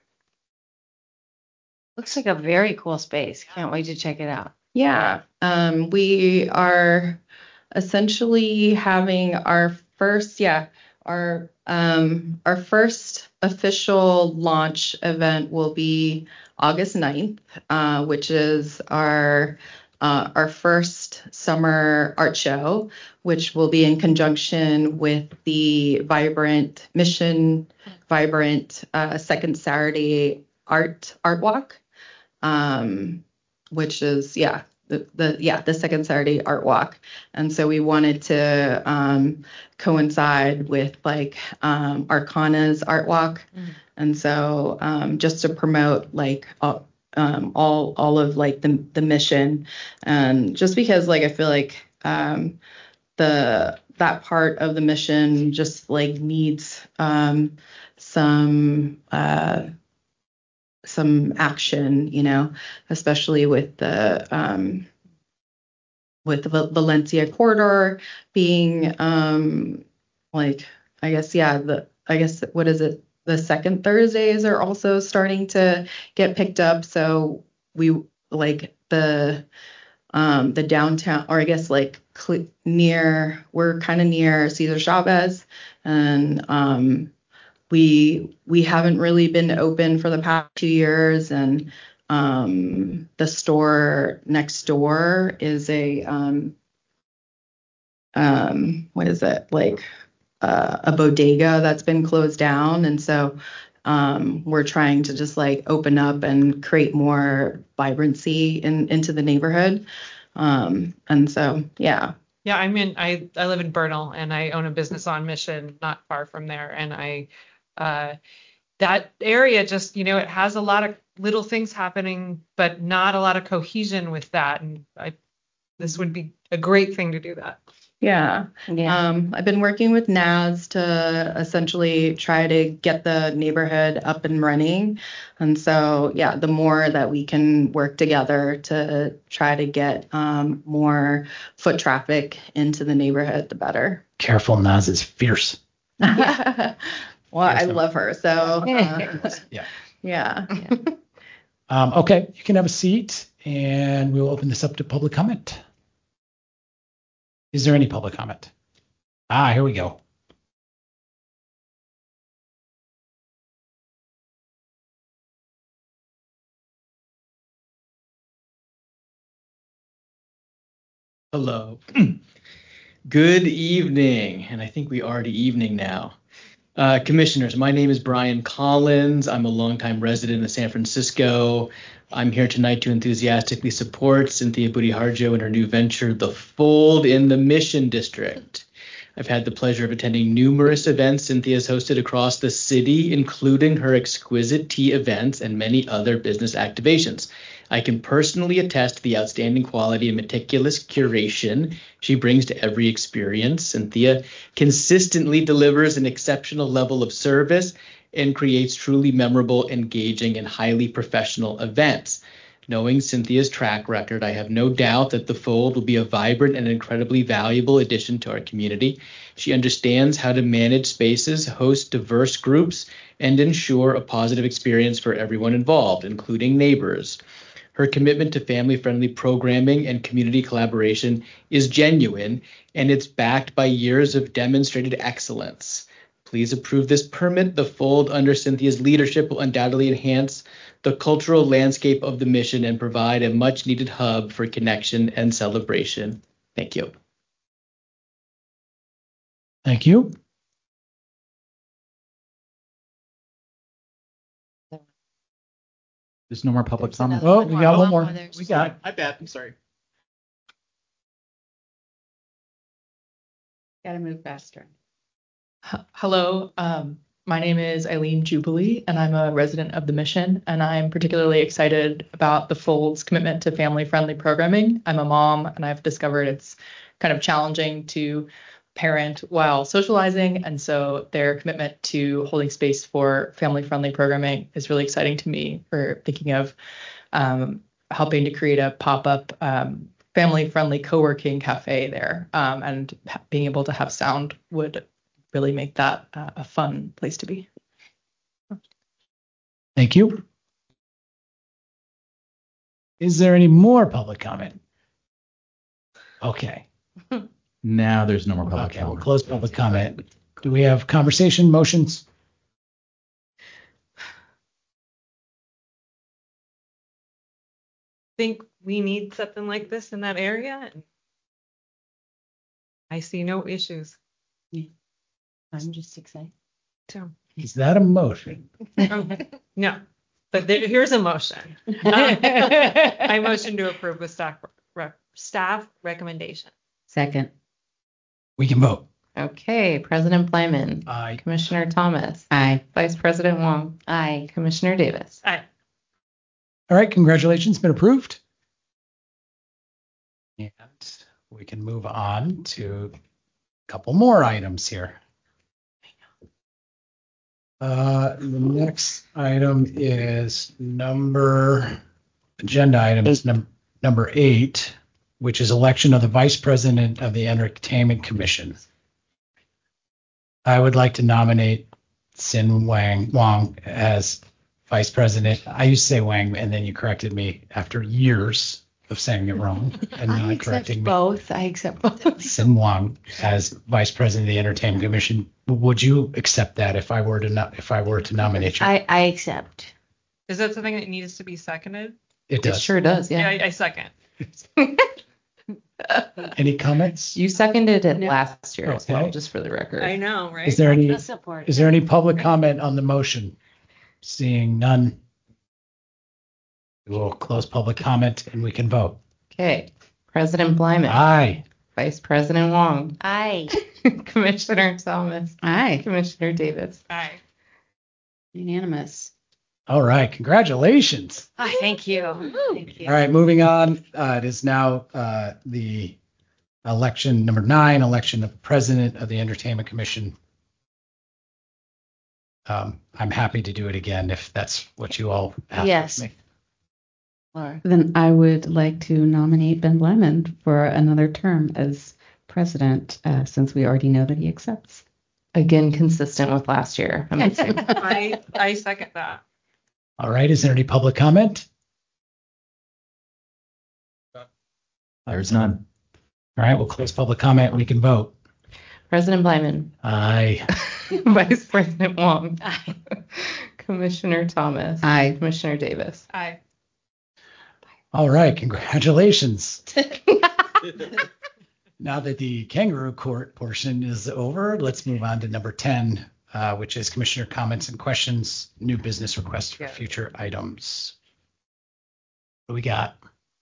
Looks like a very cool space. Can't wait to check it out. Yeah, um, we are essentially having our first, yeah, our um, our first official launch event will be August ninth, uh, which is our uh, our first summer art show, which will be in conjunction with the Vibrant Mission Vibrant uh, Second Saturday Art Art Walk. Um, which is yeah the, the yeah the second Saturday art walk, and so we wanted to um, coincide with like um, Arcana's art walk, and so um, just to promote like all, um, all all of like the the mission, and just because like I feel like um, the that part of the mission just like needs um, some uh, some action, you know, especially with the um, with the Valencia corridor being um, like, I guess, yeah, the I guess what is it? The second Thursdays are also starting to get picked up. So we like the um, the downtown, or I guess like cl- near, we're kind of near Cesar Chavez, and um, we we haven't really been open for the past two years, and um, the store next door is a um, um, what is it like uh, a bodega that's been closed down, and so um, we're trying to just like open up and create more vibrancy in into the neighborhood, um, and so yeah. Yeah, I'm in. I I live in Bernal, and I own a business on Mission, not far from there, and I. Uh, that area just, you know, it has a lot of little things happening, but not a lot of cohesion with that. And I, this would be a great thing to do that. Yeah. Yeah. Um, I've been working with N A S to essentially try to get the neighborhood up and running. And so, yeah, the more that we can work together to try to get um, more foot traffic into the neighborhood, the better. Careful, Naz is fierce. Well, I Yes, no. love her. So, uh, Yeah. yeah. Um, okay, you can have a seat, and we'll open this up to public comment. Is there any public comment? Ah, here we go. Hello. Good evening, and I think we are the evening now. Uh, commissioners, my name is Brian Collins. I'm a longtime resident of San Francisco. I'm here tonight to enthusiastically support Cynthia Budi-Harjo in her new venture, The Fold in the Mission District. I've had the pleasure of attending numerous events Cynthia's hosted across the city, including her exquisite tea events and many other business activations. I can personally attest to the outstanding quality and meticulous curation she brings to every experience. Cynthia consistently delivers an exceptional level of service and creates truly memorable, engaging, and highly professional events. Knowing Cynthia's track record, I have no doubt that The Fold will be a vibrant and incredibly valuable addition to our community. She understands how to manage spaces, host diverse groups, and ensure a positive experience for everyone involved, including neighbors. Her commitment to family-friendly programming and community collaboration is genuine, and it's backed by years of demonstrated excellence. Please approve this permit. The Fold, under Cynthia's leadership, will undoubtedly enhance the cultural landscape of the mission and provide a much-needed hub for connection and celebration. Thank you. Thank you. There's no more public comment. Oh, we got one more. We got. I bet. I'm sorry. Got to move faster. Hello, um, my name is Eileen Jubilee, and I'm a resident of the Mission, and I'm particularly excited about the Fold's commitment to family-friendly programming. I'm a mom, and I've discovered it's kind of challenging to parent while socializing, and so their commitment to holding space for family-friendly programming is really exciting to me. We're thinking of um, helping to create a pop-up um, family-friendly co-working cafe there, um, and ha- being able to have sound would really make that uh, a fun place to be. Thank you. Is there any more public comment? Okay. Now there's no more public Okay, we'll comment. close public comment. Do we have conversation, motions? Think we need something like this in that area, and I see no issues. I'm just excited. So, Is that a motion? no, but there, here's a motion. I motion to approve with staff, re- staff recommendation. Second. We can vote. Okay, President Blyman. Aye. Commissioner Thomas. Aye. Vice President Wong. Aye. Commissioner Davis. Aye. All right, congratulations, been approved. And we can move on to a couple more items here. Uh, the next item is number, agenda item is num- number eight, which is election of the Vice President of the Entertainment Commission. I would like to nominate Sin Wang Wang as Vice President. I used to say Wang, and then you corrected me after years of saying it wrong and I not accept correcting me. both. I accept both. Sin Wang as Vice President of the Entertainment Commission. Would you accept that if I were to not, if I were to nominate you? I, I accept. Is that something that needs to be seconded? It does. It sure does, yeah. I, I second. Any comments? You seconded it last year as well, Okay. just for the record. I know, right? Is there any, I'll support is there any public comment on the motion? Seeing none, we will close public comment and we can vote. Okay, President Blyman. Aye. Vice President Wong. Aye. Commissioner Thomas. Aye. Commissioner Davis. Aye. Unanimous. All right, congratulations. Oh, thank you. Thank you. All right, moving on. Uh, it is now uh, the election number nine, election of President of the Entertainment Commission. Um, I'm happy to do it again if that's what you all ask Yes. of me. Laura. Then I would like to nominate Ben Blyman for another term as president, uh, since we already know that he accepts. Again, consistent with last year. Amazing. I, I second that. All right. Is there any public comment? There's none. All right. We'll close public comment. We can vote. President Blyman. Aye. Vice President Wong. Aye. Commissioner Thomas. Aye. Commissioner Davis. Aye. All right. Congratulations. Now that the kangaroo court portion is over, let's move on to number ten, uh, which is commissioner comments and questions, new business requests for future items. What do we got?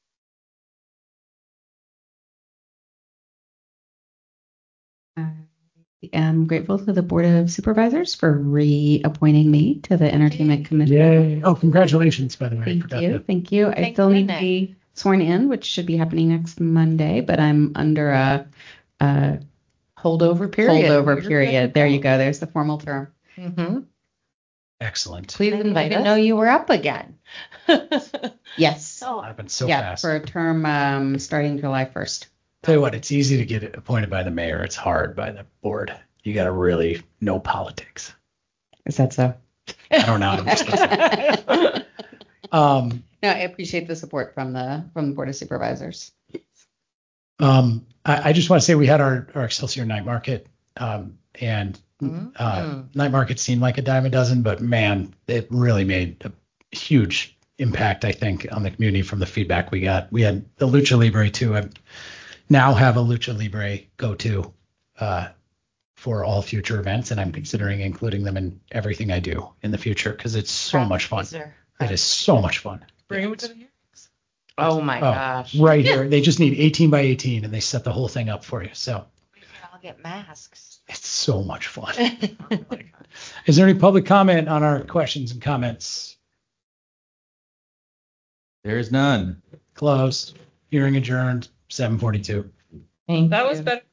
I'm grateful to the Board of Supervisors for reappointing me to the Entertainment Commission. Yay. Oh, congratulations, by the way. Thank you. Thank you. I still need to be sworn in, which should be happening next Monday, but I'm under a, a holdover period. holdover period. There you go. There's the formal term. Mm-hmm. Excellent. Please I didn't invite even us. know you were up again. Yes. Oh, Happened so yeah, fast. for a term um, starting July first. Tell you what, it's easy to get appointed by the mayor. It's hard by the board. You got to really know politics. Is that so? I don't know. I'm just um, No, I appreciate the support from the from the Board of Supervisors. um, I, I just want to say we had our, our Excelsior night market, um, and uh, night market seemed like a dime a dozen, but man, it really made a huge impact, I think, on the community from the feedback we got. We had the Lucha Libre too. I now have a Lucha Libre go-to uh, for all future events, and I'm considering including them in everything I do in the future because it's so much fun. It is so much fun. Bring them to the hearings. Oh my Oh, gosh. right here. They just need eighteen by eighteen, and they set the whole thing up for you. So I'll get masks. it's so much fun. Is there any public comment on our questions and comments? There's none. Closed. Hearing adjourned. seven forty-two. Thank That you. was better.